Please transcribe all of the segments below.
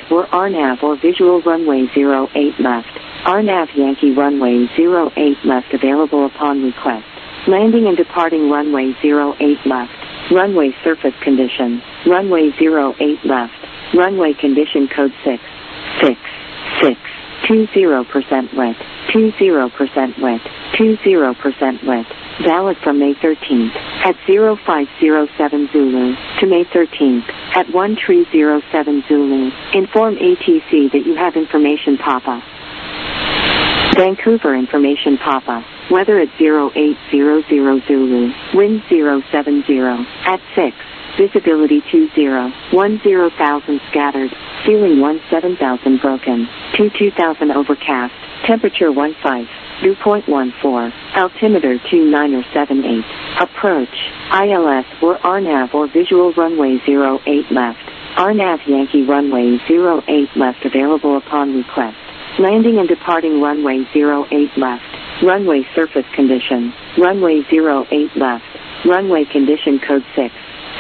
or RNAV or visual runway 08 left. RNAV Yankee runway 08 left available upon request. Landing and departing runway 08 left. Runway surface condition. Runway 08 left. Runway condition code 6. 20% wet. 20% wet. 20% wet. Valid from May 13th at 0507 Zulu to May 13th at 1307 Zulu. Inform ATC that you have information Papa. Vancouver information Papa. Weather at 0800 Zulu. Wind 070 at 6. Visibility 10,000 scattered. Ceiling 17,000 broken. 2000 overcast. Temperature 15. Dew point 14. Altimeter 2978. Approach. ILS or RNAV or visual runway 08 left. RNAV Yankee runway 08 left available upon request. Landing and departing runway 08 left. Runway surface condition. Runway 08 left. Runway condition code 6.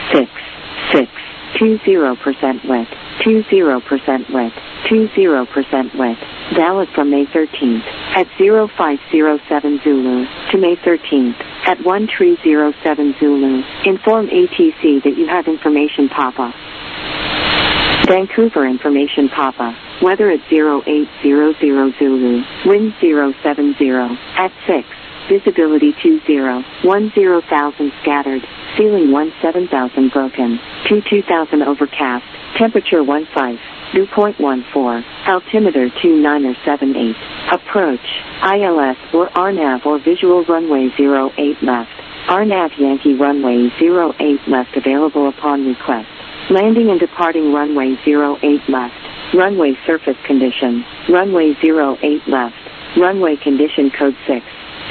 20% wet. 20% wet. 20% wet. Valid from May 13th at 0507 Zulu to May 13th at 1307 Zulu. Inform ATC that you have information Papa. Vancouver information Papa. Weather at 0800 Zulu. Wind 070 at 6. Visibility 10,000 scattered. Ceiling 17,000 broken. 2000 overcast. Temperature 15. Dew point 14. Altimeter 2978. Approach. ILS or RNAV or visual runway 08 left. RNAV Yankee runway 08 left available upon request. Landing and departing runway 08 left. Runway surface condition. Runway 08 left. Runway condition code 6.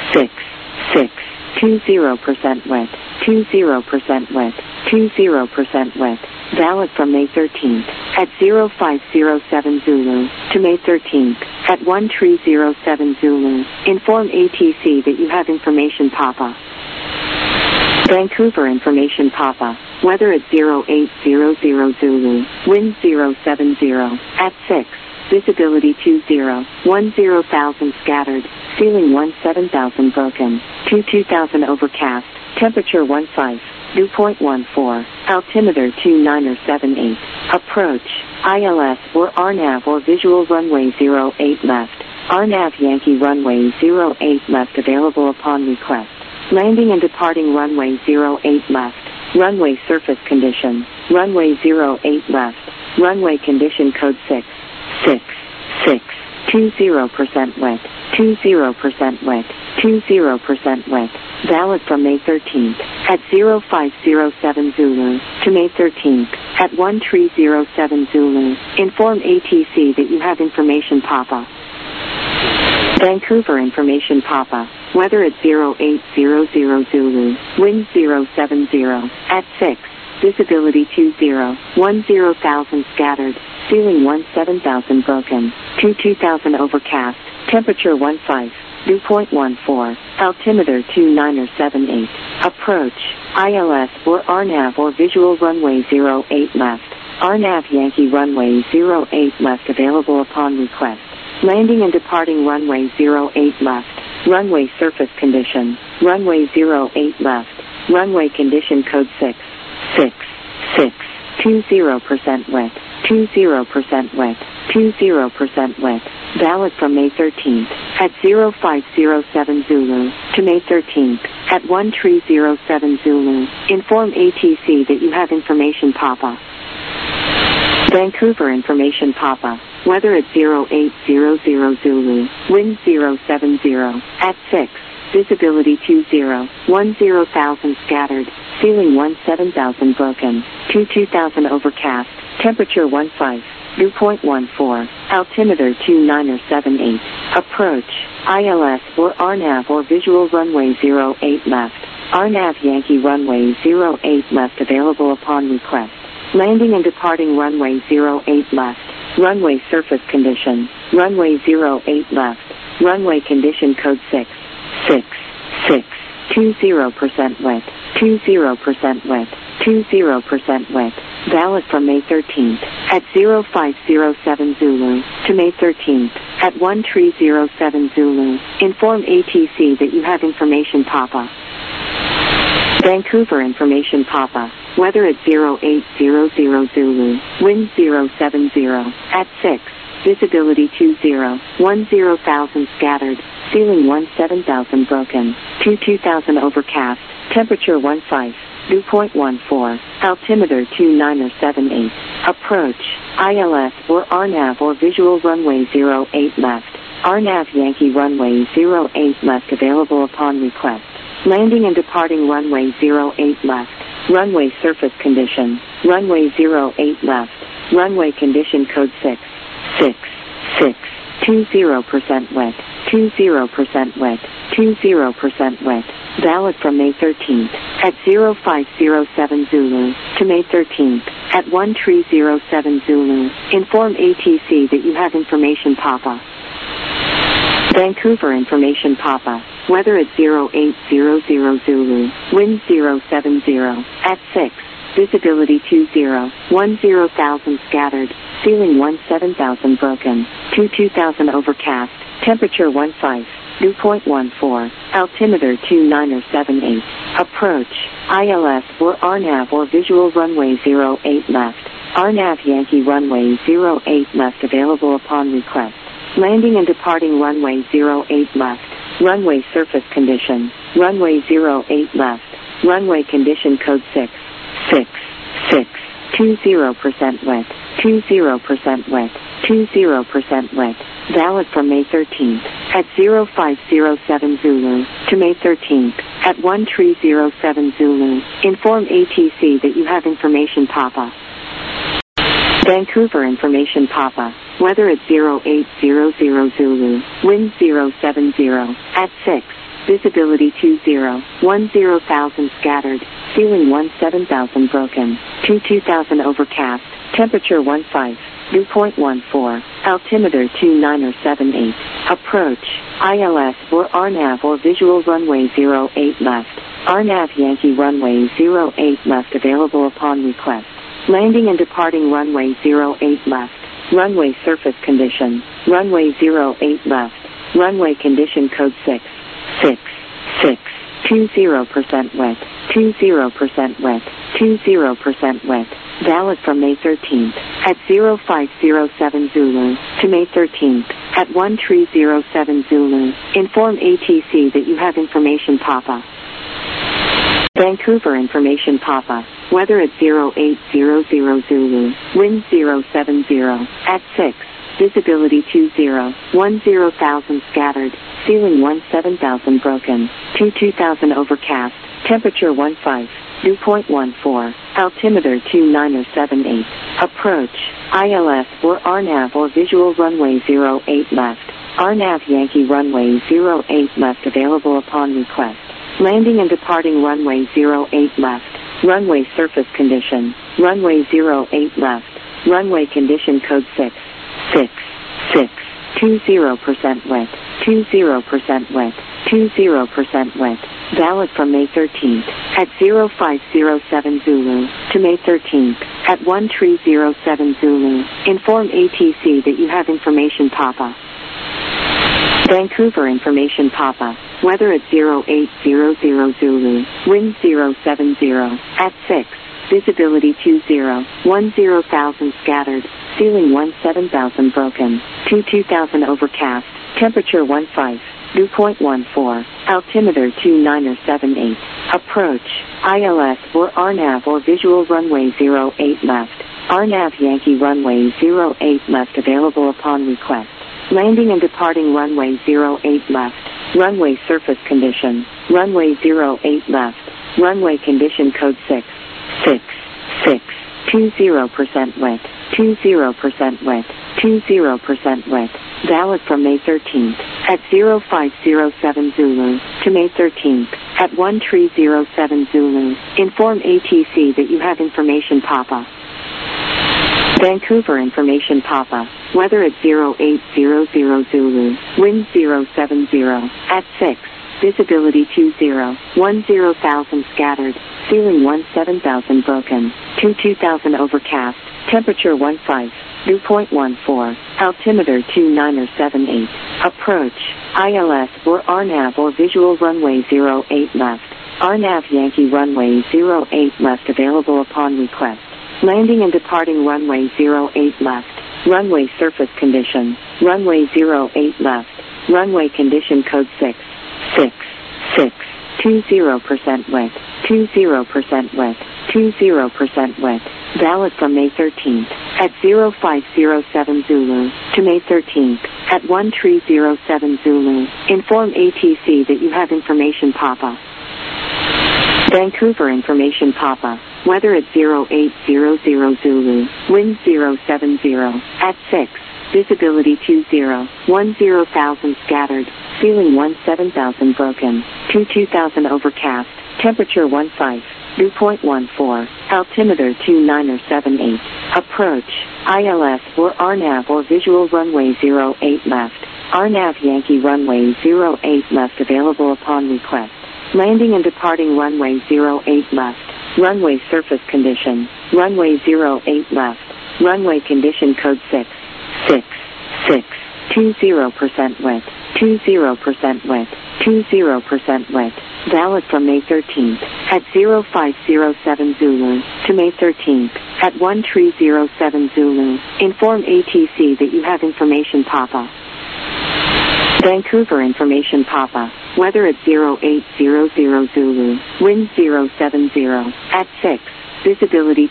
20% wet. 20% wet. 20% wet. Valid from May 13th at 0507 Zulu to May 13th at 1307 Zulu. Inform ATC that you have information Papa. Vancouver information Papa. Weather at 0800 Zulu. Wind 070 at 6. Visibility 10,000 scattered. Ceiling 17,000 broken. 2000 overcast. Temperature 15. Dew point 14. Altimeter 2978. Approach. ILS or RNAV or visual runway 08 left. RNAV Yankee runway 08 left available upon request. Landing and departing runway 08 left. Runway surface condition. Runway 08 left. Runway condition code 6. 20% wet. 20% wet. 20% wet. Valid from May 13th at 0507 Zulu to May 13th at 1307 Zulu. Inform ATC that you have information Papa. Vancouver information Papa. Weather at 0800 Zulu. Wind 070 at 6. Visibility 10,000 scattered. Ceiling 17,000 broken. 2000 overcast. Temperature 15. Dew point 14. Altimeter 2978. Approach. ILS or RNAV or visual runway 08 left. RNAV Yankee runway 08 left available upon request. Landing and departing runway 08 left. Runway surface condition. Runway 08 left. Runway condition code 6. 20% wet. 20% wet. 20% wet. Valid from May 13th at 0507 Zulu to May 13th at 1307 Zulu. Inform ATC that you have information Papa. Vancouver information Papa. Weather at 0800 Zulu. Wind 070 at 6. Visibility 10,000 scattered. Ceiling 17,000 broken. 2000 overcast. Temperature 15. Dew point 14. Altimeter 2978. Approach. ILS or RNAV or visual runway 08 left. RNAV Yankee runway 08 left available upon request. Landing and departing runway 08 left. Runway surface condition. Runway 08 left. Runway condition code 6. 20% wet. 20% wet, 20% wet. Valid from May 13th at 0507 Zulu to May 13th at 1307 Zulu. Inform ATC that you have information Papa. Vancouver information Papa. Weather at 0800 Zulu. Wind 070 at 6. Visibility 20. 10,000 scattered. Ceiling 17,000 broken. 2000 overcast. Temperature 15. Dew point 14. Altimeter 2978. Approach. ILS or RNAV or visual runway 08 left. RNAV Yankee runway 08 left available upon request. Landing and departing runway 08 left. Runway surface condition. Runway 08 left. Runway condition code 6. 20% wet. 20% wet. 20% wet. Valid from May 13th at 0507 Zulu to May 13th at 1307 Zulu. Inform ATC that you have information Papa. Vancouver information Papa. Weather at 0800 Zulu. Wind 070 at 6. Visibility 20. 10,000 scattered. Ceiling 17,000 broken. 2000 overcast. Temperature 15. Dew point 14. Altimeter 2978. Approach. ILS or RNAV or visual runway 08 left. RNAV Yankee runway 08 left available upon request. Landing and departing runway 08 left. Runway surface condition. Runway 08 left. Runway condition code 6. 20% wet. 20% wet. 20% wet. Valid from May 13th at 0507 Zulu to May 13th at 1307 Zulu. Inform ATC that you have information Papa. Vancouver information Papa. Weather at 0800 Zulu. Wind 070 at 6. Visibility 20. 10,000 scattered. Ceiling 17,000 broken. 2000 overcast. Temperature 15. Dew point 14. Altimeter 2978. Approach. ILS or RNAV or visual runway 08 left. RNAV Yankee runway 08 left available upon request. Landing and departing runway 08 left. Runway surface condition. Runway 08 left. Runway condition code 6. 20% wet. 20% wet. 20% wet. Valid from May 13th at 0507 Zulu to May 13th at 1307 Zulu. Inform ATC that you have information Papa. Vancouver information Papa. Weather at 0800 Zulu. Wind 070 at 6. Visibility 20. 10,000 scattered. Ceiling 17,000 broken. 2000 overcast. Temperature 15. Dew point 14. Altimeter 2978. Approach. ILS or RNAV or visual runway 08 left. RNAV Yankee runway 08 left available upon request. Landing and departing runway 08 left. Runway surface condition. Runway 08 left. Runway condition code 6. 20% wet. 20% wet. 20% wet. Valid from May 13th at 0507 Zulu to May 13th at 1307 Zulu. Inform ATC that you have information Papa. Vancouver information Papa. Weather at 0800 Zulu. Wind 070 at 6. Visibility 20. 10,000 scattered. Ceiling 17,000 broken. 2000 overcast. Temperature 15. Dew point 14. Altimeter 2978. Approach. ILS or RNAV or visual runway 08 left. RNAV Yankee runway 08 left available upon request. Landing and departing runway 08 left. Runway surface condition. Runway 08 left. Runway condition code 6. 20% wet. 20% wet. 20% wet. Valid from May 13th at 0507 Zulu to May 13th at 1307 Zulu. Inform ATC that you have information Papa. Vancouver information Papa. Weather at 0800 Zulu. Wind 070 at 6. visibility 20,000 scattered, ceiling 17,000 broken, 2000 overcast, temperature 15, dew point 14, altimeter 2978, approach, ILS or RNAV or visual runway 08 left, RNAV Yankee runway 08 left available upon request, landing and departing runway 08 left, runway surface condition, runway 08 left, runway condition code 666, 20% wet, 20% wet, 20% wet, valid from May 13th at 0507 Zulu to May 13th at 1307 Zulu. Inform ATC that you have information Papa. Vancouver information Papa. Weather at 0800 Zulu, wind 070, at 6, visibility 10,000 scattered, ceiling 17,000 broken, 2000 overcast, temperature 15, dew point 14, altimeter 2978, approach, ILS or RNAV or visual runway 08 left, RNAV Yankee runway 08 left available upon request, landing and departing runway 08 left, runway surface condition, runway 08 left, runway condition code 666, 20% wet, 20% wet, 20% wet, valid from May 13th at 0507 Zulu to May 13th at 1307 Zulu. Inform ATC that you have information Papa. Vancouver information Papa. Weather at 0800 Zulu, wind 070, at 6, visibility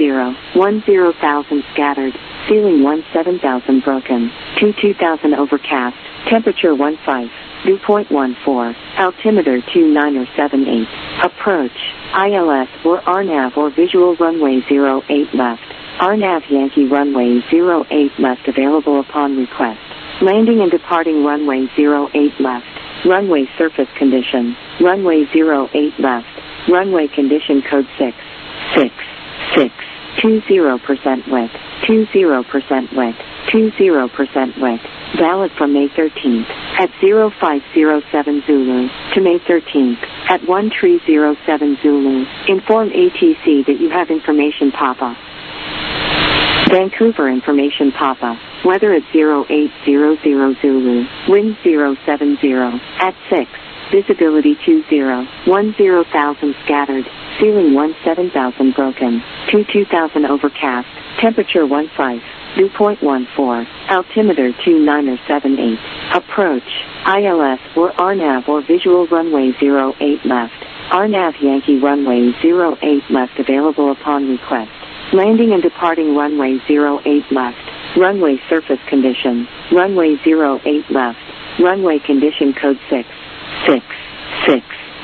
10,000 scattered, ceiling 17,000 broken, 2000 overcast, temperature 15, dew point 14, altimeter 2978, approach, ILS or RNAV or visual runway 08 left, RNAV Yankee runway 08 left available upon request, landing and departing runway 08 left, runway surface condition, runway 08 left, runway condition code 666, 20% wet, 20% wet, 20% wet, valid from May 13th at 0507 Zulu to May 13th at 1307 Zulu. Inform ATC that you have information Papa. Vancouver information Papa. Weather at 0800 Zulu, wind 070, at 6, visibility 10,000 scattered, ceiling 17,000 broken, 2000 overcast, temperature 15, dew point 14, altimeter 2978, approach, ILS or RNAV or visual runway 08 left, RNAV Yankee runway 08 left available upon request, landing and departing runway 08 left, runway surface condition, runway 08 left, runway condition code 666,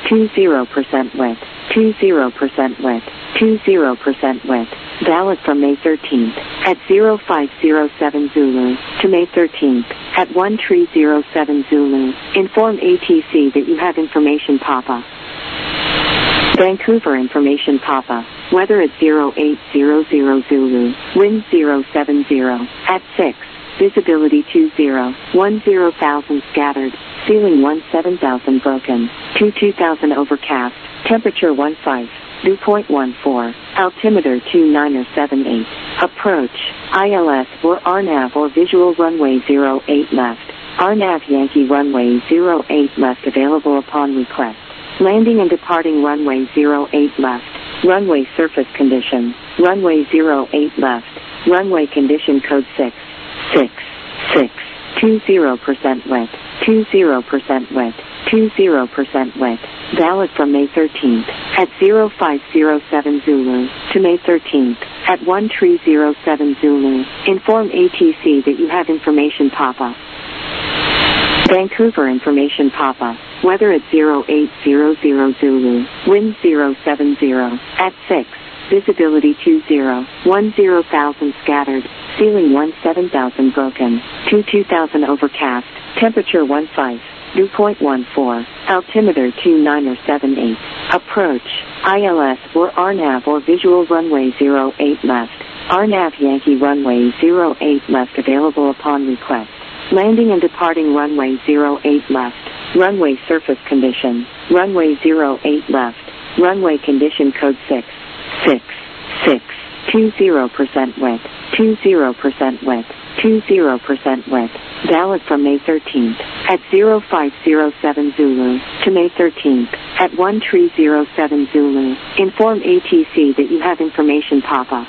20% wet, 20% wet, 20% wet, valid from May 13th at 0507 Zulu to May 13th at 1307 Zulu. Inform ATC that you have information Papa. Vancouver information Papa. Weather at 0800 Zulu, wind 070, at 6, visibility 10,000 scattered, ceiling 17,000 broken, 2000 overcast, temperature 15, dew point 14, altimeter 2978, approach, ILS or RNAV or visual runway 08 left, RNAV Yankee runway 08 left available upon request, landing and departing runway 08 left, runway surface condition, runway 08 left, runway condition code 666, 20% wet, 20% wet, 20% wet, valid from May 13th at 0507 Zulu to May 13th at 1307 Zulu. Inform ATC that you have information Papa. Vancouver information Papa. Weather at 0800 Zulu, wind 070, at 6, visibility 10,000 scattered, ceiling 17,000 broken, 2000 overcast, temperature 15, dew point 14, altimeter 2978, approach, ILS or RNAV or visual runway 08 left, RNAV Yankee runway 08 left available upon request, landing and departing runway 08 left, Runway surface condition. Runway 08 left. Runway condition code 666. 20% wet. 20% wet. 20% wet. Valid from May 13th at 0507 Zulu to May 13th at 1307 Zulu. Inform ATC that you have information Papa.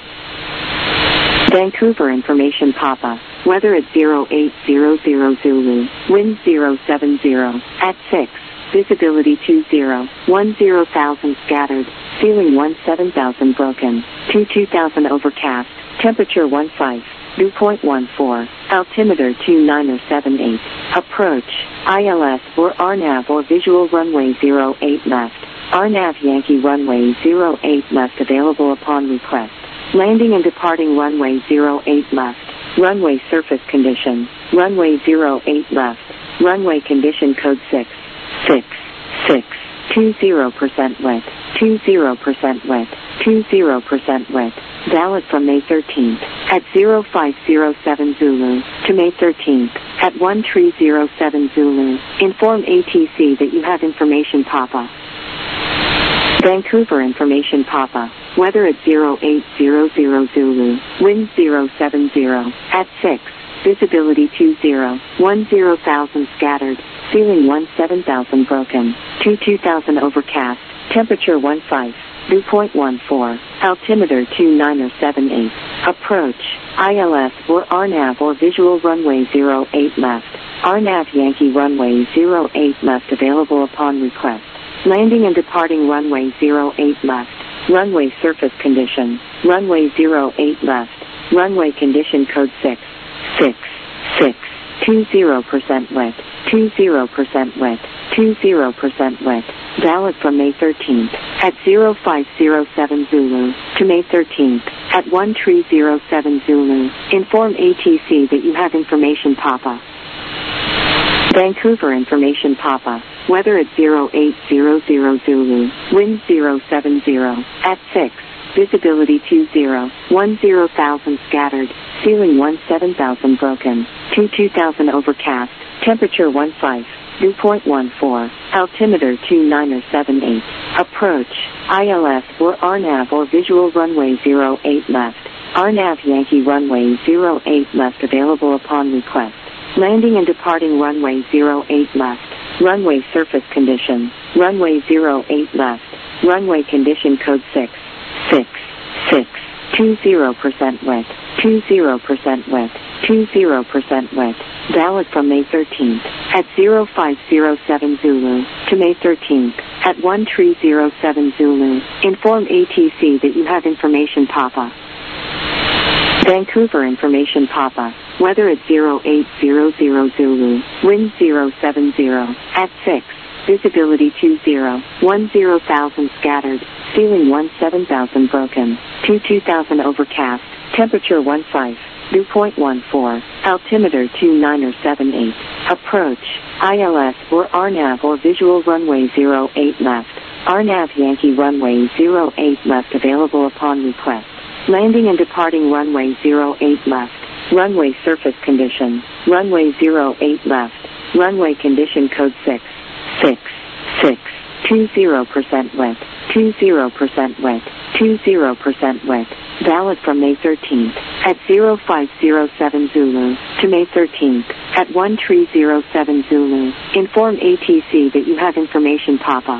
Vancouver information Papa. Weather at 0800 Zulu. Wind 070 at 6. Visibility 20. 10,000 scattered. Ceiling 17,000 broken. 22,000 overcast. Temperature 15. Dew point 14. Altimeter 2978. Approach. ILS or RNAV or visual runway 08 left. RNAV Yankee runway 08 left available upon request. Landing and departing runway 08 left. Runway surface condition. Runway 08 left. Runway condition code 666. 20% wet. 20% wet. 20% wet. Valid from May 13th at 0507 Zulu to May 13th at 1307 Zulu. Inform ATC that you have information Papa. Vancouver information Papa. Weather at 0800 Zulu. Wind 070 at 6. Visibility 20. 10,000 scattered. Ceiling 17,000 broken. 22,000 overcast. Temperature 15. Dew point 14. Altimeter 2978. Approach. ILS or RNAV or visual runway 08 left. RNAV Yankee runway 08 left available upon request. Landing and departing runway 08 left. Runway surface condition. Runway 08 left. Runway condition code 666. 20% wet. 20% wet. 20% wet. Valid from May 13th at 0507 Zulu to May 13th at 1307 Zulu. Inform ATC that you have information Papa. Vancouver information Papa. Weather at 0800 Zulu. Wind 070 at 6. Visibility 20. 10,000 scattered. Ceiling 17,000 broken. 22,000 overcast. Temperature 15. Dew point 14. Altimeter 2978. Approach. ILS or RNAV or visual runway 08 left. RNAV Yankee runway 08 left available upon request. Landing and departing runway 08 left. Runway surface condition. Runway 08 left. Runway condition code 666. 20% wet. 20% wet. 20% wet. Valid from May 13th at 0507 Zulu to May 13th at 1307 Zulu. Inform ATC that you have information Papa. Vancouver information Papa. Weather at 0800 Zulu. Wind 070 at 6. Visibility 20. 10,000 scattered. Ceiling 17,000 broken. 22,000 overcast. Temperature 15. Dew point 14. Altimeter 2978. Approach. ILS or RNAV or visual runway 08 left. RNAV Yankee runway 08 left available upon request. Landing and departing runway 08 left. Runway surface condition. Runway 08 left. Runway condition code 666. 20% wet. 20% wet. 20% wet. Valid from May 13th at 0507 Zulu to May 13th at 1307 Zulu. Inform ATC that you have information Papa.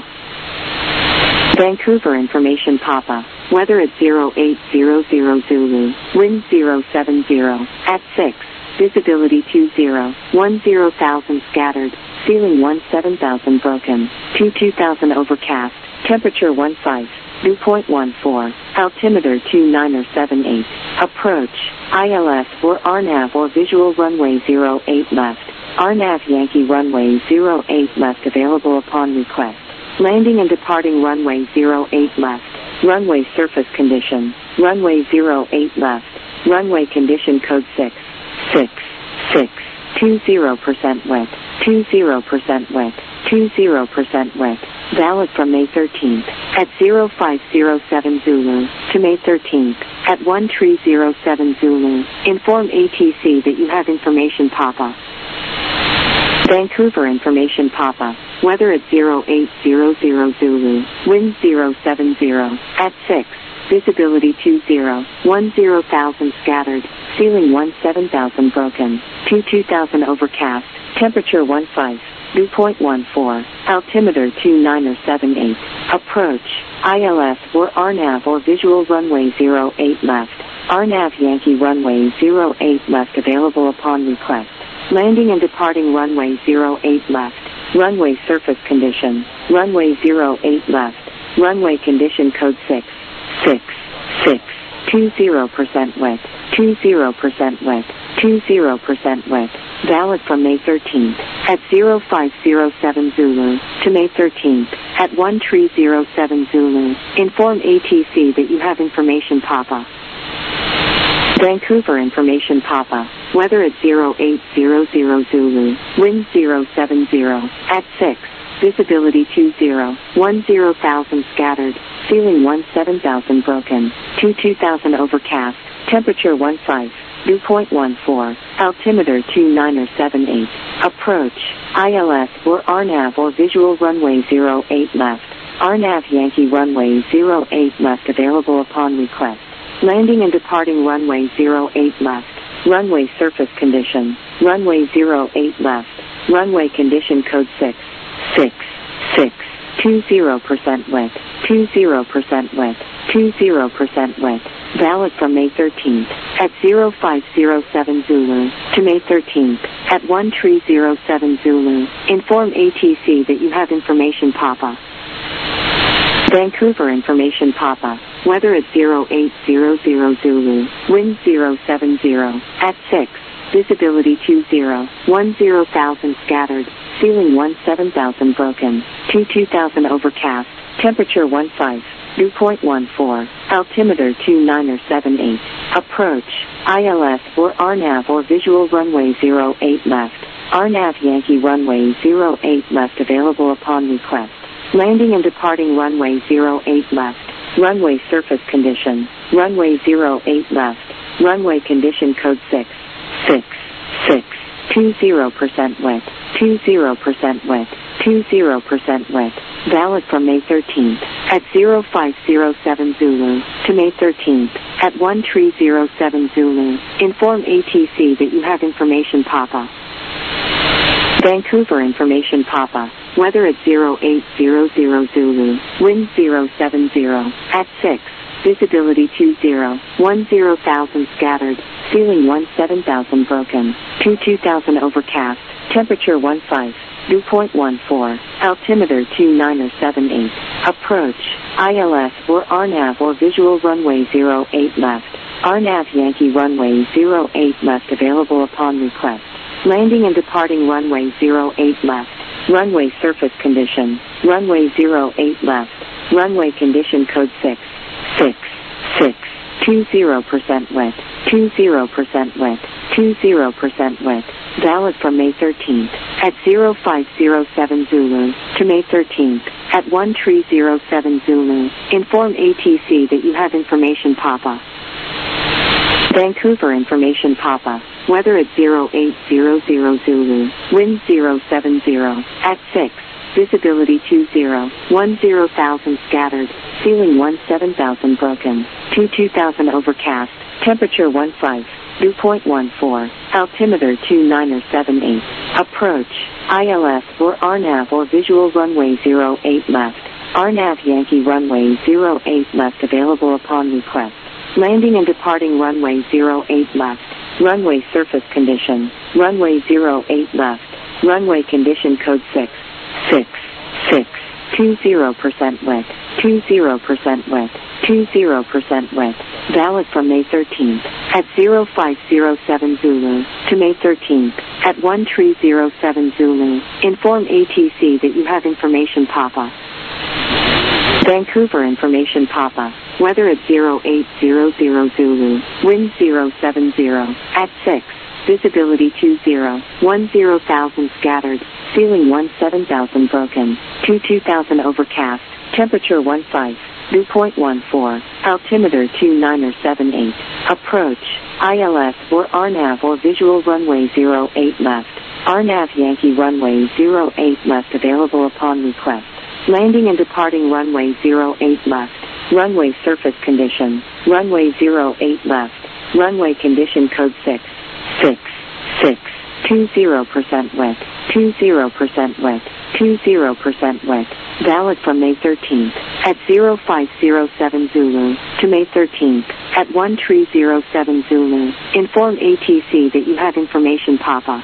Vancouver information Papa. Weather at 0800 Zulu. Wind 070 at 6. Visibility 20. 10,000 scattered. Ceiling 17,000 broken. 22,000 overcast. Temperature 15. Dew point 14. Altimeter 2978. Approach. ILS or RNAV or visual runway 08 left. RNAV Yankee runway 08 left available upon request. Landing and departing runway 08 left. Runway surface condition. Runway 08 left. Runway condition code 666. 20% wet. 20% wet. 20% wet. Valid from May 13th at 0507 Zulu to May 13th at 1307 Zulu. Inform ATC that you have information Papa. Vancouver information Papa. Weather at 0800 Zulu. Wind 070. At 6. Visibility 20. 10,000 scattered. Ceiling 17,000 broken. 2000 overcast. Temperature 15. Dew point 14. Altimeter 2978. Approach. ILS or RNAV or visual runway 08 left. RNAV Yankee runway 08 left available upon request. Landing and departing runway 08 left. Runway surface condition. Runway 08 left. Runway condition code 6. 20% wet. 20% wet. 20% wet. Valid from May 13th at 0507 Zulu to May 13th at 1307 Zulu. Inform ATC that you have information Papa. Vancouver information Papa. Weather at 0800 Zulu. Wind 070. At 6. Visibility 20. 10,000 scattered. Ceiling 17,000 broken. 2000 overcast. Temperature 15. Dew point 14. Altimeter 2978. Approach. ILS or RNAV or visual runway 08 left. RNAV Yankee runway 08 left available upon request. Landing and departing runway 08 left. Runway surface condition. Runway 08 left. Runway condition code 6. 20% wet. 20% wet. 20% wet. Valid from May 13th at 0507 Zulu to May 13th at 1307 Zulu. Inform ATC that you have information Papa. Vancouver information Papa. Weather at 0800 Zulu. Wind 070. At 6. Visibility 20. 10,000 scattered. Ceiling 17,000 broken. 2000 overcast. Temperature 15. Dew point 14. Altimeter 2978. Approach. ILS or RNAV or visual runway 08 left. RNAV Yankee runway 08 left available upon request. Landing and departing runway 08 left. Runway surface condition. Runway 08 left. Runway condition code 6. 20% wet. 20% wet. 20% wet. Valid from May 13th at 0507 Zulu to May 13th at 1307 Zulu. Inform ATC that you have information Papa. Vancouver information Papa. Weather at 0800 Zulu. Wind 070. At 6. Visibility 20. 10,000 scattered. Ceiling 17,000 broken. 2000 overcast. Temperature 15. Dew point 14. Altimeter 2978. Approach. ILS or RNAV or visual runway 08 left. RNAV Yankee runway 08 left available upon request. Landing and departing runway 08 left. Runway surface condition. Runway 08 left. Runway condition code 6. 20% wet. 20% wet. 20% wet. Valid from May 13th at 0507 Zulu to May 13th at 1307 Zulu. Inform ATC that you have information Papa. Vancouver information Papa. Weather at 0800 Zulu. Wind 070. At 6. Visibility 20. 10,000 scattered. Ceiling 17,000 broken. 2000 overcast. Temperature 15. Dew point 14. Altimeter 2978. Approach. ILS or RNAV or visual runway 08 left. RNAV Yankee runway 08 left available upon request. Landing and departing runway 08 left. Runway surface condition. Runway 08 left. Runway condition code 6. 20% wet. 20% wet. 20% wet. Valid from May 13th at 0507 Zulu to May 13th at 1307 Zulu. Inform ATC that you have information Papa. Vancouver information Papa. Weather at 0800 Zulu. Wind 070. At 6. Visibility 20. 10,000 scattered. Ceiling 17,000 broken. 2000 overcast. Temperature 15. Dew point 14. Altimeter 2978. Approach. ILS or RNAV or visual runway 08 left. RNAV Yankee runway 08 left available upon request. Landing and departing runway 08 left. Runway surface condition. Runway 08 left. Runway condition code 666. 20% wet. 20% wet. 20% wet. Valid from May 13th at 0507 Zulu to May 13th at 1307 Zulu. Inform ATC that you have information Papa.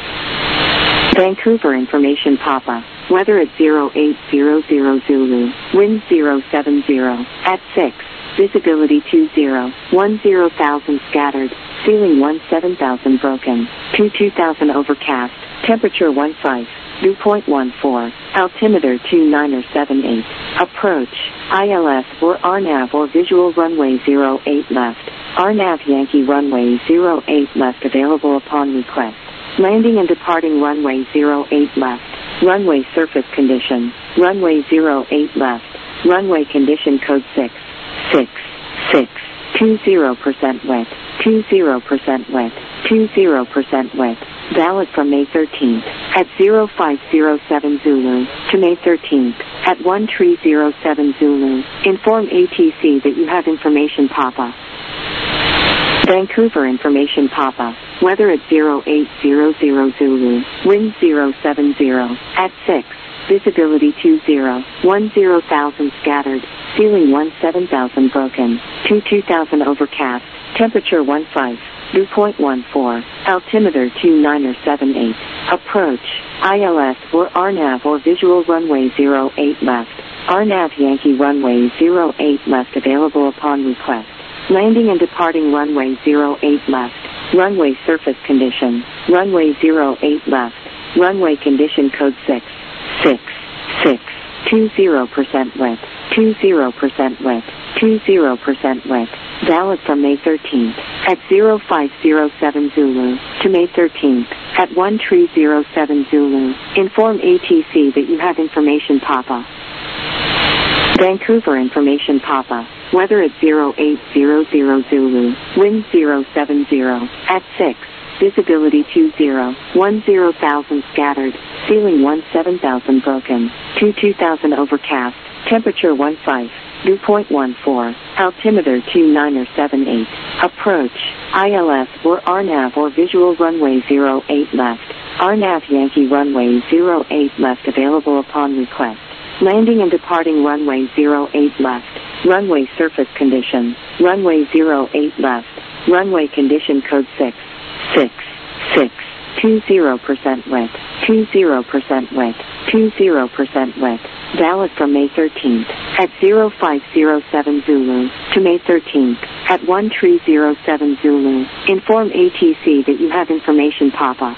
Vancouver information Papa. Weather at 0800 Zulu. Wind 070 at 6. Visibility 20. 10,000 scattered. Ceiling 17,000 broken. 2000 overcast. Temperature 15. Dew point 14. Altimeter 2978. Approach. ILS or RNAV or visual runway 08 left. RNAV Yankee runway 08 left available upon request. Landing and departing runway 08 left. Runway surface condition. Runway 08 left. Runway condition code 666. 20% wet. 20% wet. 20% wet. Valid from May 13th at 0507 Zulu to May 13th at 1307 Zulu. Inform ATC that you have information Papa. Vancouver information Papa. Weather at 0800 Zulu. Wind 070 at 6. Visibility 20. 10,000 scattered. Ceiling 17,000 broken. 2000 overcast. Temperature 15. Dew point 14. Altimeter 2978. Approach. ILS or RNAV or visual runway 08 left. RNAV Yankee runway 08 left available upon request. Landing and departing runway 08 left. Runway surface condition. Runway 08 left. Runway condition code 666. 20% wet. 20% wet. 20% wet. Valid from May 13th at 0507 Zulu to May 13th at 1307 Zulu. Inform ATC that you have information Papa. Vancouver information Papa. Weather at 0800 Zulu. Wind 070 at 6. Visibility 20. 10,000 scattered. Ceiling 17,000 broken. 2000 overcast. Temperature 15. Dew point 14. Altimeter 2978. Approach. ILS or RNAV or visual runway 08 left. RNAV Yankee runway 08 left available upon request. Landing and departing runway 08 left. Runway surface condition. Runway 08 left. Runway condition code 666. 20% wet. 20% wet. 20% wet. Valid from May 13th at 0507 Zulu to May 13th at 1307 Zulu. Inform ATC that you have information Papa.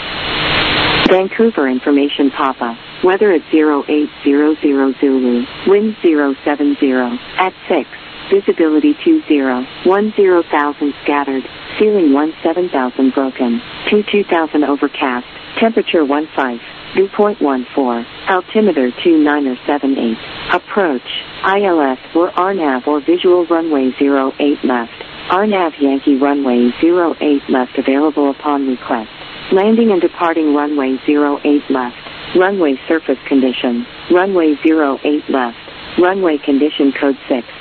Vancouver information Papa. Weather at 0800 Zulu. Wind 070 at 6. Visibility 20. 10,000 scattered. Ceiling 17,000 broken. 2000 overcast. Temperature 15. Dew point 14. Altimeter 2978. Approach. ILS or RNAV or visual runway 08 left. RNAV Yankee runway 08 left available upon request. Landing and departing runway 08 left. Runway surface condition. Runway 08 left. Runway condition code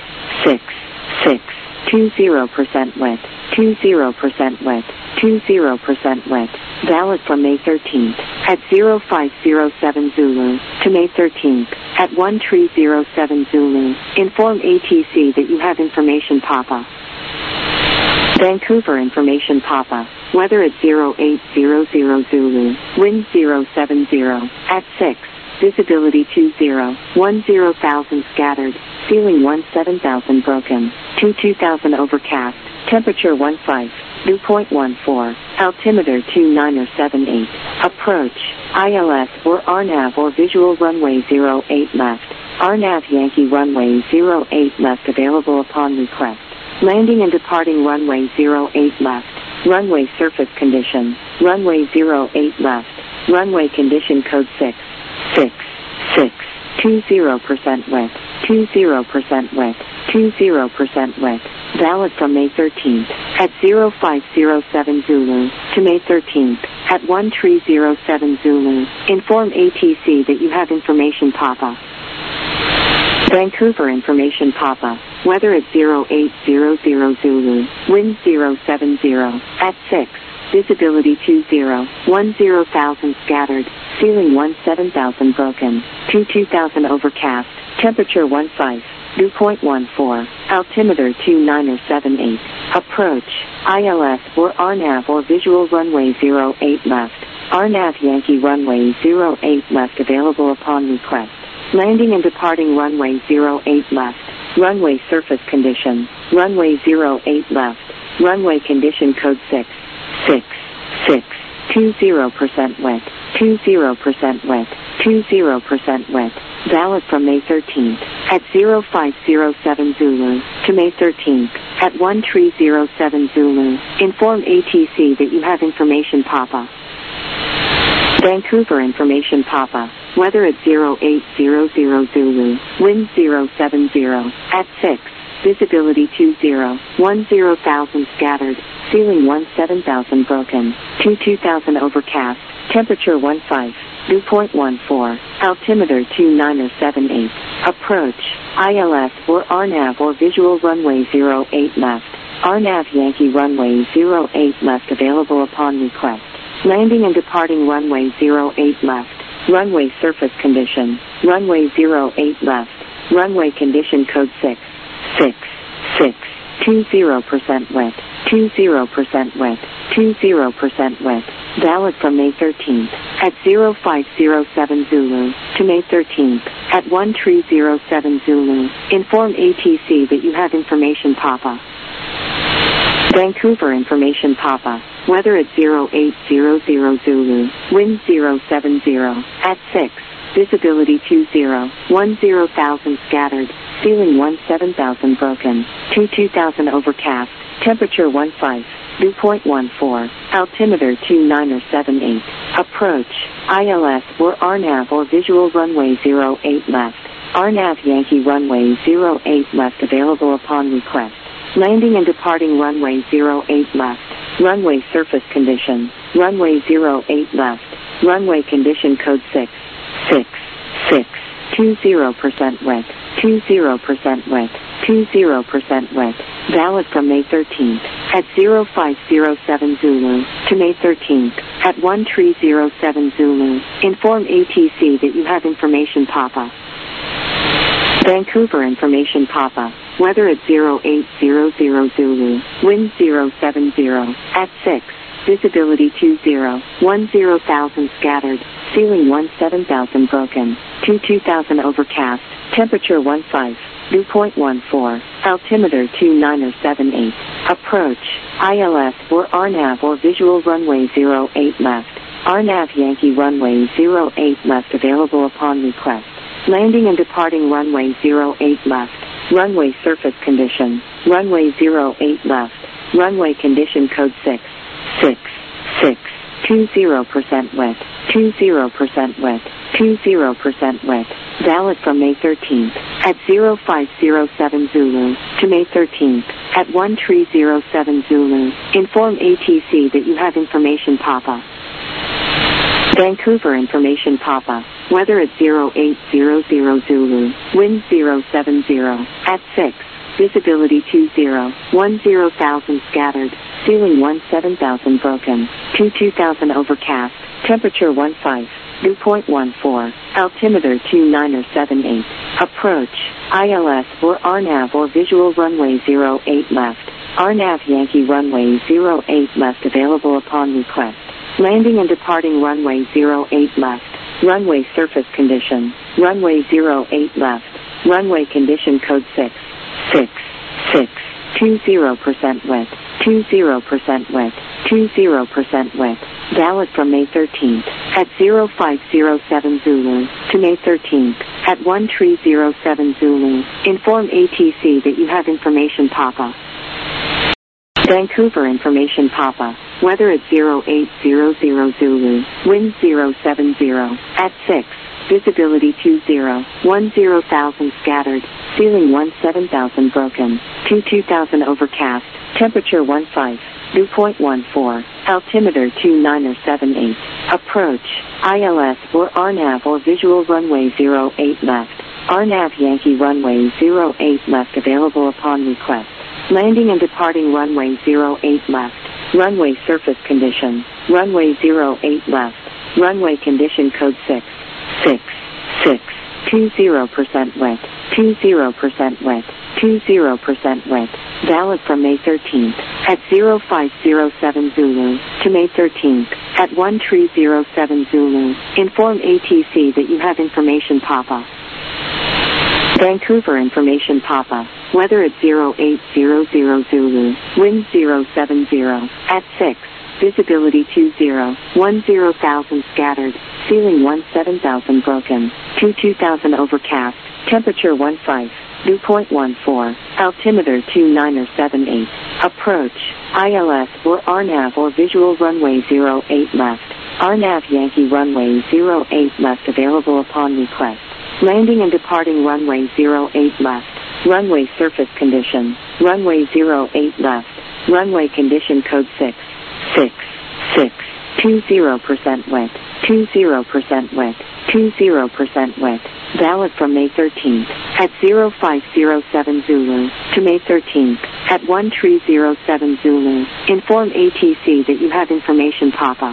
666. 20% wet. 20% wet. 20% wet. Valid from May 13th at 0507 Zulu to May 13th at 1307 Zulu. Inform ATC that you have information Papa. Vancouver information Papa. Weather at 0800 Zulu. Wind 070 at 6. Visibility 20. 10,000 scattered. Ceiling 17,000 broken. 2000 overcast. Temperature 15. Dew point 14. Altimeter 2978. Approach. ILS or RNAV or visual runway 08 left. RNAV Yankee runway 08 left available upon request. Landing and departing runway 08 left. Runway surface condition. Runway 08 left. Runway condition code 666. 20% wet. 20% wet. 20% wet. Valid from May 13th at 0507 Zulu to May 13th at 1307 Zulu. Inform ATC that you have information Papa. Vancouver information Papa. Weather at 0800 Zulu. Wind 070. At 6. Visibility 20. 10,000 scattered. Ceiling 17,000 broken. 2000 overcast. Temperature 15. Dew point 14. Altimeter 2978. Approach. ILS or RNAV or visual runway 08 left. RNAV Yankee runway 08 left available upon request. Landing and departing runway 08 left. Runway surface condition. Runway 08 left. Runway condition code 6. 20% wet. 20% wet. 20% wet. Valid from May 13th at 0507 Zulu to May 13th at 1307 Zulu. Inform ATC that you have information Papa. Vancouver information Papa. Weather at 0800 Zulu. Wind 070. At 6. Visibility 20. 10,000 scattered. Ceiling 17,000 broken. 2000 overcast. Temperature 15. Dew point 14. Altimeter 2978. Approach. ILS or RNAV or visual runway 08 left. RNAV Yankee runway 08 left available upon request. Landing and departing runway 08 left. Runway surface condition. Runway 08 left. Runway condition code 6. 20% wet. 20% wet. 20% wet. Valid from May 13th at 0507 Zulu to May 13th at 1307 Zulu. Inform ATC that you have information Papa. Vancouver information Papa. Weather at 0800 Zulu. Wind 070. At 6. Visibility 20. 10,000 scattered. Ceiling 17,000 broken. 2000 overcast. Temperature 15. Dew point 14. Altimeter 2978. Approach. ILS or RNAV or visual runway 08 left. RNAV Yankee runway 08 left available upon request. Landing and departing runway 08 left. Runway surface condition. Runway 08 left. Runway condition code 6. 20% wet. 20% wet. 20% wet. Valid from May 13th at 0507 Zulu to May 13th at 1307 Zulu. Inform ATC that you have information Papa. Vancouver information Papa. Weather at 0800 Zulu. Wind 070. At 6. Visibility 20. 10,000 scattered. Ceiling 17,000 broken. 2000 overcast. Temperature 15. Dew point 14. Altimeter 2978. Approach. ILS or RNAV or visual runway 08 left. RNAV Yankee runway 08 left available upon request. Landing and departing runway 08 left. Runway surface condition. Runway 08 left. Runway condition code 6. 20% wet. 20% wet. 20% wet. Valid from May 13th at 0507 Zulu to May 13th at 1307 Zulu. Inform ATC that you have information Papa. Vancouver information Papa. Weather at 0800 Zulu. Wind 070. At 6. Visibility 20. 10,000 scattered. Ceiling 17,000 broken. 2000 overcast. Temperature 15. Dew point 14. Altimeter 2978. Approach. ILS or RNAV or visual runway 08 left. RNAV Yankee runway 08 left available upon request. Landing and departing runway 08 left. Runway surface condition. Runway 08 left. Runway condition code 6. 20% wet. 20% wet. 20% wet. Valid from May 13th at 0507 Zulu to May 13th at 1307 Zulu. Inform ATC that you have information Papa. Vancouver information Papa. Weather at 0800 Zulu. Wind 070. At 6. Visibility 20. 10,000 scattered. Ceiling 17,000 broken. 2000 overcast. Temperature 15. dew.14, altimeter 2978, approach, ILS or RNAV or visual runway 08 left, RNAV Yankee runway 08 left available upon request, landing and departing runway 08 left, runway surface condition, runway 08 left, runway condition code 666, 20% wet, 20% wet, 20% wet, valid from May 13th at 0507 Zulu to May 13th at 1307 Zulu. Inform ATC that you have information Papa. Vancouver information Papa. Weather at 0800 Zulu, wind 070, at 6, visibility 20, 10,000 scattered, ceiling 17,000 broken, 2000 overcast, temperature 15, dew.14, altimeter 2978, approach, ILS or RNAV or visual runway 08 left, RNAV Yankee runway 08 left available upon request, landing and departing runway 08 left, runway surface condition, runway 08 left, runway condition code 666, 20% wet, 20% wet, 20% wet, valid from May 13th at 0507 Zulu to May 13th at 1307 Zulu. Inform ATC that you have information Papa.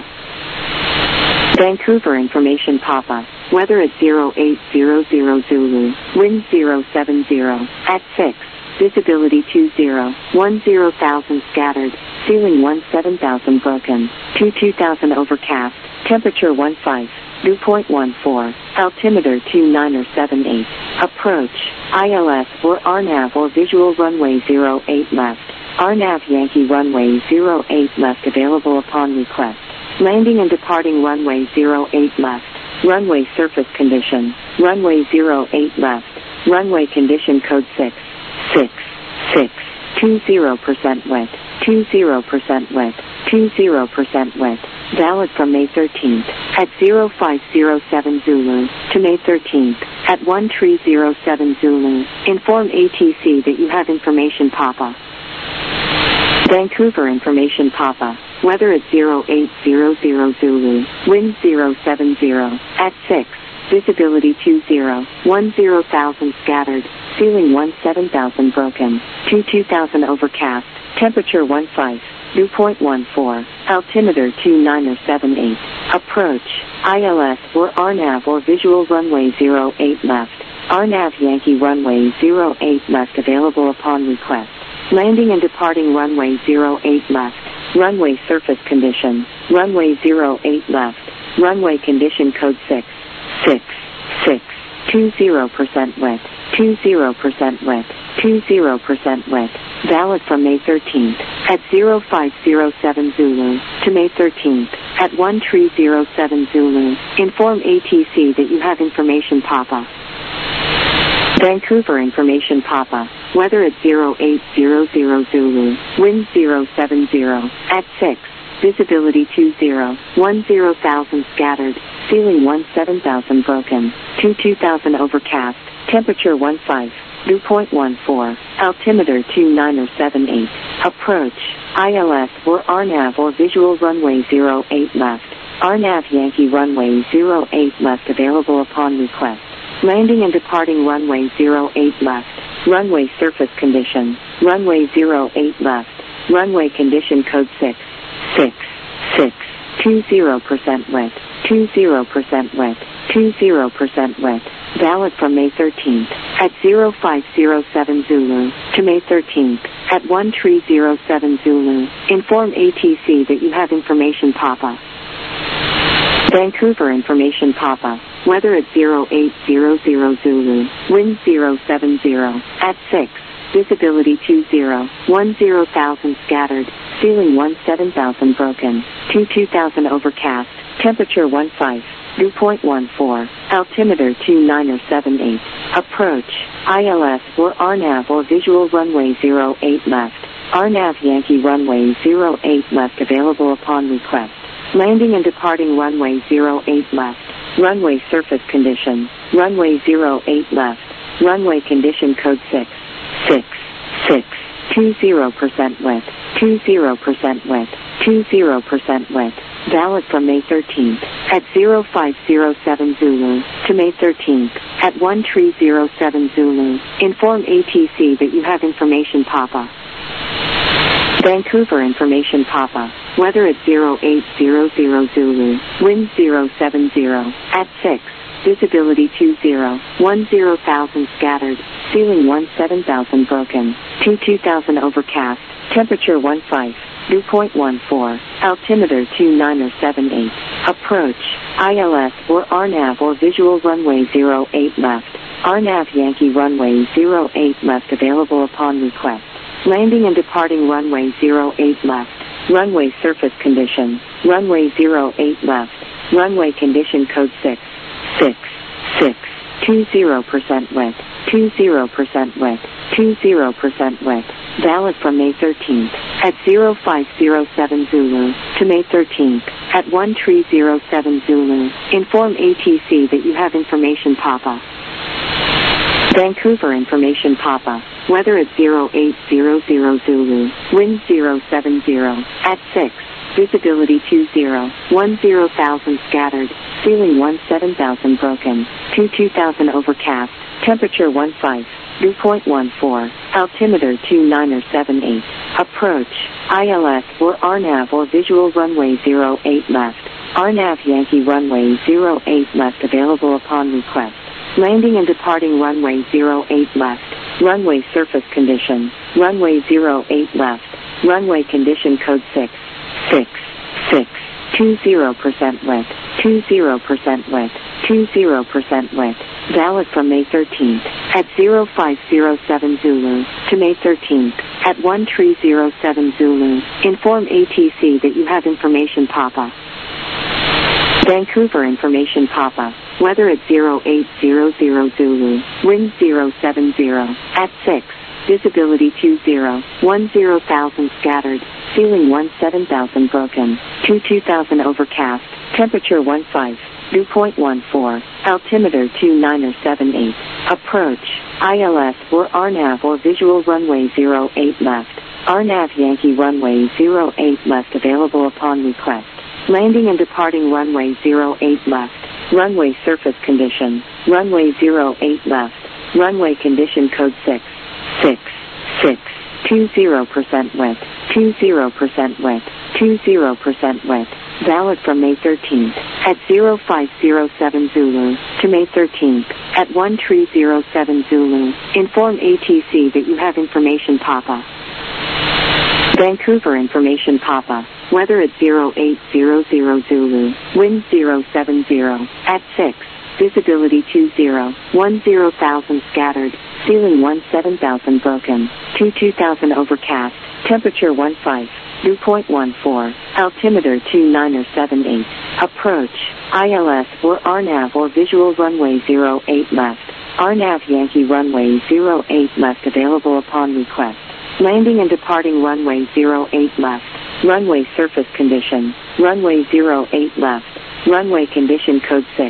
Vancouver information Papa. Weather at 0800 Zulu, wind 070, at 6, visibility 20, 10,000 scattered, ceiling 17,000 broken, 2000 overcast, temperature 15, dew.14, altimeter 2978, approach, ILS or RNAV or visual runway 08 left, RNAV Yankee runway 08 left available upon request, landing and departing runway 08 left, runway surface condition, runway 08 left, runway condition code 666, 20% wet, 20% wet, 20% wet, valid from May 13th at 0507 Zulu to May 13th at 1307 Zulu. Inform ATC that you have information Papa. Vancouver information Papa. Weather at 0800 Zulu, wind 070, at 6, visibility 20, 10,000 scattered, ceiling 17,000 broken, 2000 overcast, temperature 15, dew.14, altimeter 2978, approach, ILS or RNAV or visual runway 08 left, RNAV Yankee runway 08 left available upon request, landing and departing runway 08 left, runway surface condition, runway 08 left, runway condition code 666, 20% wet, 20% wet, 20% wet, valid from May 13th at 0507 Zulu to May 13th at 1307 Zulu. Inform ATC that you have information Papa. Vancouver information Papa. Weather at 0800 Zulu, wind 070, at 6, visibility 20, 10,000 scattered, ceiling 17,000 broken, 2000 overcast, temperature 15, dew.14, altimeter 2978, approach, ILS or RNAV or visual runway 08 left, RNAV Yankee runway 08 left available upon request, landing and departing runway 08 left, runway surface condition, runway 08 left, runway condition code 666, 20% wet, 20% wet, 20% wet, valid from May 13th at 0507 Zulu to May 13th at 1307 Zulu. Inform ATC that you have information Papa. Vancouver information Papa. Weather at 0800 Zulu, wind 070, at 6, visibility 20, 10,000 scattered, ceiling 17,000 broken, 2000 overcast, temperature 15, dew.14, altimeter 2978, approach, ILS or RNAV or visual runway 08 left, RNAV Yankee runway 08 left available upon request, landing and departing runway 08 left, runway surface condition, runway 08 left, runway condition code 666, 20% wet, 20% width, 20% width. Valid from May 13th at 0507 Zulu to May 13th at 1307 Zulu. Inform ATC that you have information Papa. Vancouver information Papa. Weather at 0800 Zulu. Wind 070 at 6. Visibility 20. 10,000 scattered. Ceiling 17,000 broken. 2000 overcast. Temperature 15. Dew point 14. Altimeter 2978. Approach. ILS or RNAV or visual runway 08 left. RNAV Yankee runway 08 left available upon request. Landing and departing runway 08 left. Runway surface condition. Runway 08 left. Runway condition code 6. 20% width. 20% width. 20% width. Valid from May 13th at 0507 Zulu to May 13th at 1307 Zulu. Inform ATC that you have information Papa. Vancouver information Papa. Weather at 0800 Zulu. Wind 070 at 6. Visibility 20. 10,000 scattered. Ceiling 17,000 broken. 2000 overcast. Temperature 15. Dew point 14. Altimeter 2978. Approach. ILS or RNAV or visual runway 08 left. RNAV Yankee runway 08 left available upon request. Landing and departing runway 08 left. Runway surface condition. Runway 08 left. Runway condition code 6. 20% width. 20% width. 20% width. Valid from May 13th at 0507 Zulu to May 13th at 1307 Zulu. Inform ATC that you have information Papa. Vancouver information Papa. Weather at 0800 Zulu. Wind 070 at 6. Visibility 20. 10,000 scattered. Ceiling 17,000 broken. 2000 overcast. Temperature 15. Dew point 14. Altimeter 2978. Approach. ILS or RNAV or visual runway 08 left. RNAV Yankee runway 08 left available upon request. Landing and departing runway 08 left. Runway surface condition. Runway 08 left. Runway condition code 6. 20% width. 20% width. 20% width. Valid from May 13th at 0507 Zulu to May 13th at 1307 Zulu. Inform ATC that you have information Papa. Vancouver information Papa. Weather at 0800 Zulu. Wind 070 at 6. Visibility 20. 10,000 scattered. Ceiling 17,000 broken. 2000 overcast. Temperature 15. Dew point 14. Altimeter 2978. Approach. ILS or RNAV or visual runway 08 left. RNAV Yankee runway 08 left available upon request. Landing and departing runway 08 left. Runway surface condition. Runway 08 left. Runway condition code 6.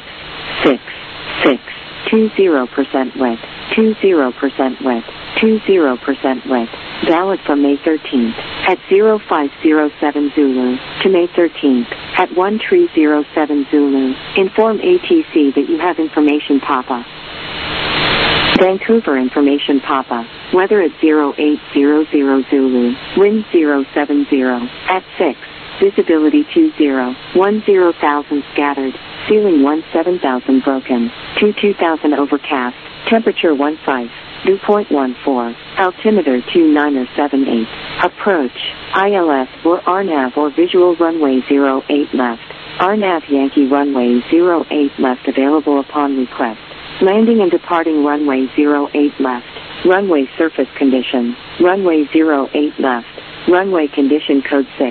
20% width. 20% width. 20% width. Valid from May 13th at 0507 Zulu to May 13th at 1307 Zulu. Inform ATC that you have information Papa. Vancouver information Papa. Weather at 0800 Zulu. Wind 070 at 6. Visibility 20. 10,000 scattered. Ceiling 17,000 broken. 2000 overcast. Temperature 15. Dew point 14. Altimeter 2978. Approach. ILS or RNAV or visual runway 08 left. RNAV Yankee runway 08 left available upon request. Landing and departing runway 08 left. Runway surface condition. Runway 08 left. Runway condition code 6.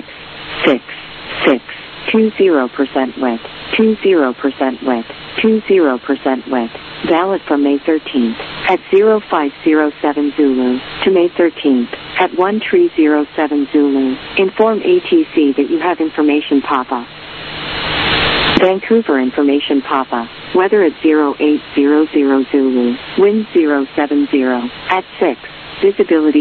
20% width. 20% width. 20% width. Valid from May 13th at 0507 Zulu to May 13th at 1307 Zulu. Inform ATC that you have information Papa. Vancouver information Papa. Weather at 0800 Zulu. Wind 070 at 6. visibility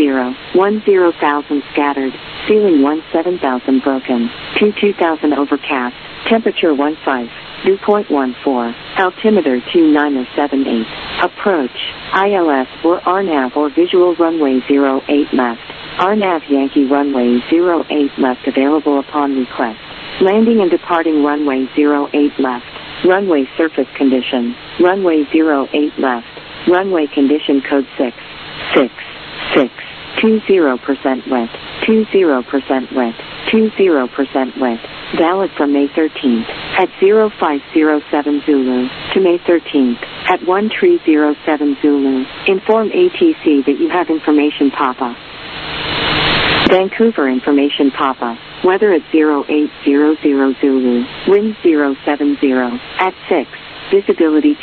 20,000 scattered, ceiling 17,000 broken, 2000 overcast, temperature 15, dew point 14, altimeter 2978, approach, ILS or RNAV or visual runway 08 left, RNAV Yankee runway 08 left available upon request, landing and departing runway 08 left, runway surface condition, runway 08 left, runway condition code 666, 20% wet, 20% wet, 20% wet, valid from May 13th at 0507 Zulu to May 13th at 1307 Zulu. Inform ATC that you have information Papa. Vancouver information Papa. Weather at 0800 Zulu, wind 070 at 6, visibility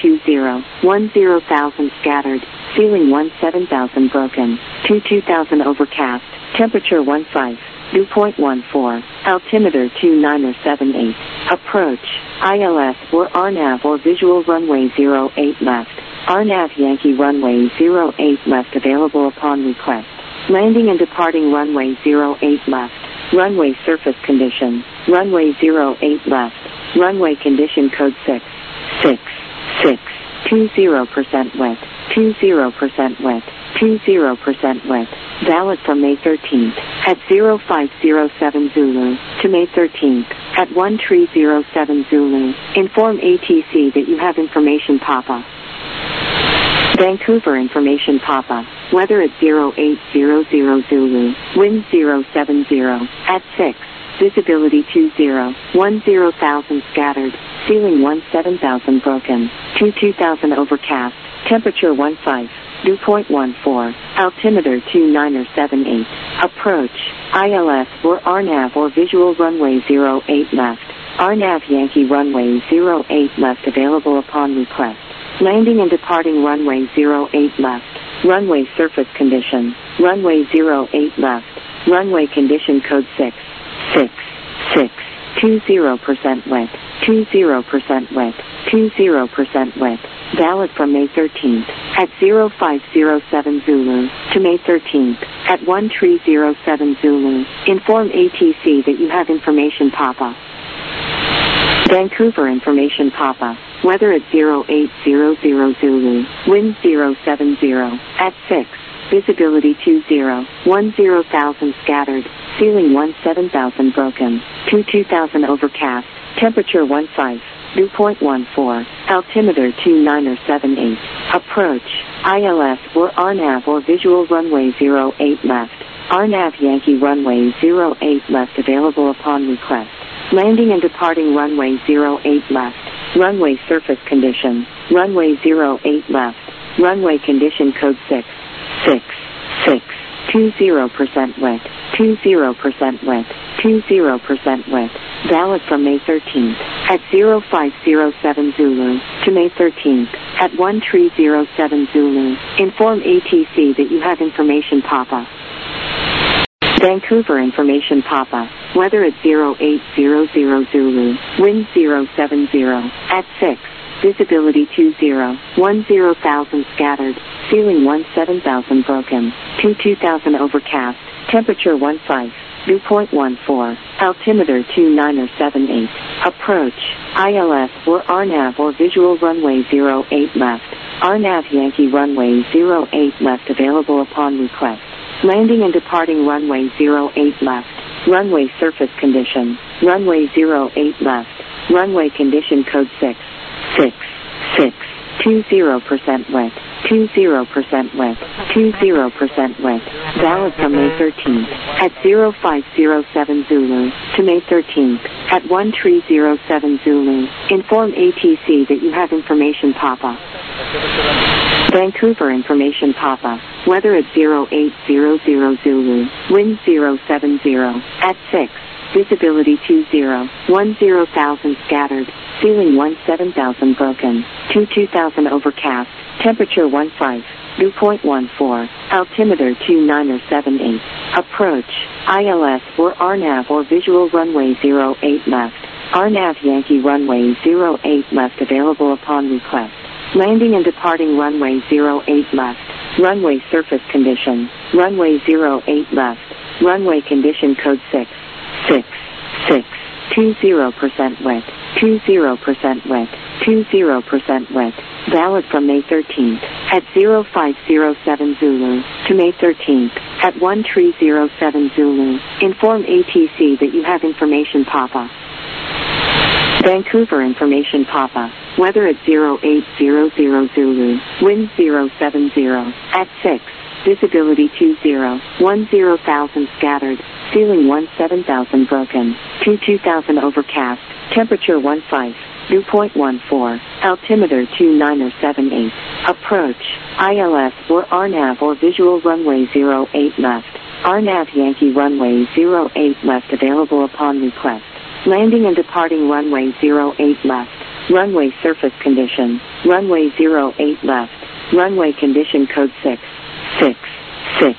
10,000 scattered, ceiling 17,000 broken, 2000 overcast, temperature 15, dew point 14, altimeter 2978, approach, ILS or RNAV or visual runway 08 left, RNAV Yankee runway 08 left available upon request, landing and departing runway 08 left, runway surface condition, runway 08 left, runway condition code 666, 20% wet, 20% wet, 20% wet, valid from May 13th at 0507 Zulu to May 13th at 1307 Zulu. Inform ATC that you have information Papa. Vancouver information Papa. Weather at 0800 Zulu, wind 070 at 6, visibility 10,000 scattered, ceiling 17,000 broken, 2000 overcast, temperature 15, dew point 14, altimeter 2978, approach, ILS or RNAV or visual runway 08 left, RNAV Yankee runway 08 left available upon request, landing and departing runway 08 left, runway surface condition, runway 08 left, runway condition code 666, 20% wet, 20% wet, 20% wet, valid from May 13th at 0507 Zulu to May 13th at 1307 Zulu. Inform ATC that you have information Papa. Vancouver information Papa. Weather at 0800 Zulu, wind 070 at 6, visibility 10,000 scattered, ceiling 17,000 broken, 2000 overcast, temperature 15, dew point 14, altimeter 2978, approach, ILS or RNAV or visual runway 08 left, RNAV Yankee runway 08 left available upon request, landing and departing runway 08 left, runway surface condition, runway 08 left, runway condition code 666, 20% wet, 20% wet, 20% wet, valid from May 13th at 0507 Zulu to May 13th at 1307 Zulu. Inform ATC that you have information Papa. Vancouver information Papa. Weather at 0800 Zulu, wind 070 at 6, visibility 10,000 scattered, ceiling 17,000 broken, 2000 overcast, temperature 15, dew point 14, altimeter 2978, approach, ILS or RNAV or visual runway 08 left, RNAV Yankee runway 08 left available upon request, landing and departing runway 08 left, runway surface condition, runway 08 left, runway condition code 666, 20% wet, 20% wet, 20% wet, valid from May 13th at 0507 Zulu to May 13th at 1307 Zulu. Inform ATC that you have information Papa. Vancouver information Papa. Weather at 0800 Zulu, wind 070 at 6, visibility 10,000 scattered, ceiling 17,000 broken, 2000 overcast, temperature 15, dew point 14, altimeter 2978, approach, ILS or RNAV or visual runway 08 left, RNAV Yankee runway 08 left available upon request, landing and departing runway 08 left, Runway surface condition. Runway 08 left. Runway condition code 666. 20% wet. 20% wet. 20% wet. Valid from May 13th at 0507 Zulu to May 13th at 1307 Zulu. Inform ATC that you have information Papa. Vancouver information Papa. Weather at 0800 Zulu. Wind 070 at 6. Visibility 20. 10,000 scattered. Ceiling 17,000 broken. 2000 overcast. Temperature 15. Dew point 14. Altimeter 2978. Approach. ILS or RNAV or visual runway 08 left. RNAV Yankee runway 08 left available upon request. Landing and departing runway 08 left. Runway surface condition. Runway 08 left. Runway condition code 666.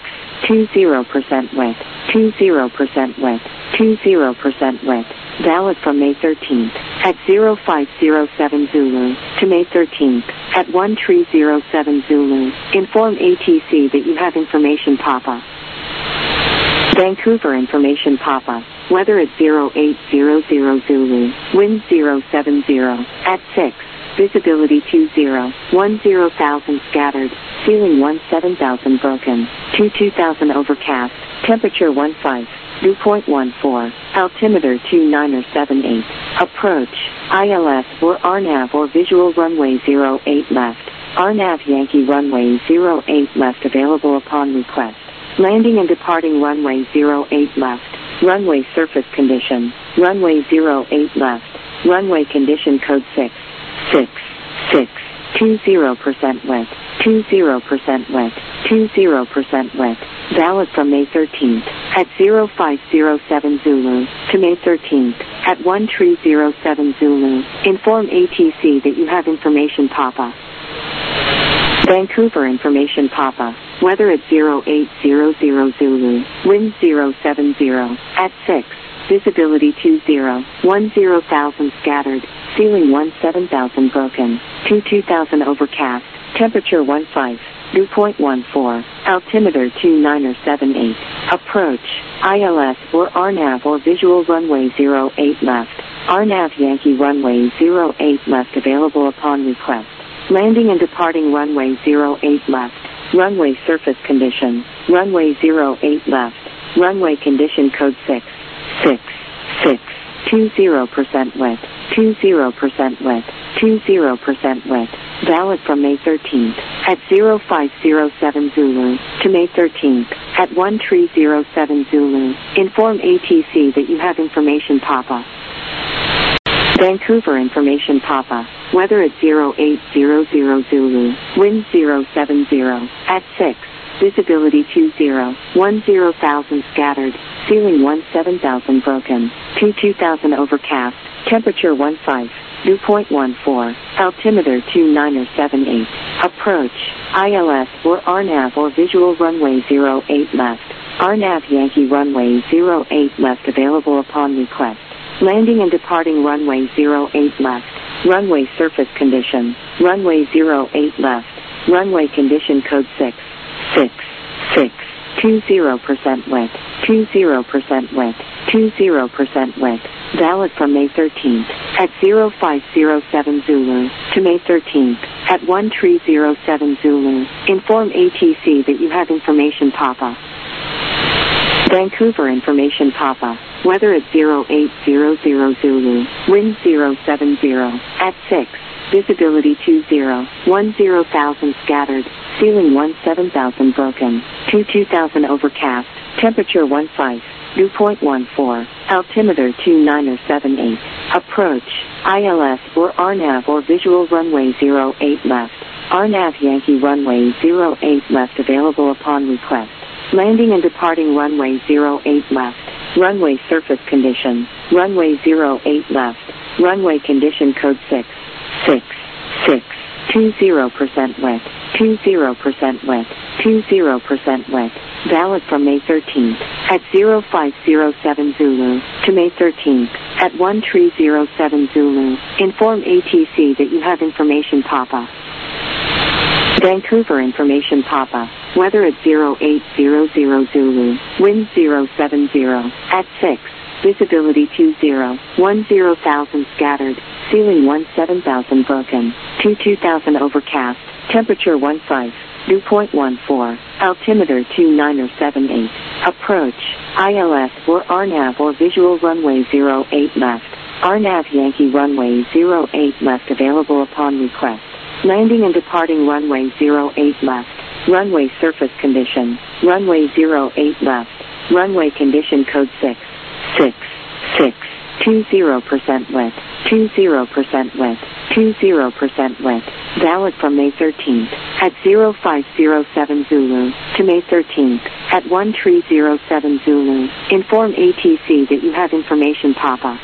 20% wet. 20% wet. 20% wet. Valid from May 13th at 0507 Zulu to May 13th at 1307 Zulu. Inform ATC that you have information Papa. Vancouver information Papa. Weather at 0800 Zulu. Wind 070 at 6. Visibility 20. 10,000 scattered. Ceiling 17,000 broken. 2000 overcast. Temperature 15. Dew point 14. Altimeter 2978. Approach. ILS or RNAV or visual runway 08 left. RNAV Yankee runway 08 left available upon request. Landing and departing runway 08 left. Runway surface condition. Runway 08 left. Runway condition code 666. 20% wet. 20% wet. 20% wet. Valid from May 13th at 0507 Zulu to May 13th at 1307 Zulu. Inform ATC that you have information Papa. Vancouver information Papa. Weather at 0800 Zulu. Wind 070 at 6. Visibility 20. 10,000 scattered. Ceiling 17,000 broken. 2000 overcast. Temperature 15. Dew point 14. Altimeter 2978. Approach. ILS or RNAV or visual runway 08 left. RNAV Yankee runway 08 left available upon request. Landing and departing runway 08 left. Runway surface condition. Runway 08 left. Runway condition code 666. 20% wet. 20% wet. 20% wet. Valid from May 13th at 0507 Zulu to May 13th at 1307 Zulu. Inform ATC that you have information Papa. Vancouver information Papa. Weather at 0800 Zulu. Wind 070 at 6. Visibility 20. 10,000 scattered. Ceiling 17,000 broken. 2000 overcast. Temperature 15. Dew point 14. Altimeter 2978. Approach. ILS or RNAV or visual runway 08 left. RNAV Yankee runway 08 left available upon request. Landing and departing runway 08 left. Runway surface condition. Runway 08 left. Runway condition code 666. 20% wet. 20% wet. 20% wet. Valid from May 13th at 0507 Zulu to May 13th at 1307 Zulu. Inform ATC that you have information Papa. Vancouver information Papa. Weather at 0800 Zulu. Wind 070 at 6. Visibility 20. 10,000 scattered. Ceiling 17,000 broken. 2000 overcast. Temperature 15. Dew point 14. Altimeter 2978. Approach. ILS or RNAV or visual runway 08 left. RNAV Yankee runway 08 left available upon request. Landing and departing runway 08 left. Runway surface condition. Runway 08 left. Runway condition code 666. 20% wet. 20% wet. 20% wet. Valid from May 13th at 0507 Zulu to May 13th at 1307 Zulu. Inform ATC that you have information Papa. Vancouver information Papa. Weather at 0800 Zulu. Wind 070. At 6. Visibility 20. 10,000 scattered. Ceiling 17,000 broken. 2000 overcast. Temperature 15. Dew point 14. Altimeter 2978. Approach. ILS or RNAV or visual runway 08 left. RNAV Yankee runway 08 left available upon request. Landing and departing runway 08 left. Runway surface condition. Runway 08 left. Runway condition code 6. 6. 6. 20% wet. 20% wet. 20% wet. Valid from May 13th at 0507 Zulu to May 13th at 1307 Zulu. Inform ATC that you have information Papa.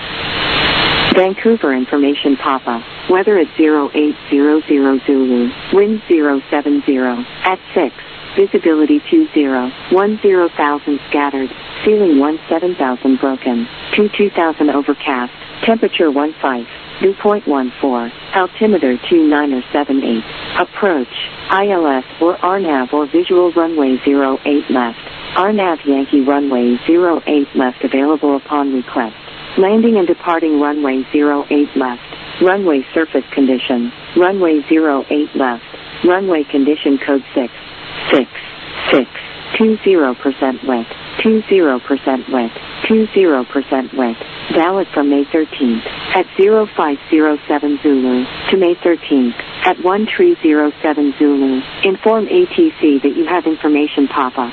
Vancouver information Papa. Weather at 0800 Zulu. Wind 070. At 6. Visibility 20. 10,000 scattered. Ceiling 17,000 broken. 2000 overcast. Temperature 15. Dew point 14. Altimeter 2978. Approach. ILS or RNAV or visual runway 08 left. RNAV Yankee runway 08 left available upon request. Landing and departing runway 08 left. Runway surface condition. Runway 08 left. Runway condition code 6. 6. 6. 20% wet. 20% wet. 20% wet. Valid from May 13th at 0507 Zulu to May 13th at 1307 Zulu. Inform ATC that you have information Papa.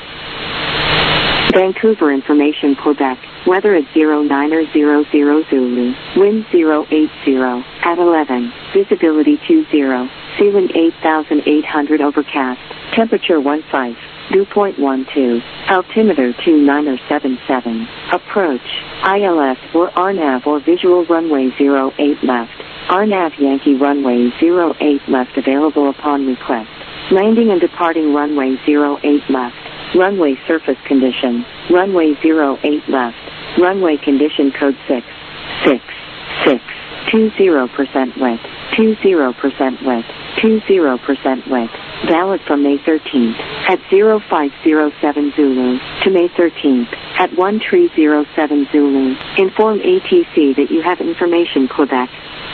Vancouver information Quebec. Weather at 0900 Zulu. Wind 080 at 11. Visibility 20. Ceiling 8,800 overcast. Temperature 15. Dew point 12. Altimeter 2977. Approach. ILS or RNAV or visual runway 08 left. RNAV Yankee runway 08 left available upon request. Landing and departing runway 08 left. Runway surface condition. Runway 08 left. Runway condition code 6. 6. 6. 20% wet. 20% wet. 20% wet. Valid from May 13th at 0507 Zulu to May 13th at 1307 Zulu. Inform ATC that you have information Quebec.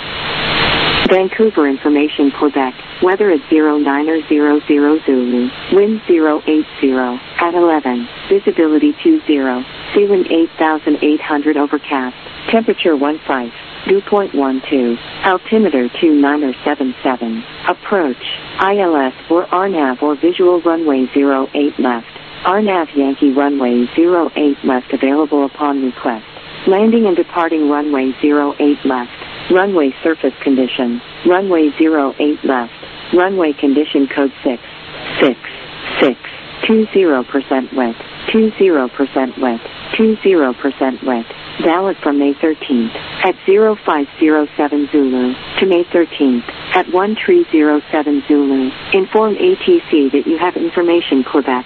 Vancouver information Quebec. Weather at 0900 Zulu. Wind 080 at 11. Visibility 20. Ceiling 8,800 overcast. Temperature 15. Dew point 12. Altimeter 2977. Approach. ILS or RNAV or visual runway 08 left. RNAV Yankee runway 08 left available upon request. Landing and departing runway 08 left. Runway surface condition. Runway 08 left. Runway condition code 6. 6. 6. 20% wet. 20% wet. 20% wet. Valid from May 13th at 0507 Zulu to May 13th at 1307 Zulu. Inform ATC that you have information Quebec.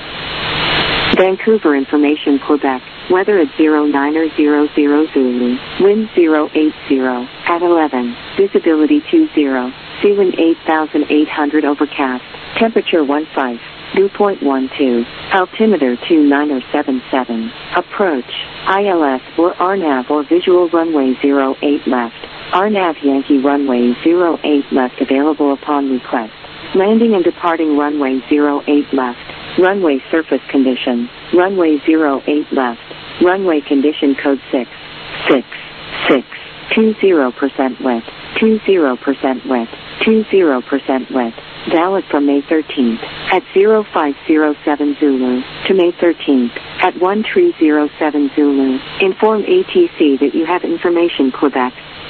Vancouver information Quebec. Weather at 0900 Zulu. Wind 080 at 11. Visibility 20. Ceiling 8,800 overcast. Temperature 15. Dew point 12. Altimeter 2977. Approach. ILS or RNAV or visual runway 08 left. RNAV Yankee runway 08 left available upon request. Landing and departing runway 08 left. Runway surface condition. Runway 08 left. Runway condition code 6. 6. 6. 20% wet. 20% wet. 20% wet. Valid from May 13th at 0507 Zulu to May 13th at 1307 Zulu. Inform ATC that you have information Quebec.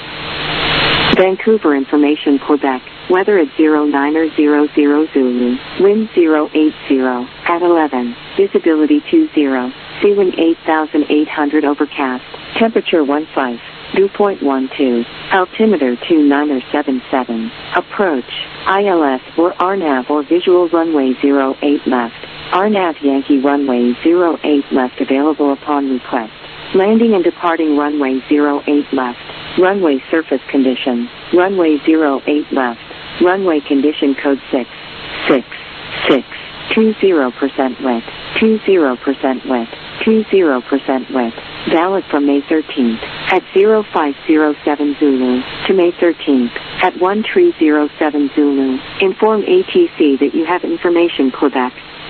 Vancouver information Quebec. Weather at 0900 Zulu. Wind 080 at 11. Visibility 20. Ceiling 8,800 overcast. Temperature 15. Dew point 12. Altimeter 2977. Approach. ILS or RNAV or visual runway 08 left. RNAV Yankee runway 08 left available upon request. Landing and departing runway 08 left. Runway surface condition. Runway 08 left. Runway condition code 6. 6, 6, 20% wet, 20% wet, 20% wet. Valid from May 13th at 0507 Zulu to May 13th at 1307 Zulu. Inform ATC that you have information Quebec.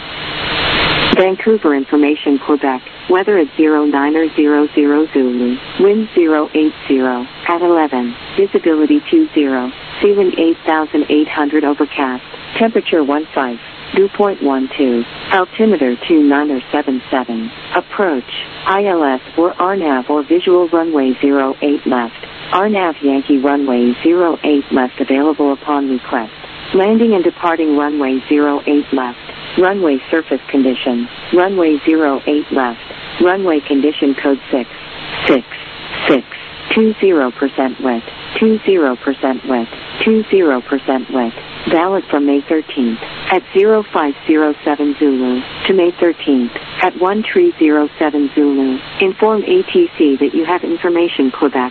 Vancouver information Quebec. Weather at 0900 Zulu. Wind 080 at 11. Visibility 20. Ceiling 8,800 overcast. Temperature 15. Dew point 12. Altimeter 2977. Approach. ILS or RNAV or visual runway 08 left. RNAV Yankee runway 08 left available upon request. Landing and departing runway 08 left. Runway surface condition. Runway 08 left. Runway condition code 6, 6, 6, 20% wet, 20% wet, 20% wet. Valid from May 13th at 0507 Zulu to May 13th at 1307 Zulu. Inform ATC that you have information Quebec.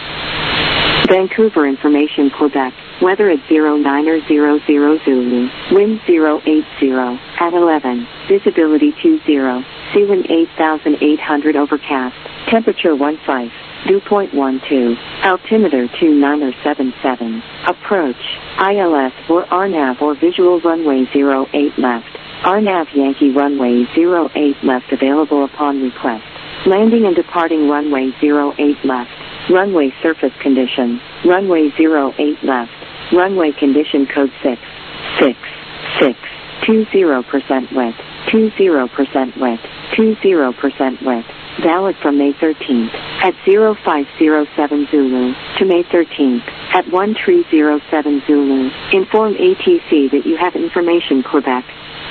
Vancouver information Quebec. Weather at 0900 Zulu. Wind 080 at 11. Visibility 20. Ceiling 8,800 overcast. Temperature 15. Dew point 12. Altimeter 2977. Approach. ILS or RNAV or visual runway 08 left. RNAV Yankee runway 08 left available upon request. Landing and departing runway 08 left. Runway surface condition. Runway 08 left. Runway condition code 6, 6, 6, 20% wet, 20% wet, 20% wet. Valid from May 13th at 0507 Zulu to May 13th at 1307 Zulu. Inform ATC that you have information Quebec.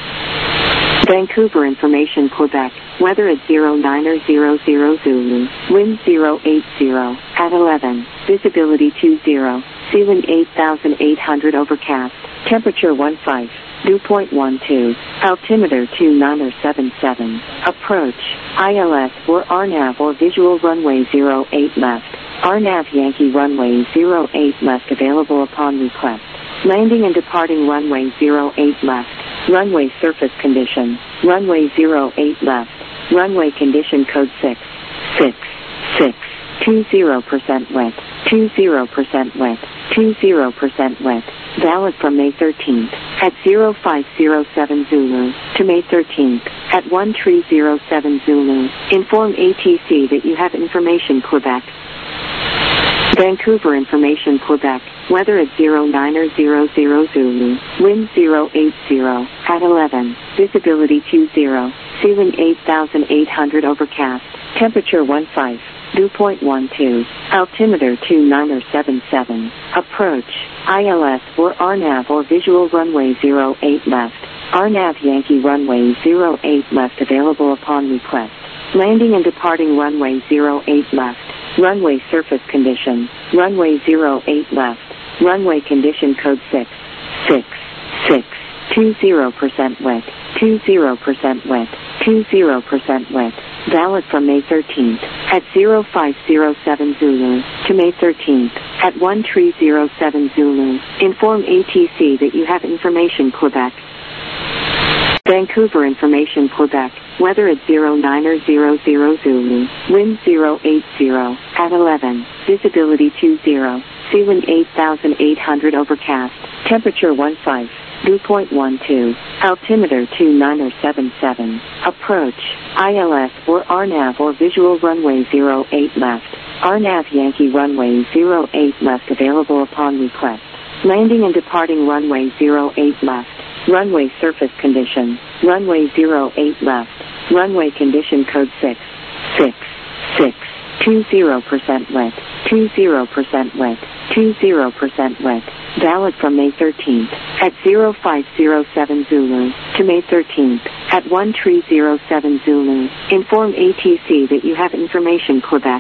Vancouver information Quebec. Weather at 0900 Zulu. Wind 080 at 11. Visibility 20. Ceiling 8,800 overcast. Temperature 15. Dew point 12. Altimeter 2977. Approach. ILS or RNAV or visual runway 08 left. RNAV Yankee runway 08 left available upon request. Landing and departing runway 08 left. Runway surface condition. Runway 08 left. Runway condition code 6, 6, 6, 20% wet, 20% wet, 20% wet. Valid from May 13th at 0507 Zulu to May 13th at 1307 Zulu. Inform ATC that you have information Quebec. Vancouver information Quebec. Weather at 0900 Zulu. Wind 080 at 11. Visibility 20. Ceiling 8,800 overcast. Temperature 15. Dew point 12. Altimeter 2977. Approach. ILS or RNAV or visual runway 08 left. RNAV Yankee runway 08 left available upon request. Landing and departing runway 08 left. Runway surface condition. Runway 08 left. Runway condition code 6, 6, 6, 20% wet, 20% wet, 20% wet. Valid from May 13th at 0507 Zulu to May 13th at 1307 Zulu. Inform ATC that you have information Quebec. Vancouver information Quebec. Weather at 0900 Zulu. Wind 080 at 11. Visibility 20. Ceiling 8,800 overcast. Temperature 15. Dew point 12. Altimeter 2977. Approach. ILS or RNAV or visual runway 08 left. RNAV Yankee runway 08 left available upon request. Landing and departing runway 08 left. Runway surface condition. Runway 08 left. Runway condition code 6, 6, 6, 20% wet, 20% wet, 20% wet. Valid from May 13th at 0507 Zulu to May 13th at 1307 Zulu. Inform ATC that you have information Quebec.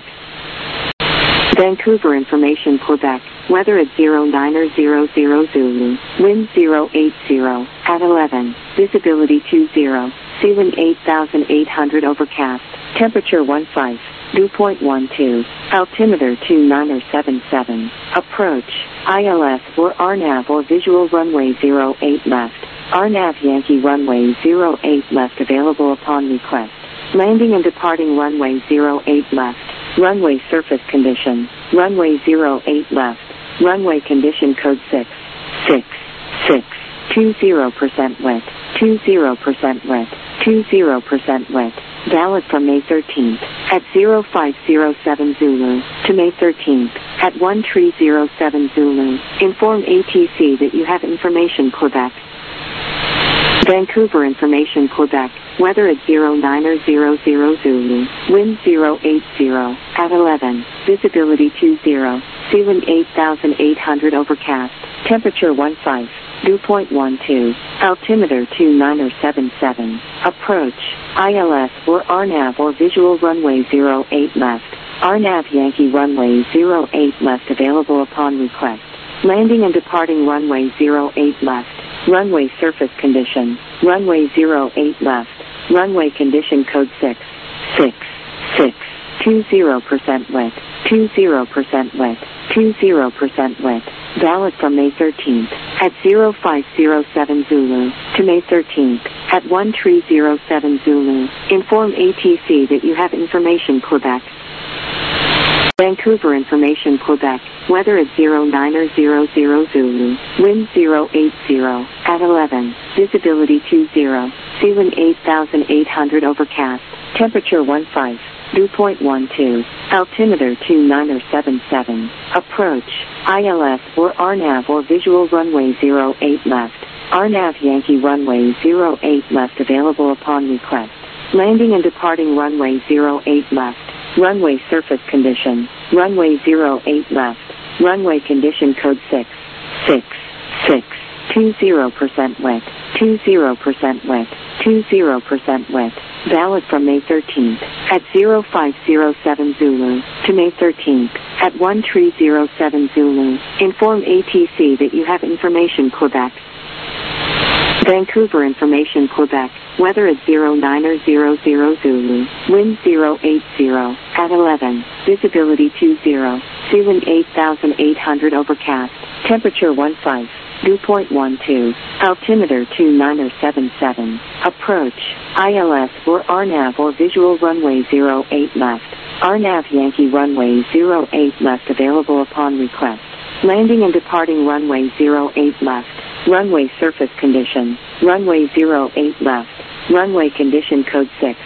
Vancouver information Quebec. Weather at 0900 Zulu. Wind 080 at 11. Visibility 20. Ceiling 8,800 overcast. Temperature 15. Dew point 12. Altimeter 2977. Approach. ILS or RNAV or visual runway 08 left. RNAV Yankee runway 08 left available upon request. Landing and departing runway 08 left. Runway surface condition. Runway 08 left. Runway condition code 6. 20% wet. 20% wet. 20% wet. Valid from May 13th at 0507 Zulu to May 13th at 1307 Zulu. Inform ATC that you have information Quebec. Vancouver information Quebec. Weather at 0900 Zulu. Wind 080 at 11. Visibility 20. Ceiling 8,800 overcast. Temperature 15. Dew point 12. Altimeter 2977. Approach. ILS or RNAV or visual runway 08 left. RNAV Yankee runway 08 left available upon request. Landing and departing runway 08 left. Runway surface condition. Runway 08 left. Runway condition code 6. 20% wet. 20% wet. 20% wet. Valid from May 13th at 0507 Zulu to May 13th at 1307 Zulu. Inform ATC that you have information Quebec. Vancouver information Quebec. Weather at 0900 Zulu. Wind 080 at 11. Visibility 20. Ceiling 8,800 overcast. Temperature 15. Dew point 12. Altimeter 2977. Approach. ILS or RNAV or visual runway 08 left. RNAV Yankee runway 08 left available upon request. Landing and departing runway 08 left. Runway surface condition. Runway 08 left. Runway condition code 6. 20% wet. 20% wet. 20% wet. Valid from May 13th at 0507 Zulu to May 13th at 1307 Zulu. Inform ATC that you have information Quebec. Vancouver information Quebec. Weather at 0900 Zulu. Wind 080 at 11. Visibility 20. Ceiling 8,800 overcast. Temperature 15. Dew point 12. Altimeter 2977. Approach. ILS or RNAV or visual runway 08 left. RNAV Yankee runway 08 left available upon request. Landing and departing runway 08 left. Runway surface condition. Runway 08 left. Runway condition code 6.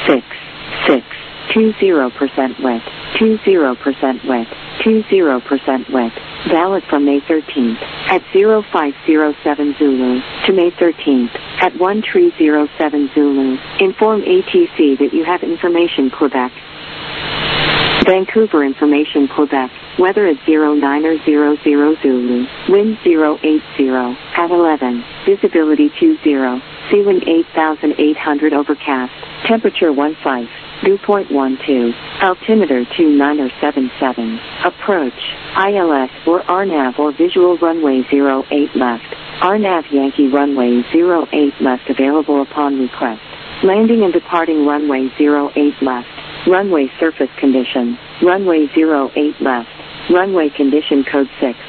20% wet. 20% wet. 20% wet. Valid from May 13th at 0507 Zulu to May 13th at 1307 Zulu. Inform ATC that you have information Quebec. Vancouver information Quebec. Weather at 0900 Zulu. Wind 080 at 11. Visibility 20. Ceiling 8,800 overcast. Temperature 15. Dew point 12. Altimeter 2977. Approach. ILS or RNAV or visual runway 08 left. RNAV Yankee runway 08 left available upon request. Landing and departing runway 08 left. Runway surface condition. Runway 08 left. Runway condition code 6.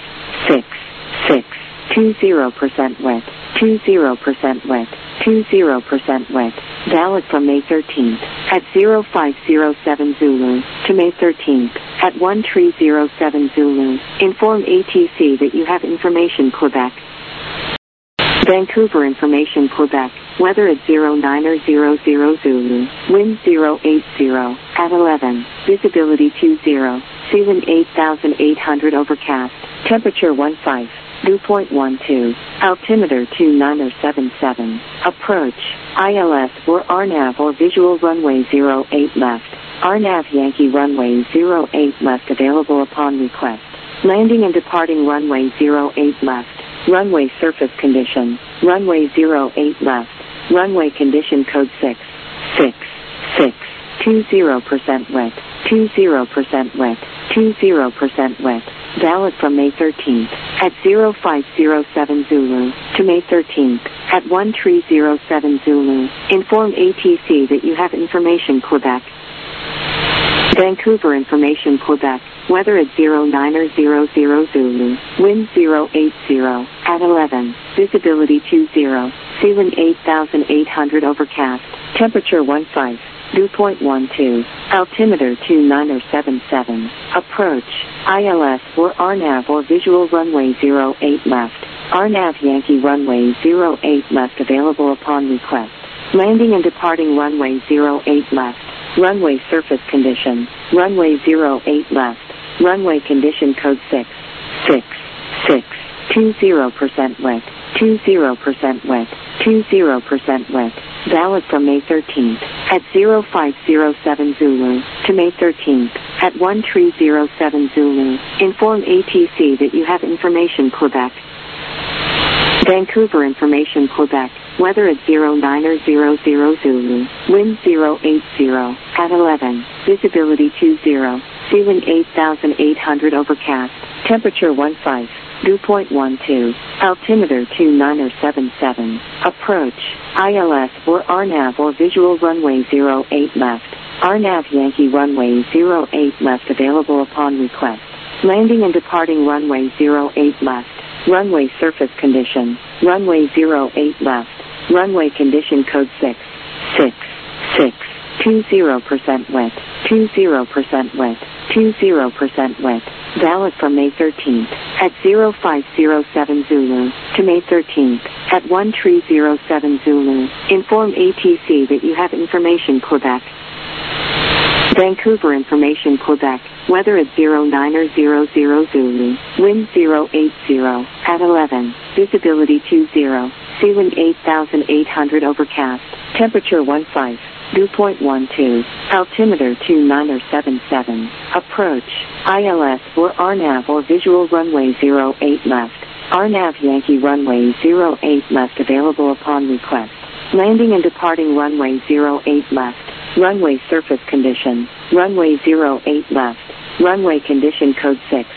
20% wet. 20% wet. 20% wet. Valid from May 13th at 0507 Zulu to May 13th at 1307 Zulu. Inform ATC that you have information Quebec. Vancouver information Quebec. Weather at 0900 Zulu. Wind 080 at 11. Visibility 20. Ceiling 8,800 overcast. Temperature 15. Dew point 12. Altimeter 2977. Approach. ILS or RNAV or visual runway 08 left. RNAV Yankee runway 08 left available upon request. Landing and departing runway 08 left. Runway surface condition. Runway 08 left. Runway condition code 6. 20% wet. 20% wet. 20% wet. Valid from May 13th at 0507 Zulu to May 13th at 1307 Zulu. Inform ATC that you have information Quebec. Vancouver information Quebec. weather at 0900 Zulu, wind 080, at 11, visibility 20, ceiling 8,800 overcast, temperature 15, dew point 12, altimeter 2977, approach, ILS or RNAV or visual runway 08 left, RNAV Yankee runway 08 left available upon request, landing and departing runway 08 left, runway surface condition, runway 08 left, runway condition code 6, 20% wet, 20% wet, 20% wet, valid from May 13th, at 0507 Zulu, to May 13th, at 1307 Zulu, inform ATC that you have information Quebec. Vancouver information Quebec, weather at 0900 Zulu, wind 080, at 11, visibility 20, ceiling 8,800 overcast, temperature 15, dew point 12, altimeter 2977, approach, ILS or RNAV or visual runway 08 left, RNAV Yankee runway 08 left available upon request, landing and departing runway 08 left, runway surface condition, runway 08 left, runway condition code 6, 20% wet, 20% wet, 20% wet, valid from May 13th, at 0507 Zulu, to May 13th, at 1307 Zulu, inform ATC that you have information Quebec. Vancouver information Quebec, weather at 0900 Zulu, wind 080, at 11, visibility 20, ceiling 8,800 overcast, temperature 15, dew point 12, altimeter 2977, approach, ILS or RNAV or visual runway 08 left, RNAV Yankee runway 08 left available upon request, landing and departing runway 08 left, runway surface condition, runway 08 left, runway condition code 6,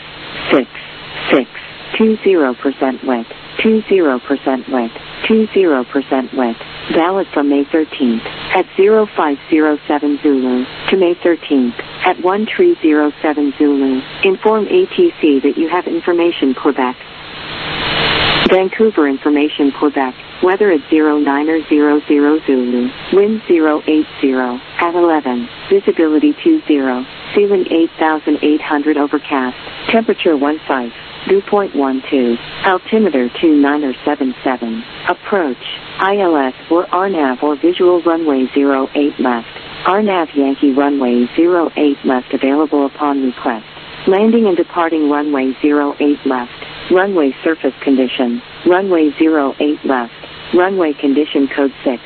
20% wet, 20% wet, 20% wet, valid from May 13th, at 0507 Zulu, to May 13th, at 1307 Zulu, inform ATC that you have information Quebec. Vancouver information Quebec, weather at 0900 Zulu, wind 080, at 11, visibility 20, ceiling 8,800 overcast, temperature 15, dew point 12, altimeter 2977, approach, ILS or RNAV or visual runway 08 left, RNAV Yankee runway 08 left available upon request, landing and departing runway 08 left, runway surface condition, runway 08 left, runway condition code 6,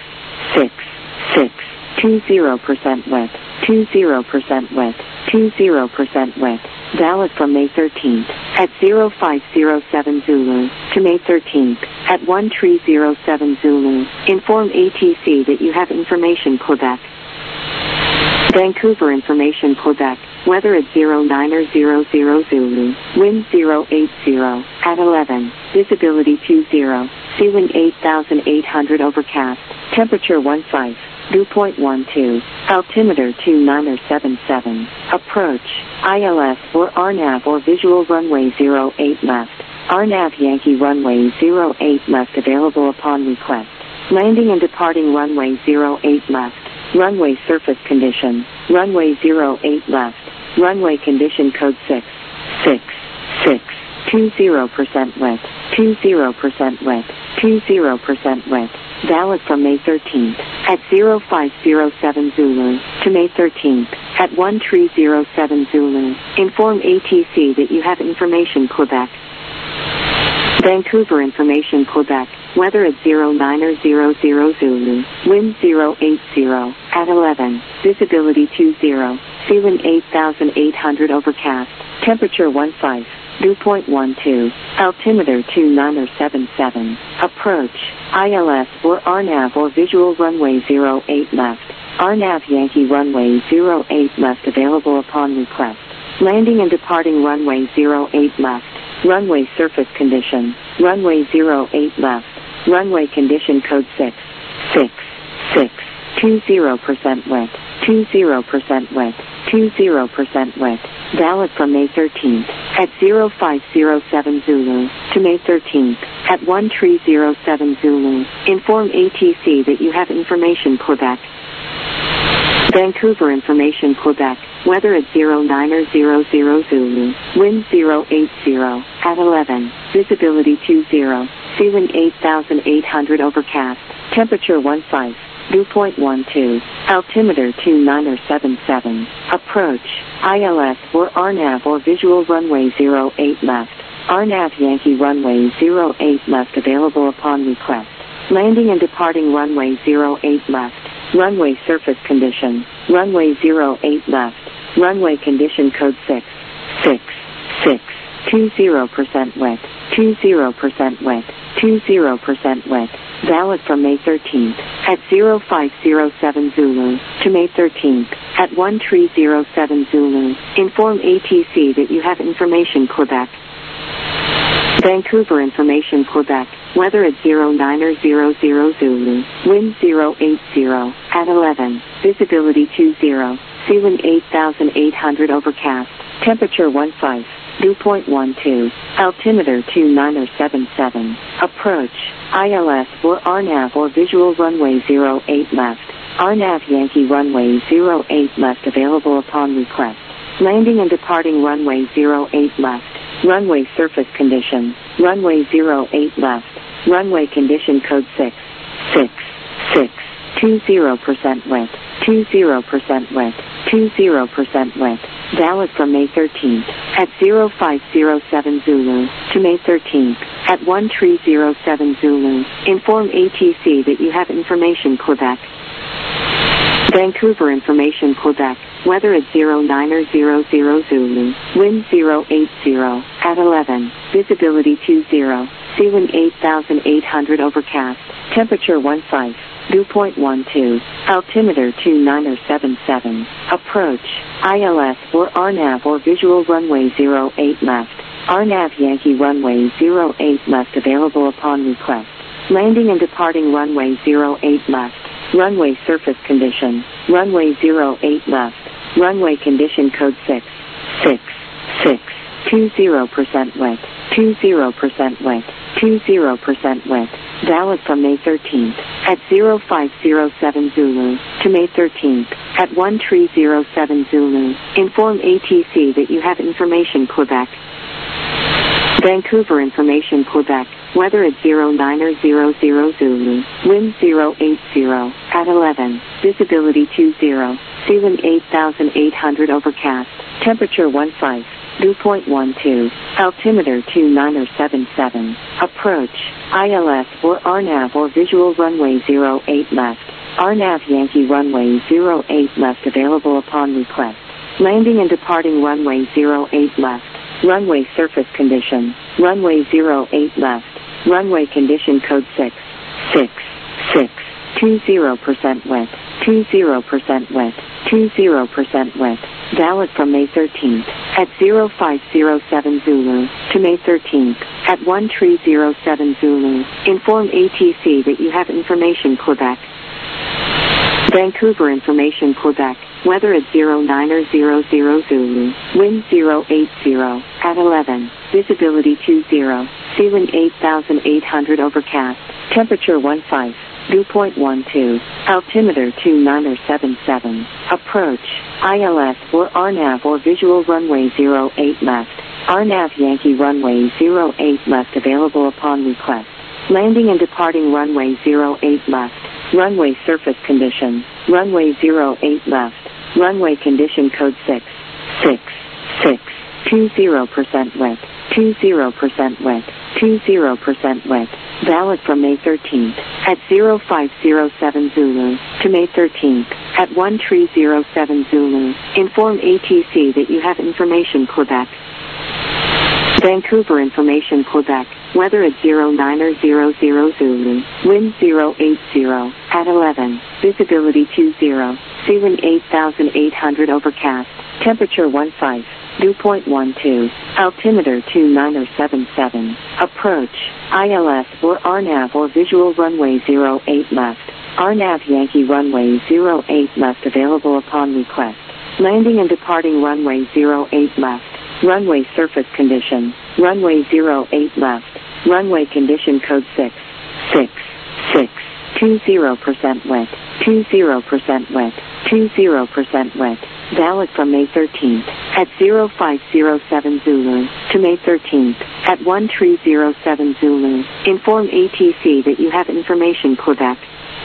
20% wet, 20% wet, 20% wet, valid from May 13th, at 0507 Zulu, to May 13th, at 1307 Zulu, inform ATC that you have information Quebec. Vancouver information Quebec, weather at 0900 Zulu, wind 080, at 11, visibility 20, ceiling 8,800 overcast, temperature 15, dew point 12, altimeter 2977, approach, ILS or RNAV or visual runway 08 left, RNAV Yankee runway 08 left available upon request, landing and departing runway 08 left, runway surface condition, runway 08 left, runway condition code 6, 20% wet, 20% wet, 20% wet, valid from May 13th, at 0507 Zulu, to May 13th, at 1307 Zulu, inform ATC that you have information Quebec. Vancouver information Quebec, weather at 0900 Zulu, wind 080, at 11, visibility 20, ceiling 8,800 overcast, temperature 15, dew point 12, altimeter 2977, approach, ILS or RNAV or visual runway 08 left, RNAV Yankee runway 08 left available upon request, landing and departing runway 08 left, runway surface condition, runway 08 left, runway condition code 6, 20% wet, 20% wet, 20% wet, valid from May 13th at 0507 Zulu to May 13th at 1307 Zulu. Inform ATC that you have information Quebec. Vancouver Information Quebec, weather at 0900 Zulu, wind 080 at 11, visibility 20, ceiling 8,800 overcast, temperature 15, dew point 12, altimeter 2977, approach, ILS or RNAV or visual runway 08 left, RNAV Yankee runway 08 left available upon request, landing and departing runway 08 left. Runway surface condition, runway 08 left, runway condition code 666, 20% wet, 20% wet, 20% wet, valid from May 13th at 0507 Zulu to May 13th at 1307 Zulu. Inform ATC that you have information Quebec. Vancouver Information Quebec, weather at 0900 Zulu, wind 080 at 11, visibility 20, ceiling 8,800 overcast, temperature 15, dew point 12, altimeter 2977, approach, ILS or RNAV or visual runway 08 left, RNAV Yankee runway 08 left available upon request, landing and departing runway 08 left. Runway surface condition, runway 08 left, runway condition code 666, 20% wet, 20% wet, 20% wet, valid from May 13th at 0507 Zulu to May 13th at 1307 Zulu. Inform ATC that you have information Quebec. Vancouver Information Quebec, weather at 0900 Zulu, wind 080 at 11, visibility 20, ceiling 8,800 overcast, temperature 15, dew point 12, altimeter 2977, approach, ILS or RNAV or visual runway 08 left, RNAV Yankee runway 08 left available upon request, landing and departing runway 08 left. Runway surface condition, runway 08 left, runway condition code 666, 20% wet, 20% wet, 20% wet, valid from May 13th at 0507 Zulu to May 13th at 1307 Zulu. Inform ATC that you have information Quebec. Vancouver Information Quebec, weather at 0900 Zulu, wind 080 at 11, visibility 20, ceiling 8,800 overcast, temperature 15, dew point 12, altimeter 2977, approach, ILS or RNAV or visual runway 08 left, RNAV Yankee runway 08 left available upon request, landing and departing runway 08 left. Runway surface condition, runway 08 left, runway condition code 666, 20% wet, 20% wet, 20% wet, valid from May 13th at 0507 Zulu to May 13th at 1307 Zulu. Inform ATC that you have information Quebec. Vancouver Information Quebec, weather at 0900 Zulu, wind 080 at 11, visibility 20, ceiling 8,800 overcast, temperature 15, dew point 12, altimeter 2977, approach, ILS or RNAV or visual runway 08 left, RNAV Yankee runway 08 left available upon request, landing and departing runway 08 left. Runway surface condition, runway 08 left, runway condition code 666, 20% wet, 20% wet, 20% wet, valid from May 13th at 0507 Zulu to May 13th at 1307 Zulu. Inform ATC that you have information Quebec. Vancouver Information Quebec, weather at 0900 Zulu, wind 080 at 11, visibility 20, ceiling 8,800 overcast, temperature 15, dew point 12, altimeter 2977, approach, ILS or RNAV or visual runway 08 left, RNAV Yankee runway 08 left available upon request, Landing and departing runway 08 left. Runway surface condition. Runway 08 left. Runway condition code 666. 20% wet. 20% wet. 20% wet. Valid from May 13th at 0507 Zulu to May 13th at 1307 Zulu. Inform ATC that you have information Quebec.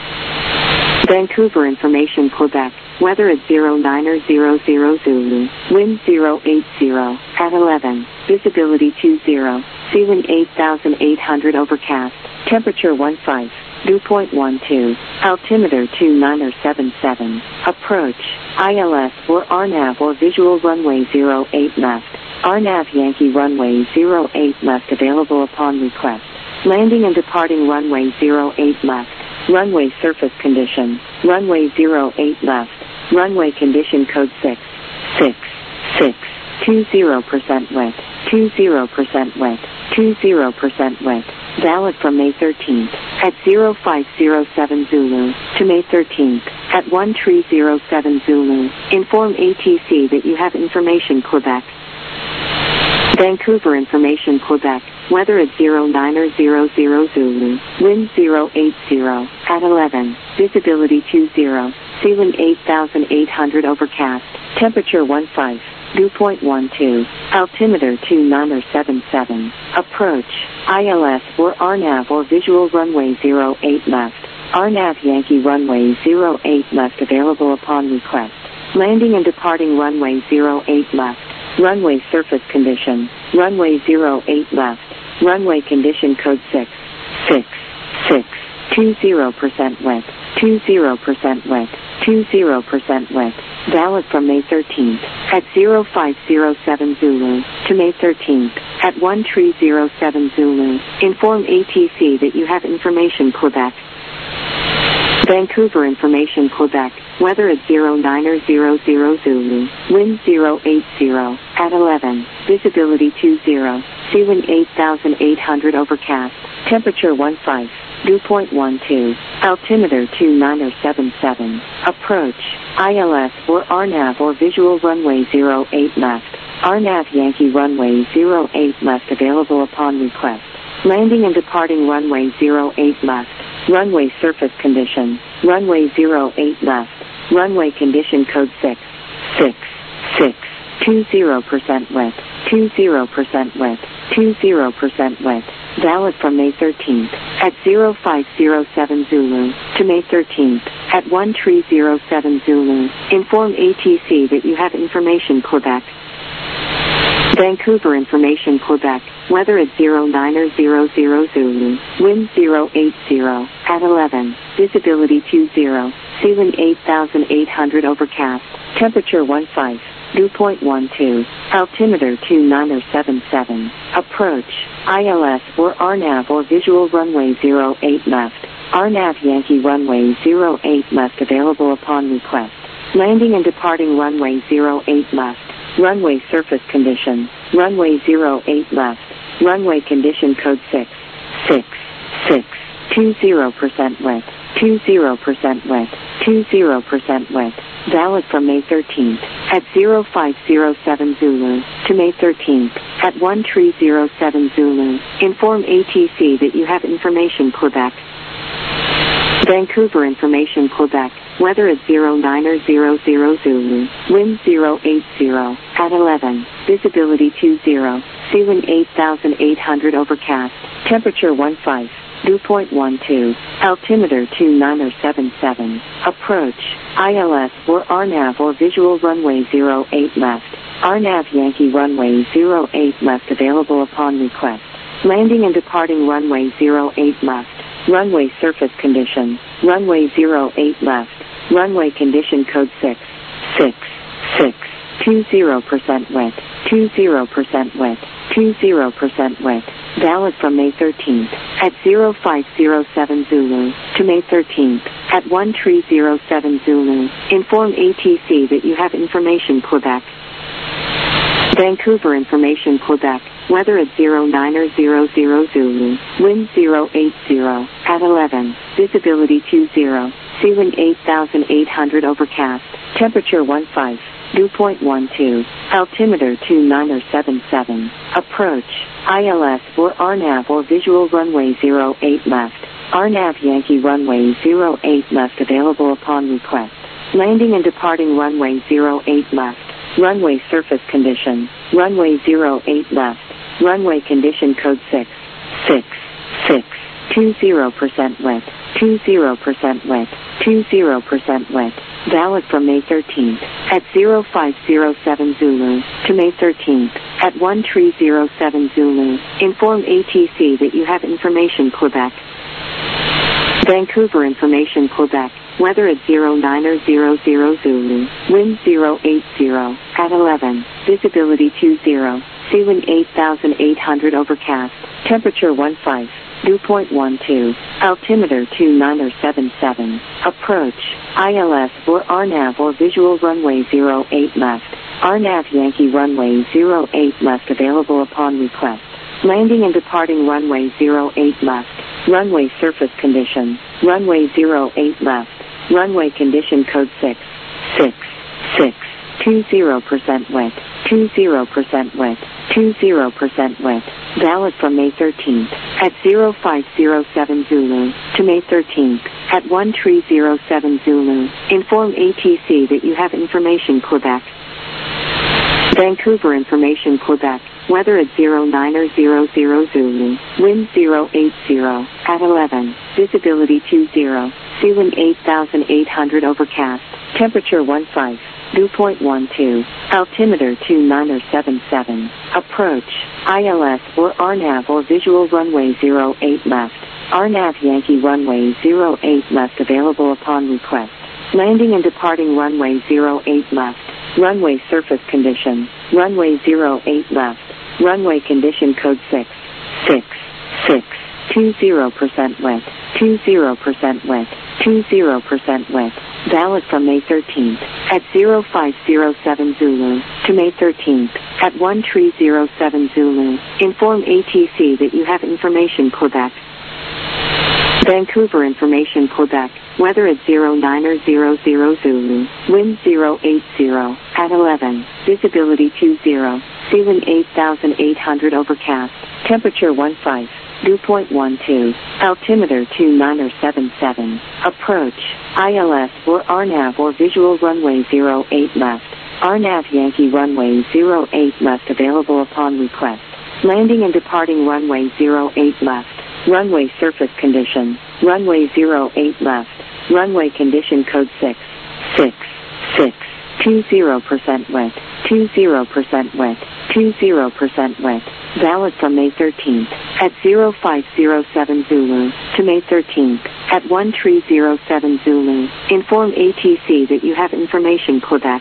Vancouver information Quebec. Weather at 0900 Zulu. Wind 080 at 11. Visibility 20. Ceiling 8,800 overcast. Temperature 15. Dew point 12. Altimeter 2977. Approach. ILS or RNAV or visual runway 08 left. RNAV Yankee runway 08 left available upon request. Landing and departing runway 08 left. Runway surface condition. Runway 08 left. Runway condition code 666. 20% wet. 20% wet. 20% wet. Valid from May 13th at 0507 Zulu to May 13th at 1307 Zulu. Inform ATC that you have information Quebec. Vancouver information Quebec. Weather at 0900 Zulu. Wind 080 at 11. Visibility 20. Ceiling 8,800 overcast. Temperature 15. Dew point 12. Altimeter 2977. Approach. ILS or RNAV or visual runway 08 left. RNAV Yankee runway 08 left available upon request. Landing and departing runway 08 left. Runway surface condition. Runway 08 left. Runway condition code 666. 20% wet. 20% wet. 20% wet. Valid from May 13th at 0507 Zulu to May 13th at 1307 Zulu. Inform ATC that you have information Quebec. Vancouver information Quebec. Weather at 0900 Zulu. Wind 080 at 11. Visibility 20. Ceiling 8,800 overcast. Temperature 15. Dew point 12. Altimeter 2977. Approach. ILS or RNAV or visual runway 08 left. RNAV Yankee runway 08 left available upon request. Landing and departing runway 08 left. Runway surface condition. Runway 08 left. Runway condition code 666. 20% wet. 20% wet. 20% wet. Valid from May 13th at 0507 Zulu to May 13th at 1307 Zulu. Inform ATC that you have information Quebec. Vancouver information Quebec. Weather at 0900 Zulu. Wind 080 at 11. Visibility 20. Ceiling 8,800 overcast. Temperature 15. Dew point 12. Altimeter 2977. Approach. ILS or RNAV or visual runway 08 left. RNAV Yankee runway 08 left available upon request. Landing and departing runway 08 left. Runway surface condition. Runway 08 left. Runway condition code 666. 20% wet. 20% wet. 20% wet. Valid from May 13th at 0507 Zulu to May 13th at 1307 Zulu. Inform ATC that you have information Quebec. Vancouver information Quebec. Weather at 0900 Zulu. Wind 080 at 11. Visibility 20. Ceiling 8,800 overcast. Temperature 15. Dew point 12. Altimeter 2977. Approach. ILS or RNAV or visual runway 08 left. RNAV Yankee runway 08 left available upon request. Landing and departing runway 08 left. Runway surface condition. Runway 08 left. Runway condition code 666. 20% wet. 20% wet. 20% wet. Valid from May 13th at 0507 Zulu to May 13th at 1307 Zulu. Inform ATC that you have information Quebec. Vancouver information Quebec. Weather at 0900 Zulu. Wind 080 at 11. Visibility 20. Ceiling 8,800 overcast. Temperature 15. dew.12, altimeter 2977, approach, ILS for RNAV or visual runway 08 left, RNAV Yankee runway 08 left available upon request, landing and departing runway 08 left, runway surface condition, runway 08 left, runway condition code 666, 20% wet, 20% wet, 20% wet, valid from May 13th at 0507 Zulu to May 13th at 1307 Zulu. Inform ATC that you have information Quebec. Vancouver information Quebec. Weather at 0900 Zulu. Wind 080 at 11. Visibility 20. Ceiling 8,800 overcast. Temperature 15. Dew.12. Altimeter 2977. Approach. ILS for RNAV or visual runway 08 left. RNAV Yankee runway 08 left available upon request. Landing and departing runway 08 left. Runway surface condition. Runway 08 left. Runway condition code 666. 20% wet. 20% wet. 20% wet. Valid from May 13th at 0507 Zulu to May 13th at 1307 Zulu. Inform ATC that you have information Quebec. Vancouver information Quebec. Weather at 0900 Zulu. Wind 080 at 11. Visibility 20. Ceiling 8,800 overcast. Temperature 15. Dew.12. Altimeter 2977. Approach. ILS or RNAV or visual runway 08 left. RNAV Yankee runway 08 left available upon request. Landing and departing runway 08 left. Runway surface condition. Runway 08 left. Runway condition code 666. 20% wet. 20% wet. 20% wet. Valid from May 13th at 0507 Zulu to May 13th at 1307 Zulu. Inform ATC that you have information Quebec. Vancouver information Quebec. Weather at 0900 Zulu. Wind 080 at 11. Visibility 20. Ceiling 8,800 overcast. Temperature 15. Dew.12. Altimeter 2977. Approach. ILS for RNAV or visual runway 08 left. RNAV Yankee runway 08 left available upon request. Landing and departing runway 08 left. Runway surface condition. Runway 08 left. Runway condition code 666. 20% wet. 20% wet. 20% wet. Valid from May 13th at 0507 Zulu to May 13th at 1307 Zulu. Inform ATC that you have information Quebec.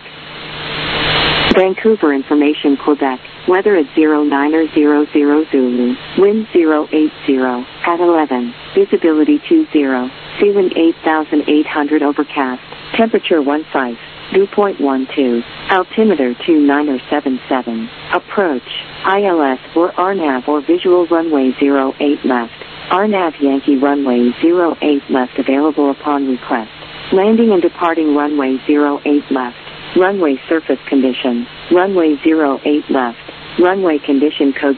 Vancouver information Quebec. Weather at 0900 Zulu. Wind 080 at 11. Visibility 20. Ceiling 8,800 overcast. Temperature 15. Dew.12. Altimeter 2977. Approach. ILS for RNAV or visual runway 08 left. RNAV Yankee runway 08 left available upon request. Landing and departing runway 08 left. Runway surface condition. Runway 08 left. Runway condition code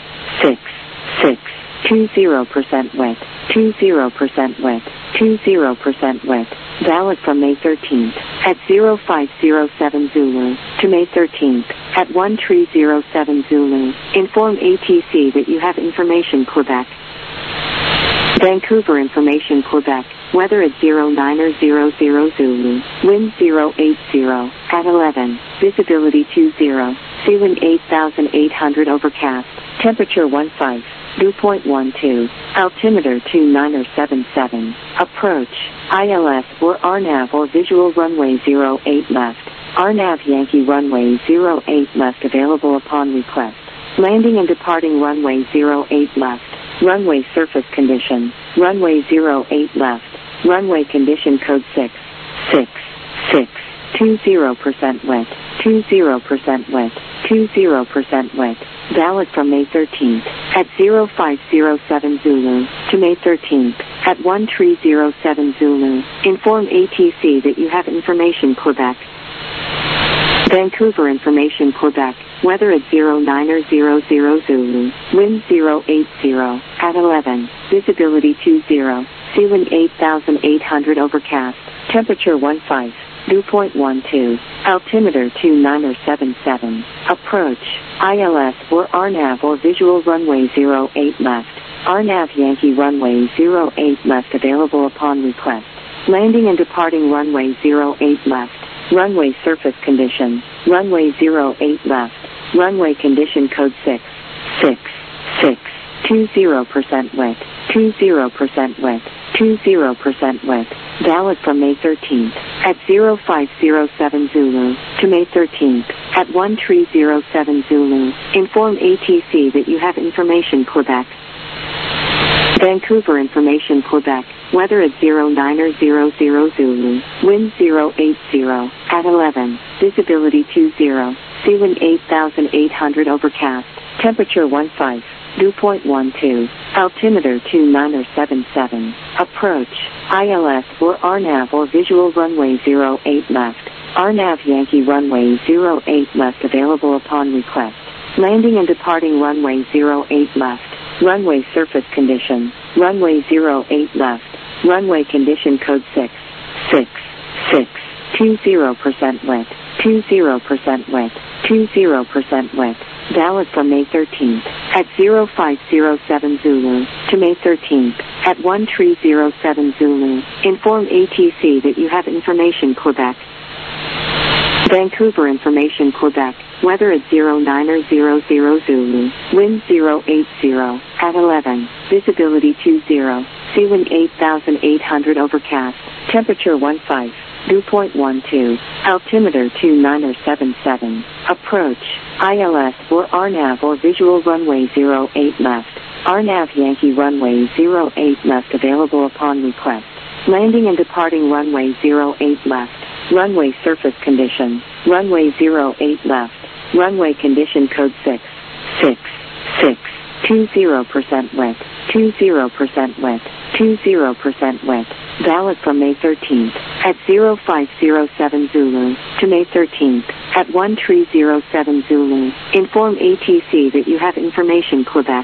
666. 20% wet. 20% wet. 20% wet. Valid from May 13th at 0507 Zulu to May 13th at 1307 Zulu. Inform ATC that you have information Quebec. Vancouver information Quebec. Weather at 0900 Zulu. Wind 080 at 11. Visibility 20. Ceiling 8,800 overcast. Temperature 15. Dew.12. Altimeter 2977. Approach. ILS for RNAV or visual runway 08 left. RNAV Yankee runway 08 left available upon request. Landing and departing runway 08 left. Runway surface condition. Runway 08 left. Runway condition code 666. 20% wet. 20% wet. 20% wet. Valid from May 13th at 0507 Zulu to May 13th at 1307 Zulu. Inform ATC that you have information Quebec. Vancouver Information Quebec, weather at 0900 Zulu, wind 080, at 11, visibility 20, ceiling 8,800 overcast, temperature 15, dew point 12, altimeter 2977, approach, ILS or RNAV or visual runway 08 left, RNAV Yankee runway 08 left available upon request, landing and departing runway 08 left, runway surface condition, runway 08 left, runway condition code 666, 20% wet, 20% wet, 20% wet, valid from May 13th, at 0507 Zulu, to May 13th, at 1307 Zulu, inform ATC that you have information Quebec. Vancouver Information Quebec, weather at 0900 Zulu, wind 080, at 11, visibility 20, ceiling 8,800 overcast, temperature 15, dew point 12, altimeter 2977, approach, ILS or RNAV or visual runway 08 left, RNAV Yankee runway 08 left available upon request, landing and departing runway 08 left, runway surface condition, runway 08 left, runway condition code 666, 20% wet, 20% wet, 20% wet, valid from May 13th, at 0507 Zulu, to May 13th, at 1307 Zulu, inform ATC that you have information Quebec. Vancouver Information Quebec, weather at 0900 Zulu, wind 080, at 11, visibility 20, ceiling 8,800 overcast, temperature 15, dew point 12, altimeter 2977, approach, ILS or RNAV or visual runway 08 left, RNAV Yankee runway 08 left available upon request, landing and departing runway 08 left, runway surface condition, runway 08 left, runway condition code 666, 20% wet, 20% wet, 20% wet, valid from May 13th, at 0507 Zulu, to May 13th, at 1307 Zulu, inform ATC that you have information Quebec.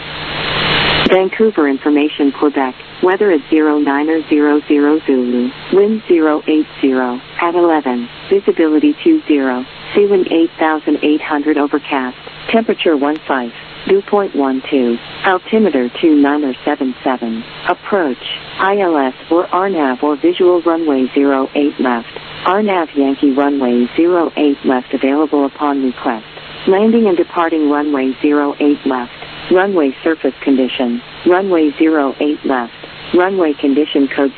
Vancouver Information Quebec, weather at 0900 Zulu, wind 080, at 11, visibility 20, ceiling 8,800 overcast, temperature 15, dew point 12, altimeter 2977, approach, ILS or RNAV or visual runway 08 left, RNAV Yankee runway 08 left available upon request, landing and departing runway 08 left, runway surface condition, runway 08 left, runway condition code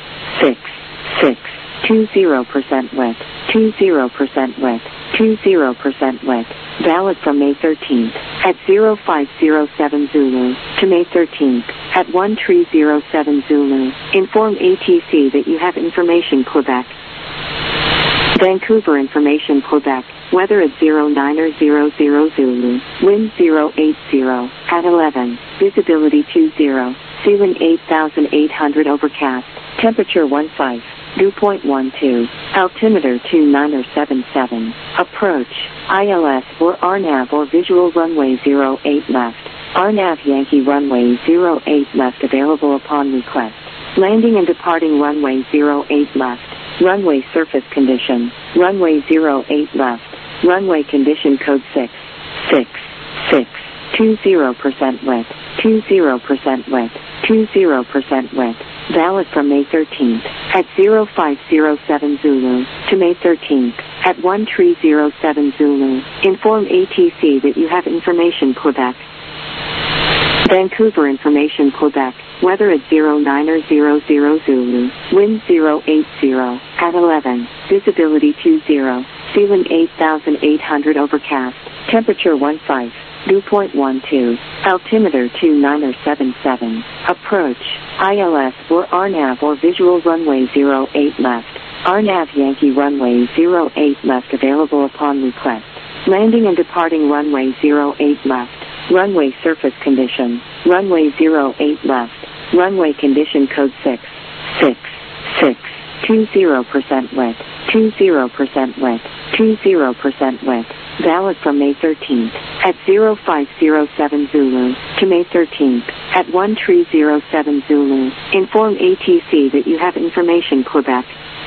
666, 20% wet, 20% wet, 20% wet, valid from May 13th, at 0507 Zulu, to May 13th, at 1307 Zulu, inform ATC that you have information Quebec. Vancouver Information Quebec, weather at 0900 Zulu, wind 080, at 11, visibility 20, ceiling 8,800 overcast, temperature 15, dew point 12, altimeter 2977, approach, ILS or RNAV or visual runway 08 left, RNAV Yankee runway 08 left available upon request, landing and departing runway 08 left, runway surface condition, runway 08 left, runway condition code 666, 20% wet, 20% wet, 20% wet, valid from May 13th, at 0507 Zulu, to May 13th, at 1307 Zulu, inform ATC that you have information Quebec. Vancouver Information Quebec, weather at 0900 Zulu, wind 080, at 11, visibility 20, ceiling 8,800 overcast, temperature 15, dew point 12, altimeter 2977, approach, ILS or RNAV or visual runway 08 left, RNAV Yankee runway 08 left available upon request, landing and departing runway 08 left, runway surface condition, runway 08 left, runway condition code 666, 20% wet, 20% wet, 20% width. Valid from May 13th at 0507 Zulu to May 13th at 1307 Zulu. Inform ATC that you have information Quebec.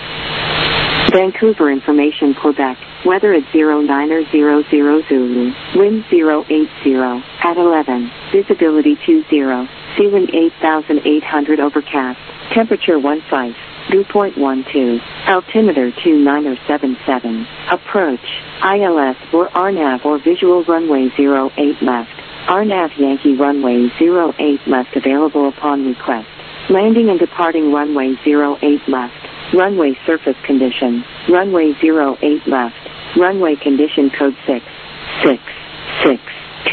Vancouver information Quebec. Weather at 0900 Zulu. Wind 080 at 11. Visibility 20. Ceiling 8,800 overcast. Temperature 15. Dew point 12. Altimeter 2977. Approach. ILS or RNAV or visual runway 08 left. RNAV Yankee runway 08 left available upon request. Landing and departing runway 08 left. Runway surface condition. Runway 08 left. Runway condition code 666.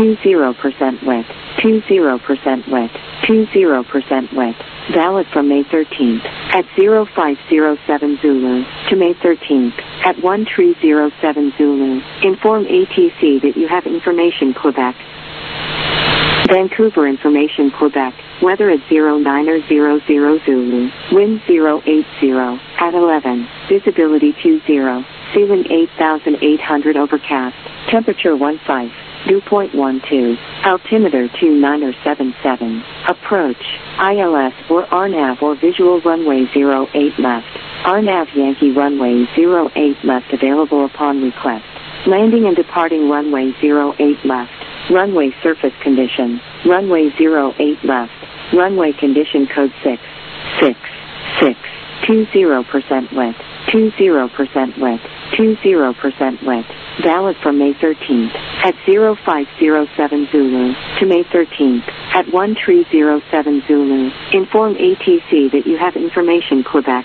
20% width. 20% width. 20% width. Valid from May 13th at 0507 Zulu to May 13th at 1307 Zulu. Inform ATC that you have information Quebec. Vancouver information Quebec. Weather at 0900 Zulu. Wind 080 at 11. Visibility 20. Ceiling 8,800 overcast. Temperature 15. Dew point 12. Altimeter 2977. Approach. ILS or RNAV or visual runway 08 left. RNAV Yankee runway 08 left available upon request. Landing and departing runway 08 left. Runway surface condition. Runway 08 left. Runway condition code 666. 20% width. 20% width. 20% width. Valid from May 13th at 0507 Zulu to May 13th at 1307 Zulu. Inform ATC that you have information Quebec.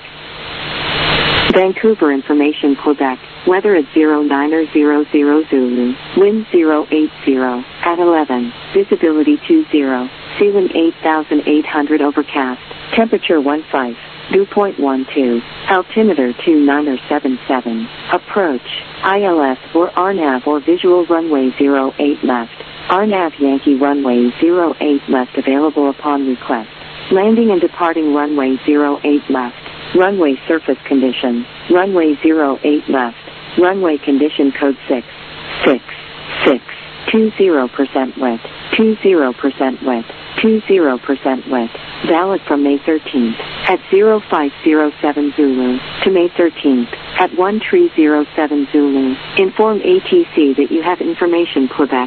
Vancouver information Quebec. Weather at 0900 Zulu. Wind 080 at 11. Visibility 20. Ceiling 8,800 overcast. Temperature 15. Dew point 12. Altimeter 2977. Approach. ILS or RNAV or visual runway 08 left. RNAV Yankee runway 08 left available upon request. Landing and departing runway 08 left. Runway surface condition. Runway 08 left. Runway condition code 666. 20% width. 20% width. 20% width. Valid from May 13th at 0507 Zulu to May 13th at 1307 Zulu. Inform ATC that you have information Quebec.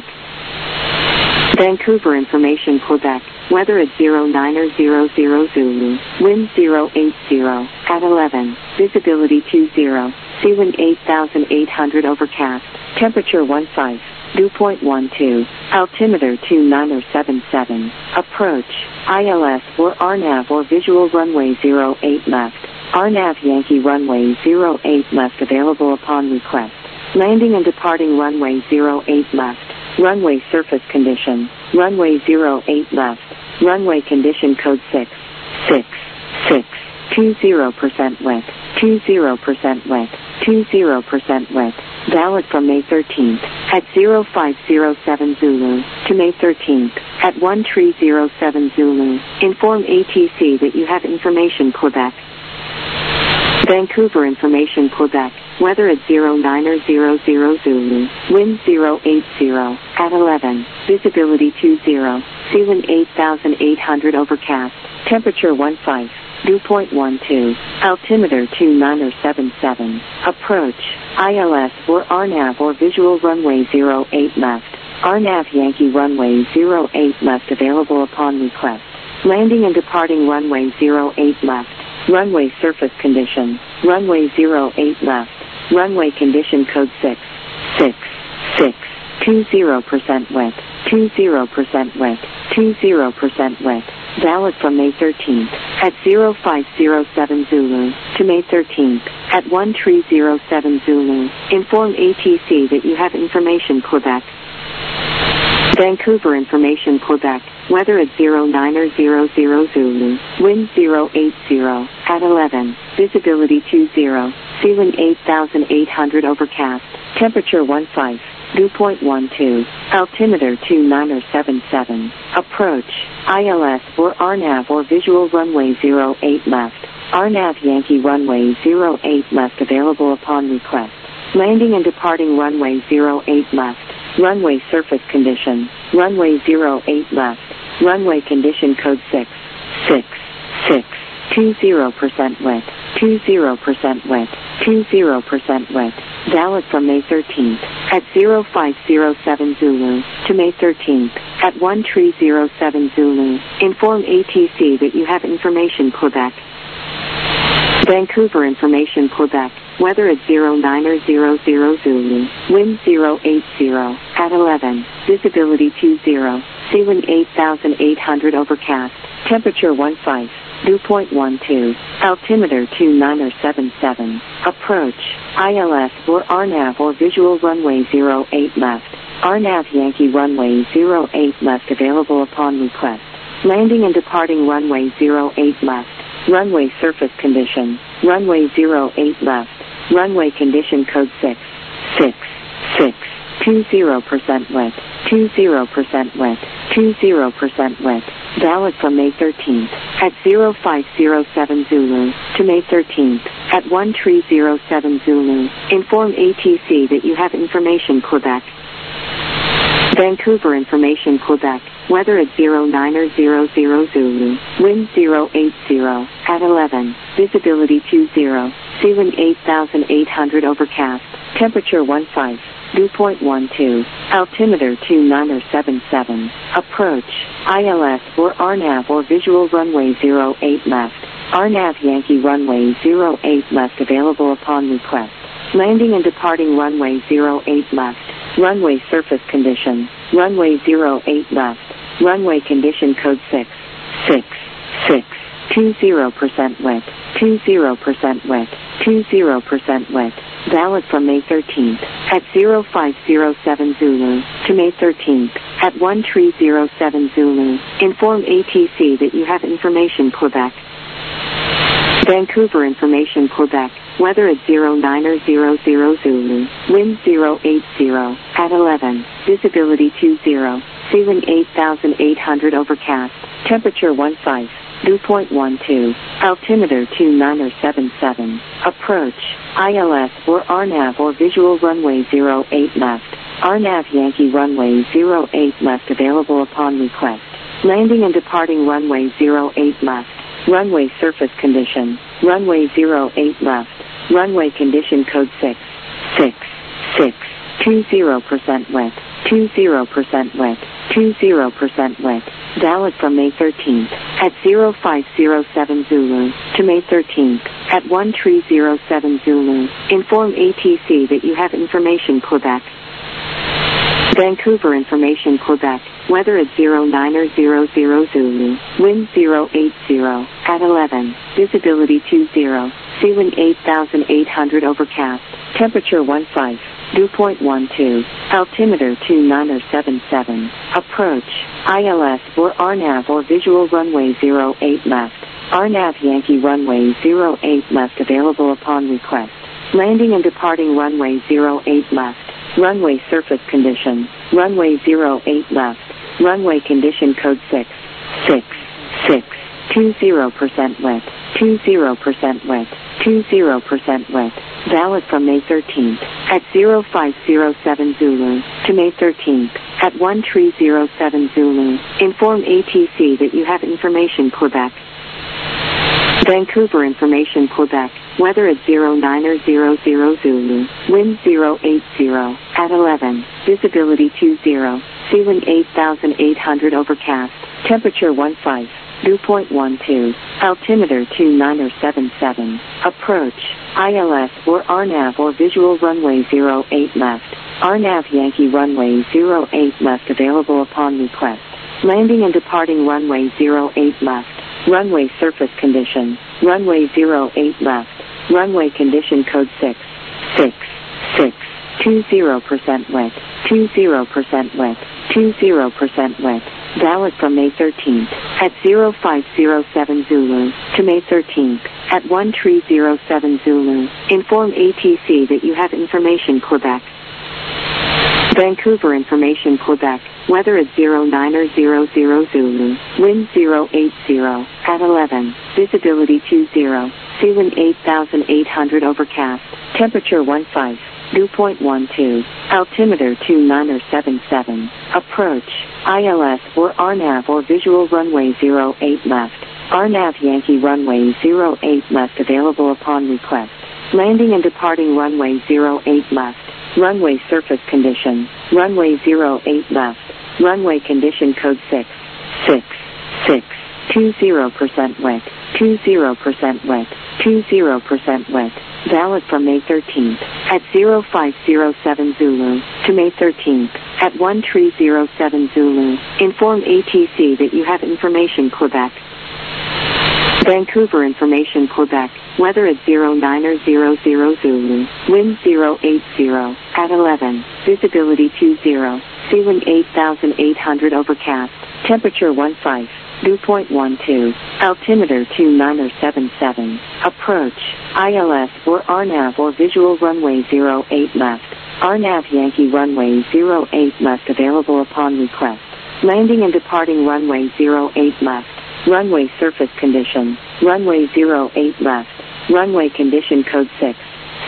Vancouver information Quebec. Weather at 0900 Zulu. Wind 080 at 11. Visibility 20. Ceiling 8,800 overcast. Temperature 15. Dew point 12. Altimeter 2977. Approach. ILS or RNAV or visual runway 08 left. RNAV Yankee runway 08 left available upon request. Landing and departing runway 08 left. Runway surface condition. Runway 08 left. Runway condition code 666. 20% width. 20% width. 20% width. Valid from May 13th at 0507 Zulu to May 13th at 1307 Zulu. Inform ATC that you have information Quebec. Vancouver information Quebec. Weather at 0900 Zulu. Wind 080 at 11. Visibility 20. Ceiling 8,800 overcast. Temperature 15. Dew point 12. Altimeter 2977. Approach. ILS or RNAV or visual runway 08 left. RNAV Yankee runway 08 left available upon request. Landing and departing runway 08 left. Runway surface condition. Runway 08 left. Runway condition code 666. 20% width. 20% width. 20% width. Valid from May 13th at 0507 Zulu to May 13th at 1307 Zulu. Inform ATC that you have information Quebec. Vancouver information Quebec. Weather at 0900 Zulu. Wind 080 at 11. Visibility 20. Ceiling 8,800 overcast. Temperature 15. Dew point 12. Altimeter 2977. Approach. ILS or RNAV or visual runway 08 left. RNAV Yankee runway 08 left available upon request. Landing and departing runway 08 left. Runway surface condition. Runway 08 left. Runway condition code 666. 20% width. 20% width. 20% width. Valid from May 13th at 0507 Zulu to May 13th at 1307 Zulu. Inform ATC that you have information Quebec. Vancouver information Quebec. Weather at 0900 Zulu. Wind 080 at 11. Visibility 20. Ceiling 8,800 overcast. Temperature 15. Dew point 12. Altimeter 2977. Approach. ILS or RNAV or visual runway 08 left. RNAV Yankee runway 08 left available upon request. Landing and departing runway 08 left. Runway surface condition. Runway 08 left. Runway condition code 666. 20% width. 20% width. 20% width. Valid from May 13th at 0507 Zulu to May 13th at 1307 Zulu. Inform ATC that you have information Quebec. Vancouver information Quebec. Weather at 0900 Zulu. Wind 080 at 11. Visibility 20. Ceiling 8,800 overcast. Temperature 15. Dew point 12. Altimeter 2977. Approach. ILS or RNAV or visual runway 08 left. RNAV Yankee runway 08 left available upon request. Landing and departing runway 08 left. Runway surface condition. Runway 08 left. Runway condition code 666. 20% width. 20% width. 20% width. Valid from May 13th at 0507 Zulu to May 13th at 1307 Zulu. Inform ATC that you have information Quebec. Vancouver information Quebec. Weather at 0900 Zulu. Wind 080 at 11. Visibility 20. Ceiling 8,800 overcast. Temperature 15. Dew point 12. Altimeter 2977. Approach. ILS or RNAV or visual runway 08 left. RNAV Yankee runway 08 left available upon request. Landing and departing runway 08 left. Runway surface condition. Runway 08 left. Runway condition code 666. 20% width. 20% width. 20% width. Valid from May 13th at 0507 Zulu to May 13th at 1307 Zulu. Inform ATC that you have information Quebec. Vancouver information Quebec. Weather at 0900 Zulu. Wind 080 at 11. Visibility 20. Ceiling 8,800 overcast. Temperature 15. Dew point 12. Altimeter 2977. Approach. ILS or RNAV or visual runway 08 left. RNAV Yankee runway 08 left available upon request. Landing and departing runway 08 left. Runway surface condition. Runway 08 left. Runway condition code 666. 20% width. 20% width. 20% width. Valid from May 13th at 0507 Zulu to May 13th at 1307 Zulu. Inform ATC that you have information Quebec. Vancouver information Quebec. Weather at 0900 Zulu. Wind 080 at 11. Visibility 20. Ceiling 8,800 overcast. Temperature 15. Dew point 12. Altimeter 2977. Approach. ILS or RNAV or visual runway 08 left. RNAV Yankee runway 08 left available upon request. Landing and departing runway 08 left. Runway surface condition. Runway 08 left. Runway condition code 666. 20% width. 20% width. 20% width. Valid from May 13th at 0507 Zulu to May 13th at 1307 Zulu. Inform ATC that you have information Quebec. Vancouver information Quebec. Weather at 0900 Zulu. Wind 080 at 11. Visibility 20. Ceiling 8,800 overcast. Temperature 15. 2.12. Altimeter 2977. Approach. ILS or RNAV or visual runway 08 left. RNAV Yankee runway 08 left available upon request. Landing and departing runway 08 left. Runway surface condition. Runway 08 left. Runway condition code 6. 20% wet. 20% wet. 20% wet. Valid from May 13th at 0507 Zulu to May 13th at 1307 Zulu. Inform ATC that you have information Quebec. Vancouver information Quebec. Weather at 0900 Zulu. Wind 080 at 11. Visibility 20. Ceiling 8,800 overcast. Temperature 15. Dew point 12. Altimeter 2977. Approach. ILS or RNAV or visual runway 08 left. RNAV Yankee runway 08 left available upon request. Landing and departing runway 08 left. Runway surface condition. Runway 08 left. Runway condition code 6.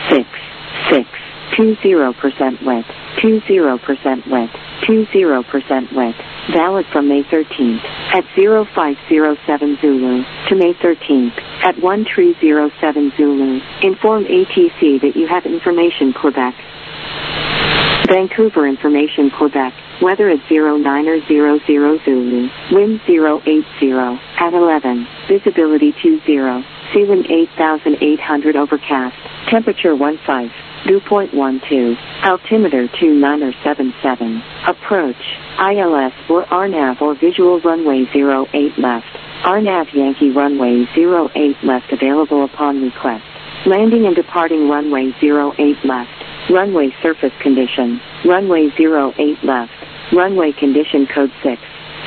20% wet. 20% wet. 20% wet. Valid from May 13th at 0507 Zulu to May 13th at 1307 Zulu. Inform ATC that you have information Quebec. Vancouver information Quebec. Weather at 0900 Zulu. Wind 080 at 11. Visibility 20. Ceiling 8,800 overcast. Temperature 15. Dew point 12. Altimeter 2977. Approach. ILS or RNAV or visual runway 08 left. RNAV Yankee runway 08 left available upon request. Landing and departing runway 08 left. Runway surface condition. Runway 08 left. Runway condition code 6.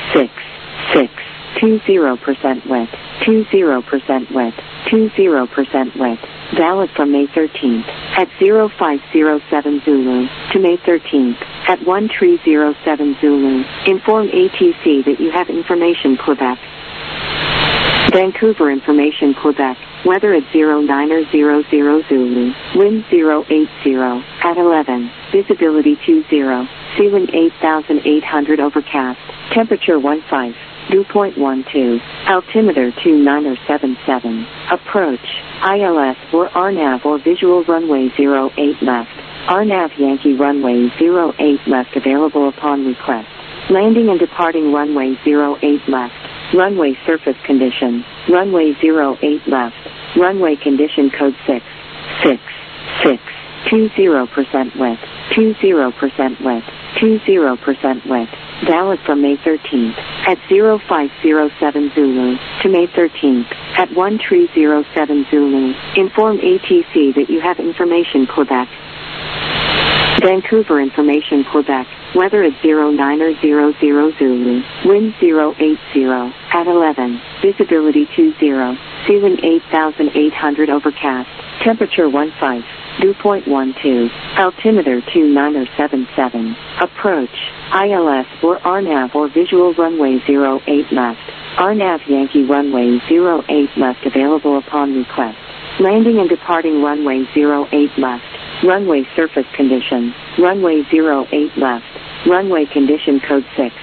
20% wet. 20% wet. 20% wet. Valid from May 13th at 0507 Zulu to May 13th at 1307 Zulu. Inform ATC that you have information Quebec. Vancouver information Quebec. Weather at 0900 Zulu. Wind 080 at 11. Visibility 20. Ceiling 8,800 overcast. Temperature 15. Dew point 12. Altimeter 2977. Approach. ILS or RNAV or visual runway 08 left. RNAV Yankee runway 08 left available upon request. Landing and departing runway 08 left. Runway surface condition. Runway 08 left. Runway condition code 6. 20% wet. 20% wet. 20% wet. Valid from May 13th at 0507 Zulu to May 13th at 1307 Zulu. Inform ATC that you have information Quebec. Vancouver information Quebec. Weather at 0900 Zulu. Wind 080 at 11. Visibility 20. Ceiling 8,800 overcast. Temperature 15. Dew point 12. Altimeter 2977. Approach. ILS or RNAV or visual runway 08 left. RNAV Yankee runway 08 left available upon request. Landing and departing runway 08 left. Runway surface condition. Runway 08 left. Runway condition code 6.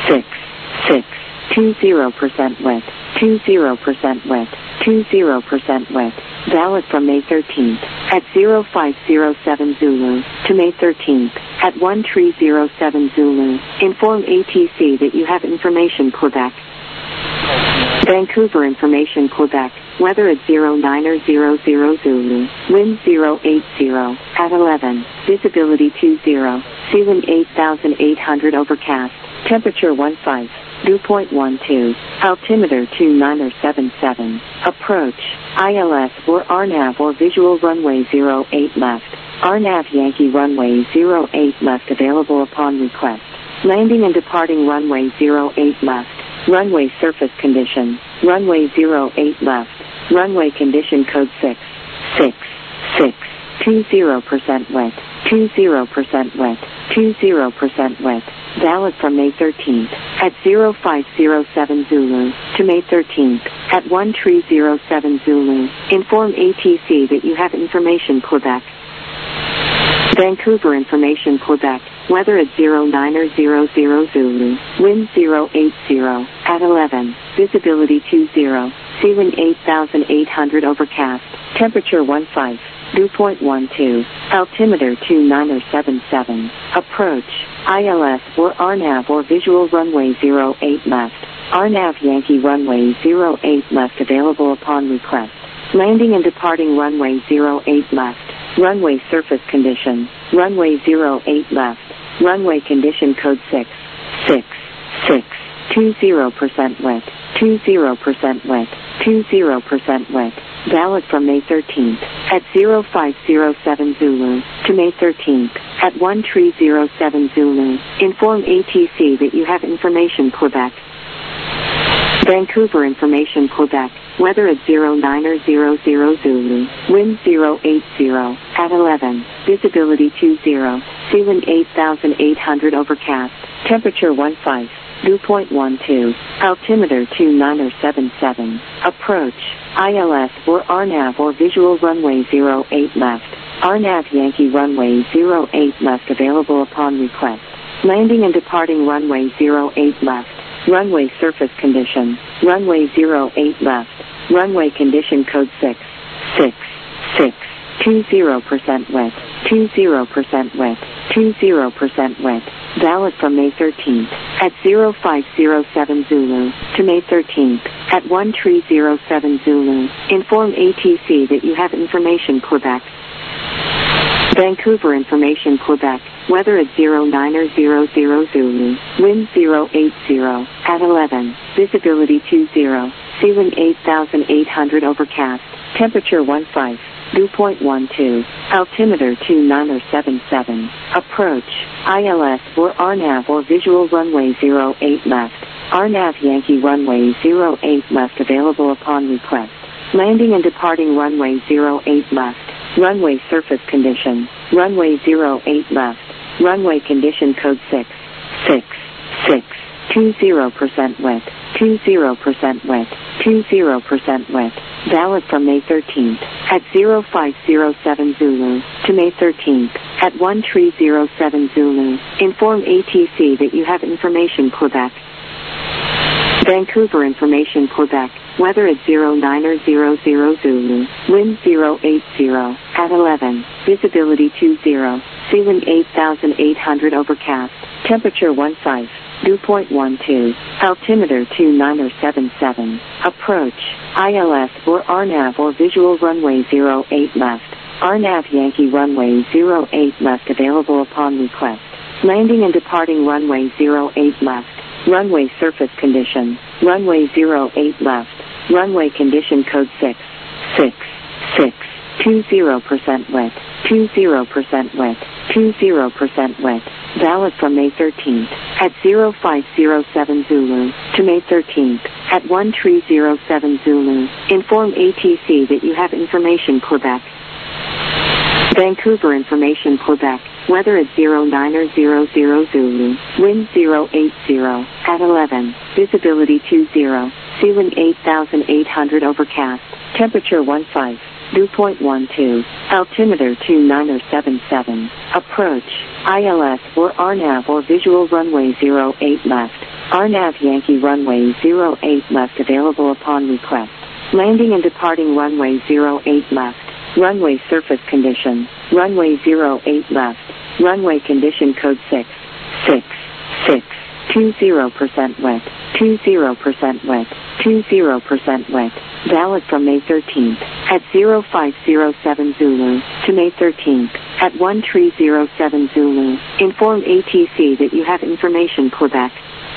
20% wet. 20% wet. 20% wet. Valid from May 13th at 0507 Zulu to May 13th at 1307 Zulu. Inform ATC that you have information Quebec. Vancouver information Quebec. Weather at 0900 Zulu. Wind 080 at 11. Visibility 20. Ceiling 8,800 overcast. Temperature 15. Dew point 12. Altimeter 2977. Approach. ILS or RNAV or visual runway 08 left. RNAV Yankee runway 08 left available upon request. Landing and departing runway 08 left. Runway surface condition. Runway 08 left. Runway condition code 6. 20% wet. 20% wet. 20% wet. Valid from May 13th at 0507 Zulu to May 13th at 1307 Zulu. Inform ATC that you have information Quebec. Vancouver Information Quebec, weather at 0900 Zulu, wind 080, at 11, visibility 20, ceiling 8,800 overcast, temperature 15, dew point 12, altimeter 2977, approach, ILS or RNAV or visual runway 08 left, RNAV Yankee runway 08 left available upon request, landing and departing runway 08 left. Runway surface condition, runway 08 left, runway condition code 6, 6, 6, 20% wet, 20% wet, 20% wet, valid from May 13th, at 0507 Zulu, to May 13th, at 1307 Zulu, inform ATC that you have information Quebec. Vancouver Information Quebec, weather at 0900 Zulu, wind 080, at 11, visibility 20, ceiling 8,800 overcast, temperature 15, dew point 12, altimeter 2977, approach, ILS or RNAV or visual runway 08 left, RNAV Yankee runway 08 left available upon request, landing and departing runway 08 left. Runway surface condition, runway 08 left, runway condition code 6, 6, 6, 20% wet, 20% wet, 20% wet, valid from May 13th, at 0507 Zulu, to May 13th, at 1307 Zulu, inform ATC that you have information Quebec. Vancouver Information Quebec, weather at 0900 Zulu, wind 080, at 11, visibility 20, ceiling 8,800 overcast, temperature 15, dew point 12, altimeter 2977, approach, ILS or RNAV or visual runway 08 left, RNAV Yankee runway 08 left available upon request, landing and departing runway 08 left. Runway surface condition, runway 08 left, runway condition code 6, 6, 6, 20% wet, 20% wet, 20% wet, valid from May 13th, at 0507 Zulu, to May 13th, at 1307 Zulu, inform ATC that you have information Quebec. Vancouver Information Quebec, weather at 0900 Zulu, wind 080, at 11, visibility 20, ceiling 8,800 overcast, temperature 15, dew point 12, altimeter 2977, approach, ILS or RNAV or visual runway 08 left, RNAV Yankee runway 08 left available upon request, landing and departing runway 08 left. Runway surface condition, runway 08 left, runway condition code 6, 6, 6, 20% wet, 20% wet, 20% wet, valid from May 13th, at 0507 Zulu, to May 13th, at 1307 Zulu, inform ATC that you have information Quebec. Vancouver Information Quebec, weather at 0900 Zulu, wind 080, at 11, visibility 20, ceiling 8,800 overcast, temperature 15, dew point 12, altimeter 2977, approach, ILS or RNAV or visual runway 08 left, RNAV Yankee runway 08 left available upon request, landing and departing runway 08 left. Runway surface condition, runway 08 left, runway condition code 6, 6, 6, 20% wet, 20% wet, 20% wet, valid from May 13th, at 0507 Zulu, to May 13th, at 1307 Zulu, inform ATC that you have information Quebec.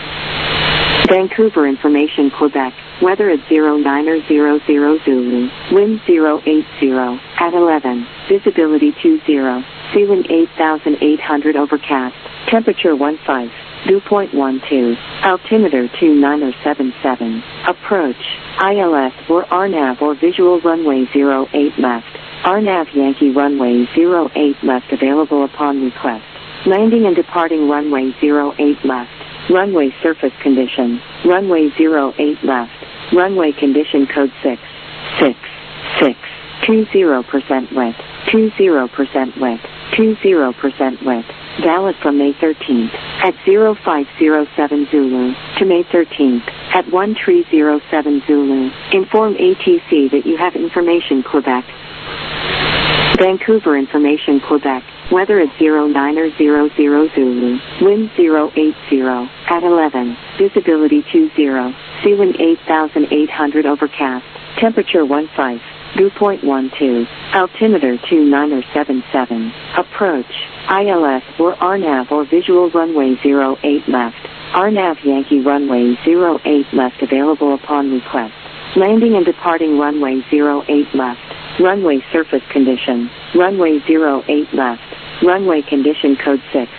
Vancouver Information Quebec, weather at 0900 Zulu, wind 080, at 11, visibility 20, ceiling 8,800 overcast, temperature 15, dew point 12, altimeter 2977, approach, ILS or RNAV or visual runway 08 left, RNAV Yankee runway 08 left available upon request, landing and departing runway 08 left. Runway surface condition, runway 08 left, runway condition code 6, 6, 6, 20% wet, 20% wet, 20% width. Valid from May 13th at 0507 Zulu to May 13th at 1307 Zulu. Inform ATC that you have information Quebec. Vancouver information Quebec. Weather at 0900 Zulu. Wind 080 at 11. Visibility 20. Ceiling 8,800 overcast. Temperature 15. Dew point 12. Altimeter 2977. Approach. ILS or RNAV or visual runway 08 left. RNAV Yankee runway 08 left available upon request. Landing and departing runway 08 left. Runway surface condition. Runway 08 left. Runway condition code 6.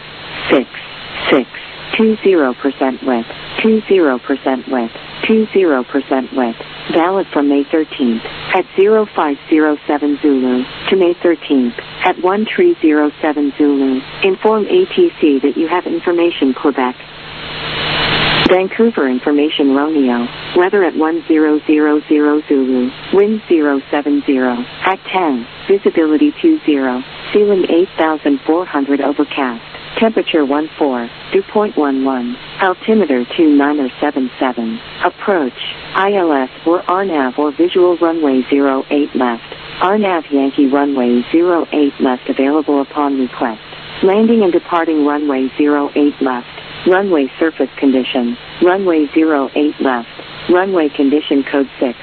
20% width. 20% width. 20% width. Valid from May 13th at 0507 Zulu to May 13th at 1307 Zulu. Inform ATC that you have information Quebec. Vancouver information Romeo. Weather at 1000 Zulu. Wind 070 at 10. Visibility 20. Ceiling 8,400 overcast. Temperature 14. Dew point 11. Altimeter 2977. Approach. ILS or RNAV or visual runway 08 left. RNAV Yankee runway 08 left available upon request. Landing and departing runway 08 left. Runway surface condition. Runway 08 left. Runway condition code 6.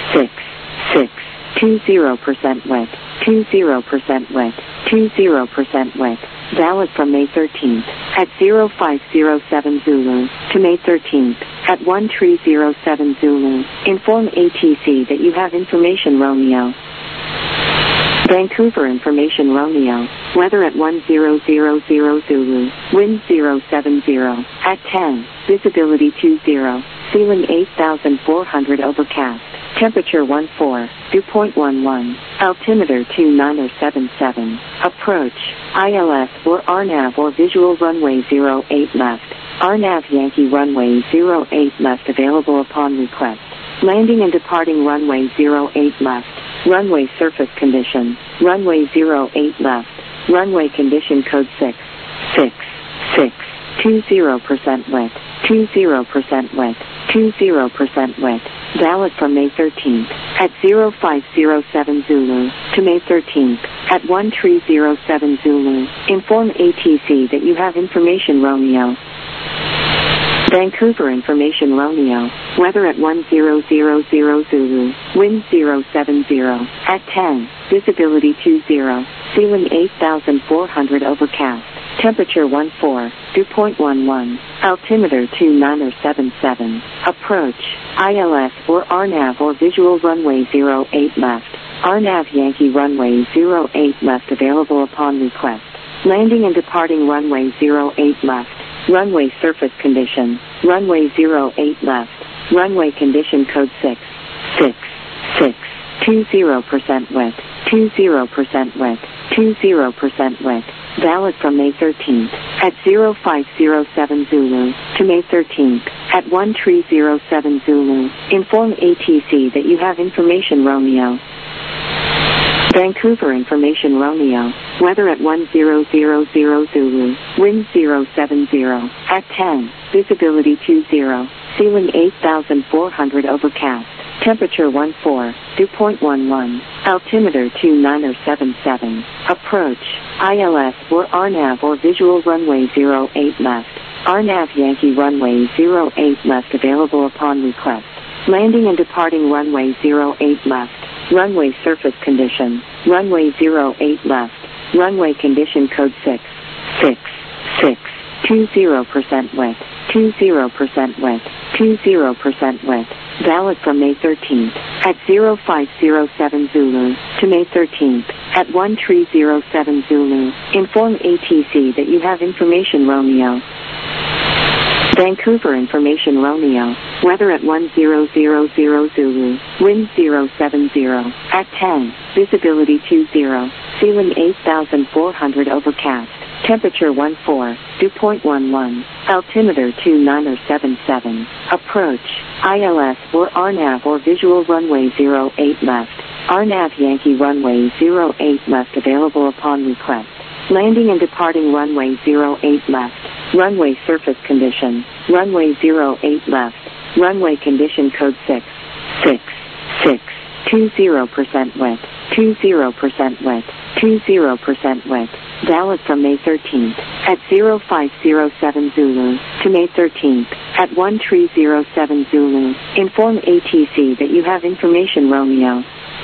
20% width. 20% width. 20% width. Valid from May 13th at 0507 Zulu to May 13th at 1307 Zulu. Inform ATC that you have information Romeo. Vancouver information Romeo. Weather at 1000 Zulu. Wind 070 at 10. Visibility 20. Ceiling 8,400 overcast. Temperature 14. Dew point 11. Altimeter 2977. Approach. ILS or RNAV or visual runway 08 left. RNAV Yankee runway 08 left available upon request. Landing and departing runway 08 left. Runway surface condition. Runway 08 left. Runway condition code 6. 20% width. 20% width. 20% width. Valid from May 13th at 0507 Zulu to May 13th at 1307 Zulu. Inform ATC that you have information Romeo. Vancouver information Romeo. Weather at 1000 Zulu. Wind 070 at 10. Visibility 20. Ceiling 8,400 overcast. Temperature 14. Dew point 11. Altimeter 2977. Approach. ILS or RNAV or visual runway 08 left. RNAV Yankee runway 08 left available upon request. Landing and departing runway 08 left. Runway surface condition. Runway 08 left. Runway condition code 6. 20% width. 20% width. 20% width. Valid from May 13th at 0507 Zulu to May 13th at 1307 Zulu. Inform ATC that you have information Romeo. Vancouver information Romeo. Weather at 1000 Zulu. Wind 070 at 10. Visibility 20. Ceiling 8,400 overcast. Temperature 14. Dew point 11. Altimeter 2977. Approach. ILS or RNAV or visual runway 08 left. RNAV Yankee runway 08 left available upon request. Landing and departing runway 08 left. Runway surface condition. Runway 08 left. Runway condition code 6. 20% width. 20% width. 20% width. Valid from May 13th at 0507 Zulu to May 13th at 1307 Zulu. Inform ATC that you have information Romeo. Vancouver information Romeo. Weather at 1000 Zulu. Wind 070 at 10. Visibility 20. Ceiling 8,400 overcast. Temperature 14. Dew point 11. Altimeter 2977. Approach. ILS or RNAV or visual runway 08 left. RNAV Yankee runway 08 left available upon request. Landing and departing runway 08 left. Runway surface condition. Runway 08 left. Runway condition code 6. 6. 6. 20% width. 20% width. 20% width. Valid from May 13th at 0507 Zulu to May 13th at 1307 Zulu. Inform ATC that you have information Romeo.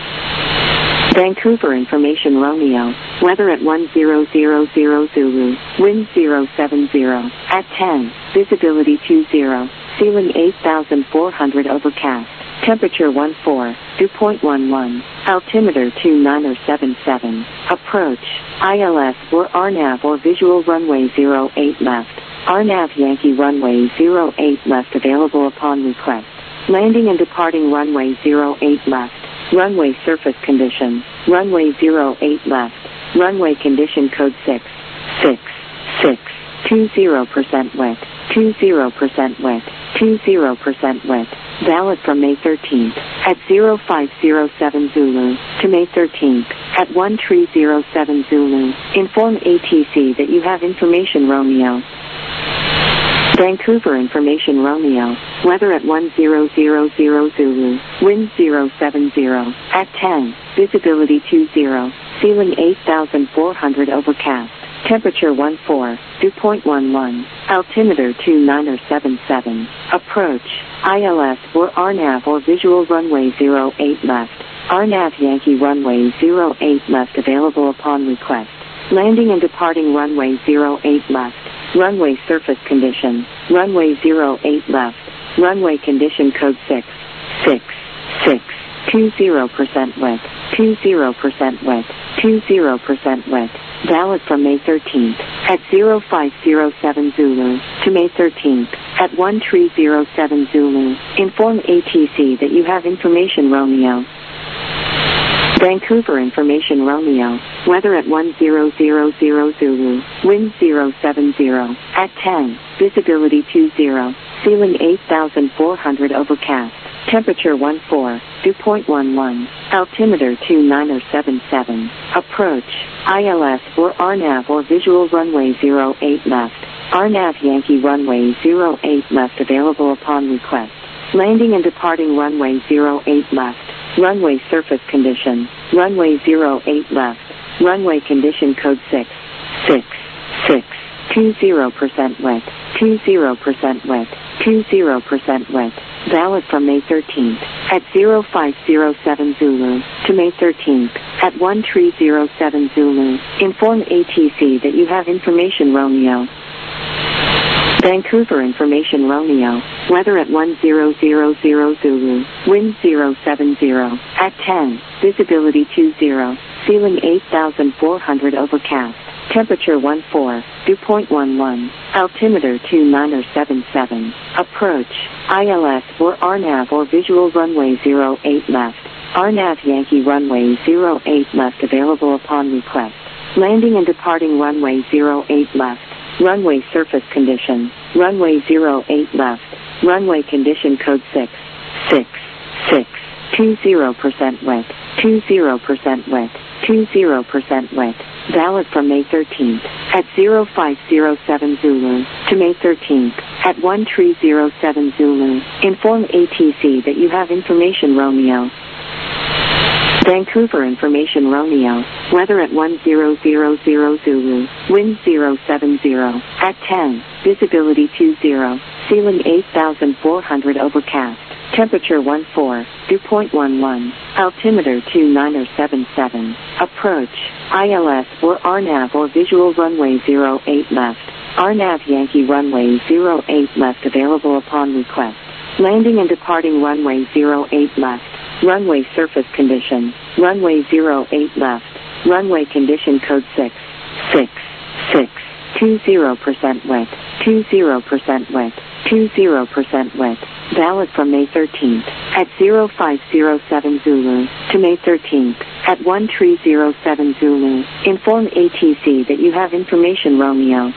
Vancouver information Romeo. Weather at 1000 Zulu. Wind 070. At 10. Visibility 20. Ceiling 8400 overcast. Temperature 14. Dew point 11. Altimeter 2977. Approach. ILS or RNAV or visual runway 08 left. RNAV Yankee runway 08 left available upon request. Landing and departing runway 08 left. Runway surface condition. Runway 08 left. Runway condition code 6. 6. 6. 20% width. 20% width. 20% width. Valid from May 13th at 0507 Zulu to May 13th at 1307 Zulu. Inform ATC that you have information Romeo. Vancouver information Romeo. Weather at 1000 Zulu. Wind 070. At 10. Visibility 20. Ceiling 8400 overcast. Temperature 14. Dew point 11. Altimeter 2977. Approach. ILS or RNAV or visual runway 08 left. RNAV Yankee runway 08 left available upon request. Landing and departing runway 08 left. Runway surface condition. Runway 08 left. Runway condition code 6. 6. 6. 20% width. 20% width. 20% width. Valid from May 13th at 0507 Zulu to May 13th at 1307 Zulu. Inform ATC that you have information Romeo. Vancouver information Romeo. Weather at 1000 Zulu. Wind 070. At 10. Visibility 20. Ceiling 8400 overcast. Temperature 14. Dew point 11. Altimeter 2977. Approach. ILS or RNAV or visual runway 08 left. RNAV Yankee runway 08 left available upon request. Landing and departing runway 08 left. Runway surface condition. Runway 08 left. Runway condition code 6. 6. 6. 20% width. 20% width. 20% width. Valid from May 13th at 0507 Zulu to May 13th at 1307 Zulu. Inform ATC that you have information Romeo. Vancouver information Romeo. Weather at 1000 Zulu. Wind 070. At 10. Visibility 20. Ceiling 8400 overcast. Temperature 14. Dew point 11. Altimeter 2977. Approach. ILS or RNAV or visual runway 08 left. RNAV Yankee runway 08 left available upon request. Landing and departing runway 08 left. Runway surface condition. Runway 08 left. Runway condition code 6. 6. 6. 20% width. 20% width. 20% width. Valid from May 13th at 0507 Zulu to May 13th at 1307 Zulu. Inform ATC that you have information Romeo. Vancouver information Romeo. Weather at 1000 Zulu. Wind 070. At 10. Visibility 20. Ceiling 8400 overcast. Temperature 14. Dew point 11. Altimeter 2977. Approach. ILS or RNAV or visual runway 08 left. RNAV Yankee runway 08 left available upon request. Landing and departing runway 08 left. Runway surface condition. Runway 08 left. Runway condition code 6. 6. 6. 20% width. 20% width. 20% width. Valid from May 13th at 0507 Zulu to May 13th at 1307 Zulu. Inform ATC that you have information Romeo.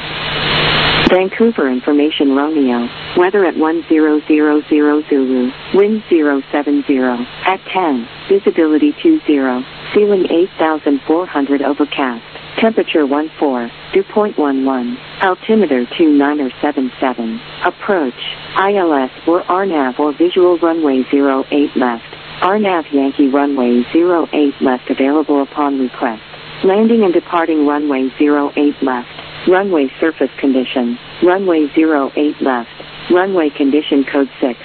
Vancouver information Romeo. Weather at 1000 Zulu. Wind 070. At 10. Visibility 20. Ceiling 8400 overcast. Temperature 14, dew point 11, altimeter 2977, approach, ILS or RNAV or visual runway 08 left, RNAV Yankee runway 08 left available upon request, landing and departing runway 08 left, runway surface condition, runway 08 left, runway condition code 6,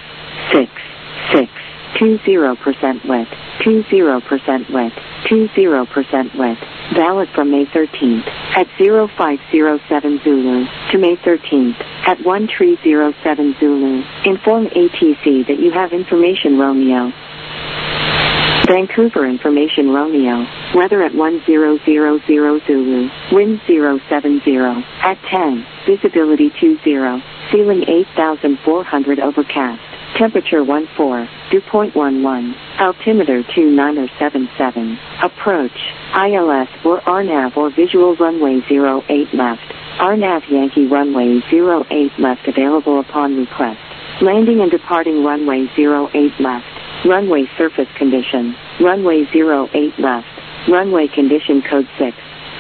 20% wet, 20% wet, 20% wet, valid from May 13th at 0507 Zulu to May 13th at 1307 Zulu. Inform ATC that you have information Romeo. Vancouver information Romeo, weather at 1000 Zulu, wind 070, at 10, visibility 20, ceiling 8400 overcast. Temperature 14, dew point 11, altimeter 2977, approach, ILS or RNAV or visual runway 08 left, RNAV Yankee runway 08 left available upon request, landing and departing runway 08 left, runway surface condition, runway 08 left, runway condition code 6,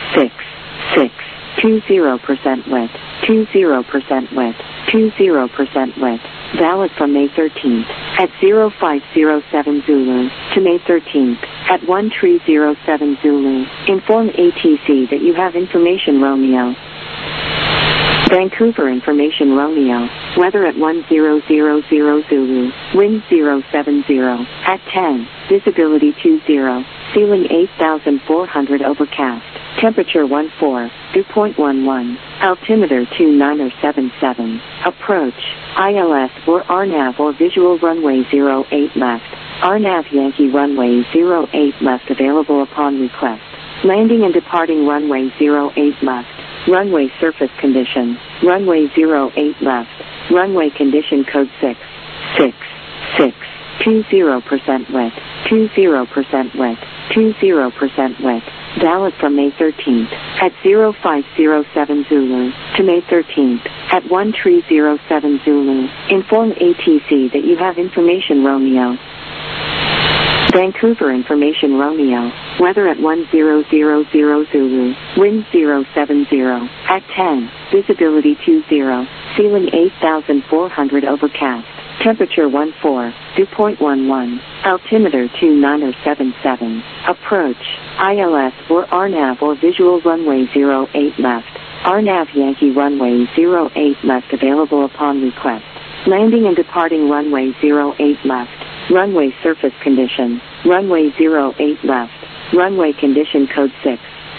20% wet, 20% wet, 20% wet, valid from May 13th at 0507 Zulu to May 13th at 1307 Zulu. Inform ATC that you have information Romeo. Vancouver information Romeo, weather at 1000 Zulu, wind 070, at 10, visibility 20, ceiling 8400 overcast. Temperature 14, dew point 11, altimeter 2977, approach, ILS or RNAV or visual runway 08 left, RNAV Yankee runway 08 left available upon request, landing and departing runway 08 left, runway surface condition, runway 08 left, runway condition code 6, 20% wet, 20% wet, 20% wet, valid from May 13th at 0507 Zulu to May 13th at 1307 Zulu. Inform ATC that you have information Romeo. Vancouver information Romeo, weather at 1000 Zulu, wind 070, at 10, visibility 20, ceiling 8400 overcast. Temperature 14, dew point 11, altimeter 2977, approach, ILS or RNAV or visual runway 08 left, RNAV Yankee runway 08 left available upon request, landing and departing runway 08 left, runway surface condition, runway 08 left, runway condition code 6,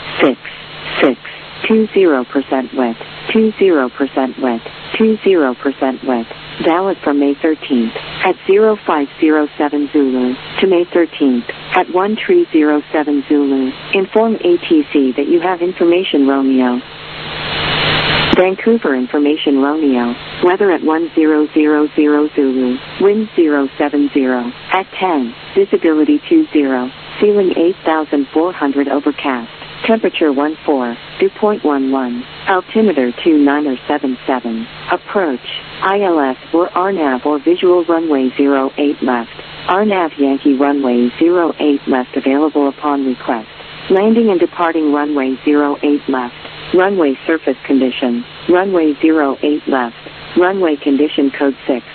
20% wet, 20% wet, 20% wet, valid from May 13th at 0507 Zulu to May 13th at 1307 Zulu. Inform ATC that you have information Romeo. Vancouver information Romeo, weather at 1000 Zulu, wind 070, at 10, visibility 20, ceiling 8400 overcast. Temperature 14, dew point 11, altimeter 2977, approach, ILS or RNAV or visual runway 08 left, RNAV Yankee runway 08 left available upon request, landing and departing runway 08 left, runway surface condition, runway 08 left, runway condition code 6,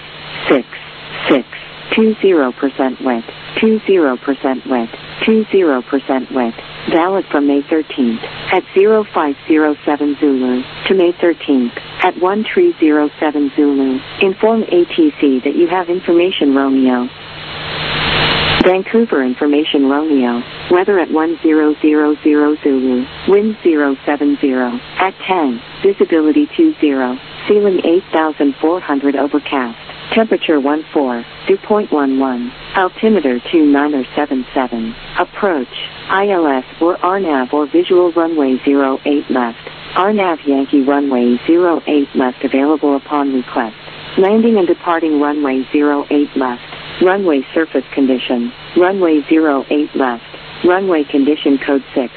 20% wet, 20% wet, 20% wet, valid from May 13th at 0507 Zulu to May 13th at 1307 Zulu. Inform ATC that you have information Romeo. Vancouver information Romeo, weather at 1000 Zulu, wind 070, at 10, visibility 20, ceiling 8400 overcast. Temperature 14, dew point 11, altimeter 2977, approach, ILS or RNAV or visual runway 08 left, RNAV Yankee runway 08 left available upon request, landing and departing runway 08 left, runway surface condition, runway 08 left, runway condition code 6,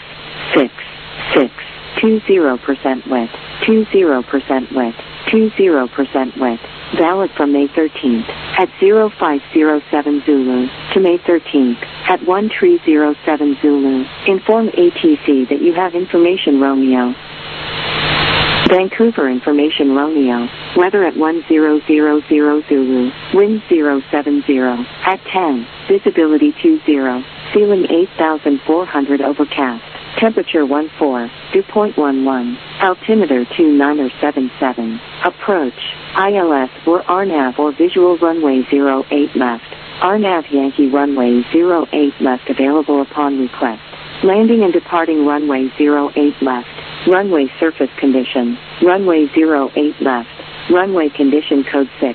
20% wet, 20% wet, 20% wet, valid from May 13th at 0507 Zulu to May 13th at 1307 Zulu. Inform ATC that you have information Romeo. Vancouver information Romeo. Weather at 1000 Zulu. Wind 070 at 10. Visibility 20. Ceiling 8400 overcast. Temperature 14. Dew point 11. Altimeter 2977. Approach. ILS or RNAV or visual runway 08 left. RNAV Yankee runway 08 left available upon request. Landing and departing runway 08 left. Runway surface condition. Runway 08 left. Runway condition code 6.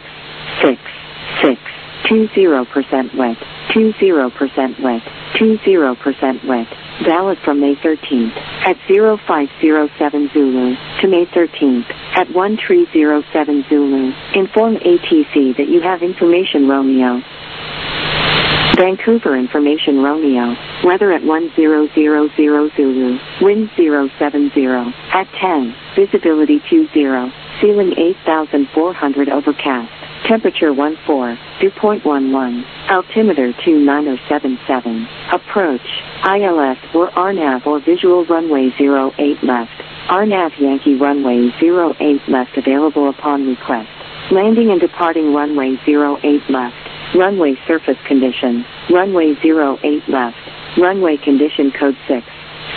20% wet. 20% wet. 20% wet. Valid from May 13th at 0507 Zulu to May 13th at 1307 Zulu. Inform ATC that you have information Romeo. Vancouver information Romeo. Weather at 1000 Zulu. Wind 070 at 10. Visibility 20. Ceiling 8400 overcast. Temperature 14. Dew point 11. Altimeter 2977. Approach. ILS or RNAV or visual runway 08 left. RNAV Yankee runway 08 left available upon request. Landing and departing runway 08 left. Runway surface condition. Runway 08 left. Runway condition code 6.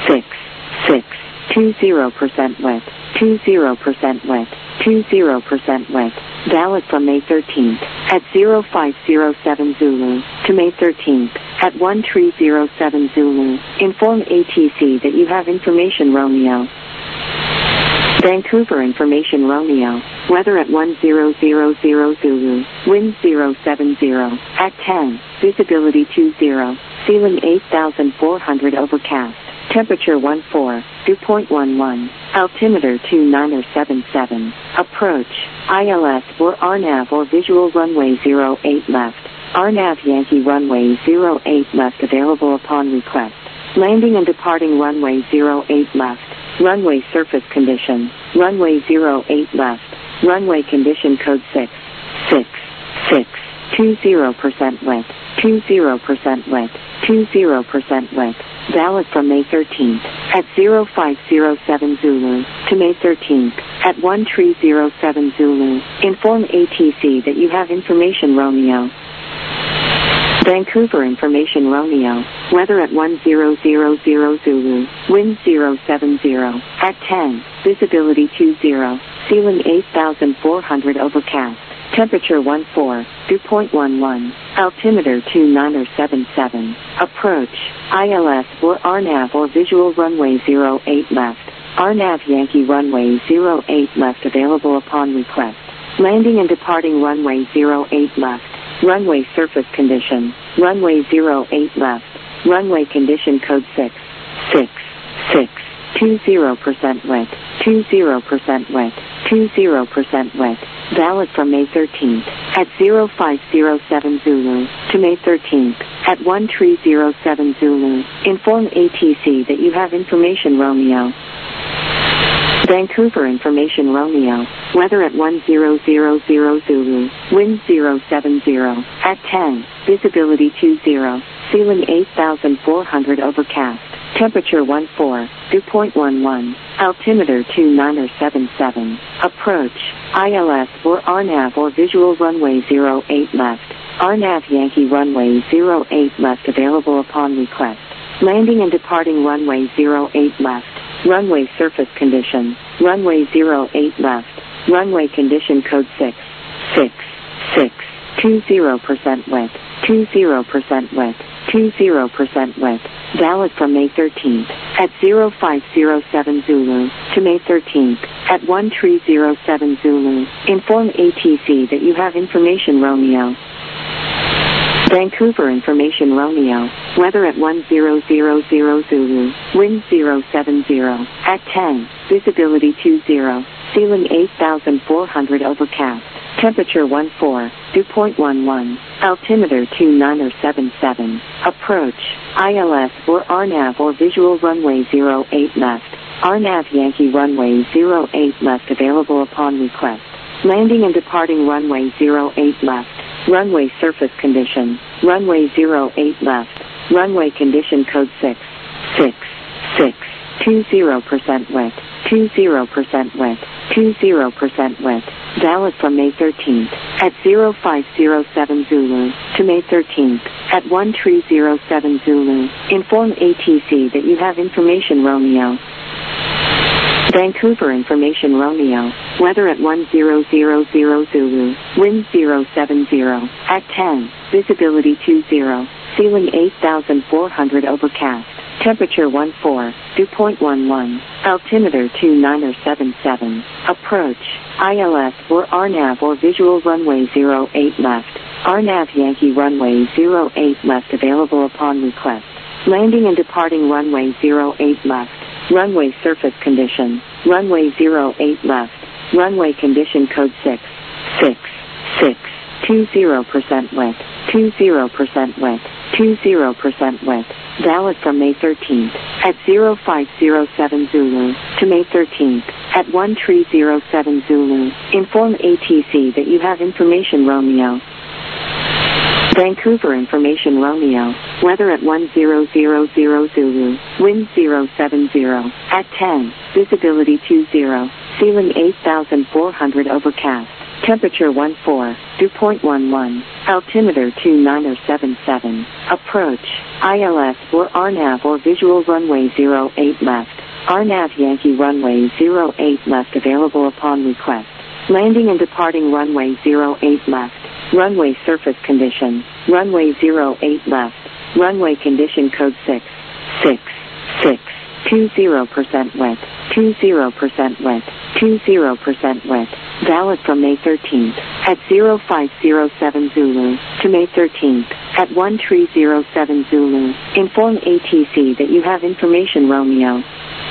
20% wet. 20% wet. 20% wet. Valid from May 13th at 0507 Zulu to May 13th at 1307 Zulu. Inform ATC that you have information Romeo. Vancouver information Romeo. Weather at 1000 Zulu. Wind 070 at 10. Visibility 20. Ceiling 8400 overcast. Temperature 14. Dew point 11. Altimeter 2977. Approach. ILS or RNAV or visual runway 08 left. RNAV Yankee runway 08 left available upon request. Landing and departing runway 08 left. Runway surface condition. Runway 08 left. Runway condition code 6. 20% wet. 20% wet. 20% wet. Valid from May 13th at 0507 Zulu to May 13th at 1307 Zulu. Inform ATC that you have information Romeo. Vancouver information Romeo. Weather at 1000 Zulu. Wind 070 at 10. Visibility 20. Ceiling 8400 overcast. Temperature 14. Dew point 11. Altimeter 2977. Approach. ILS or RNAV or visual runway 08 left. RNAV Yankee runway 08 left available upon request. Landing and departing runway 08 left. Runway surface condition. Runway 08 left. Runway condition code 6. 20% wet. 20% wet. 20% wet. Valid from May 13th at 0507 Zulu to May 13th at 1307 Zulu. Inform ATC that you have information Romeo. Vancouver information Romeo. Weather at 1000 Zulu. Wind 070 at 10. Visibility 20. Ceiling 8400 overcast. Temperature 14. Dew point 11. Altimeter 2977. Approach. ILS or RNAV or visual runway 08 left. RNAV Yankee runway 08 left available upon request. Landing and departing runway 08 left. Runway surface condition. Runway 08 left. Runway condition code 6. 20% wet. 20% wet. 20% wet. Valid from May 13th at 0507 Zulu to May 13th at 1307 Zulu. Inform ATC that you have information Romeo. Vancouver information Romeo. Weather at 1000 Zulu. Wind 070 at 10. Visibility 20. Ceiling 8400 overcast. Temperature 14. Dew point 11. Altimeter 2977. Approach. ILS or RNAV or visual runway 08 left. RNAV Yankee runway 08 left available upon request. Landing and departing runway 08 left. Runway surface condition. Runway 08 left. Runway condition code 6. 6. 6. 20% width. 20% width. 20% width. Valid from May 13th at 0507 Zulu to May 13th at 1307 Zulu. Inform ATC that you have information Romeo. Vancouver information Romeo. Weather at 1000 Zulu. Wind 070 at 10. Visibility 20. Ceiling 8,400 overcast. Temperature 14. Dew point 11. Altimeter 2977. Approach. ILS or RNAV or visual runway 08 left. RNAV Yankee runway 08 left available upon request. Landing and departing runway 08 left. Runway surface condition. Runway 08 left. Runway condition code 6. 6. 6. 20% width. 20% width. 20% width. Valid from May 13th at 0507 Zulu to May 13th at 1307 Zulu. Inform ATC that you have information Romeo. Vancouver information Romeo. Weather at 1000 Zulu. Wind 070 at 10. Visibility 20. Ceiling 8,400 overcast. Temperature 14. Dew point 11. Altimeter 2977. Approach. ILS or RNAV or visual runway 08 left. RNAV Yankee runway 08 left available upon request. Landing and departing runway 08 left. Runway surface condition. Runway 08 left. Runway condition code 6. 6. 6. 20% width. 20% width. 20% width. Valid from May 13th at 0507 Zulu to May 13th at 1307 Zulu. Inform ATC that you have information Romeo.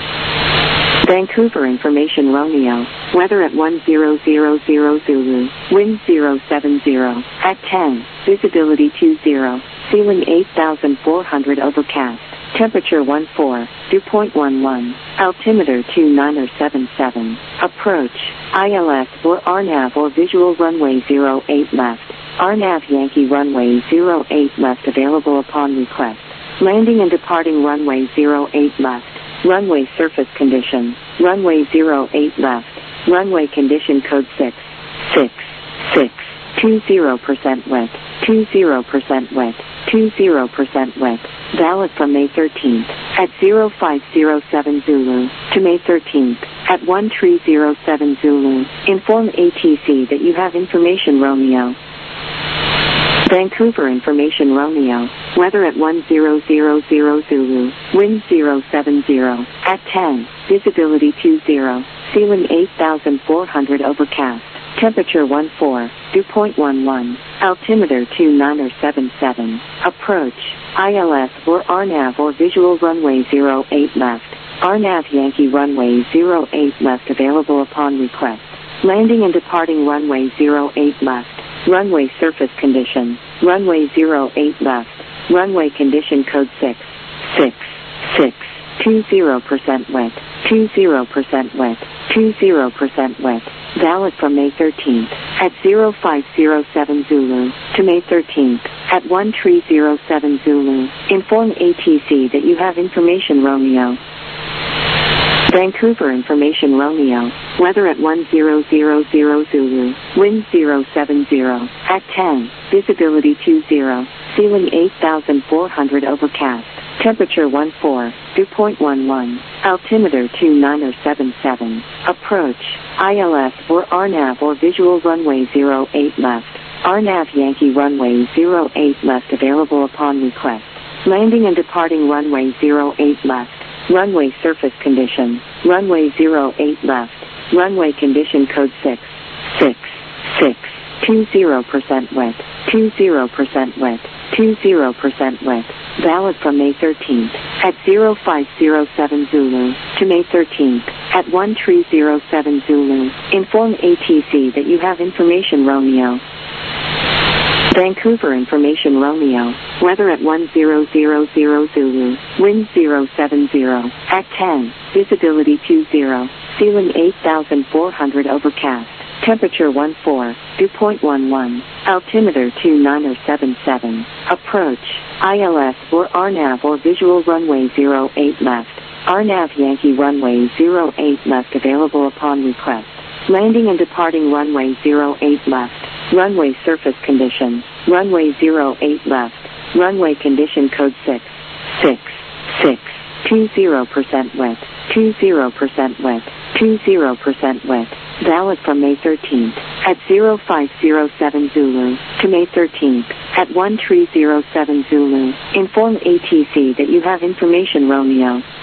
Vancouver information Romeo. Weather at 1000 Zulu. Wind 070 at 10. Visibility 20. Ceiling 8,400 overcast. Temperature 14. Dew point 11. Altimeter 2977. Approach. ILS or RNAV or visual runway 08 left. RNAV Yankee runway 08 left available upon request. Landing and departing runway 08 left. Runway surface condition. Runway 08 left. Runway condition code 6. 6. 6. 20% width. 20% width. 20% width. Valid from May 13th at 0507 Zulu to May 13th at 1307 Zulu. Inform ATC that you have information Romeo. Vancouver information Romeo. Weather at 1000 Zulu. Wind 070 at 10. Visibility 20. Ceiling 8,400 overcast. Temperature 14. Dew point 11. Altimeter 2977. Approach. ILS or RNAV or visual runway 08 left. RNAV Yankee runway 08 left available upon request. Landing and departing runway 08 left. Runway surface condition. Runway 08 left. Runway condition code 6. 6. 6. 20% width. 20% width. 20% width. Valid from May 13th at 0507 Zulu to May 13th at 1307 Zulu. Inform ATC that you have information Romeo. Vancouver information Romeo. Weather at 1000 Zulu. Wind 070 at 10. Visibility 20. Ceiling 8,400 overcast. Temperature 14. Dew point 11. Altimeter 2977. Approach. ILS or RNAV or visual runway 08 left. RNAV Yankee runway 08 left available upon request. Landing and departing runway 08 left. Runway surface condition. Runway 08 left. Runway condition code 6. 6. 6. 20% width. 20% width. 20% width. Valid from May 13th at 0507 Zulu to May 13th at 1307 Zulu. Inform ATC that you have information Romeo. Vancouver information Romeo. Weather at 1000 Zulu. Wind 070 at 10. Visibility 20. Ceiling 8,400 overcast. Temperature 14, dew point 11, altimeter 2977, approach, ILS or RNAV or visual runway 08 left, RNAV Yankee runway 08 left available upon request, landing and departing runway 08 left, runway surface conditions, runway 08 left, runway condition code 666, 20% wet, 20% wet, 20% wet. Valid from May 13th at 0507 Zulu to May 13th at 1307 Zulu. Inform ATC that you have information Romeo.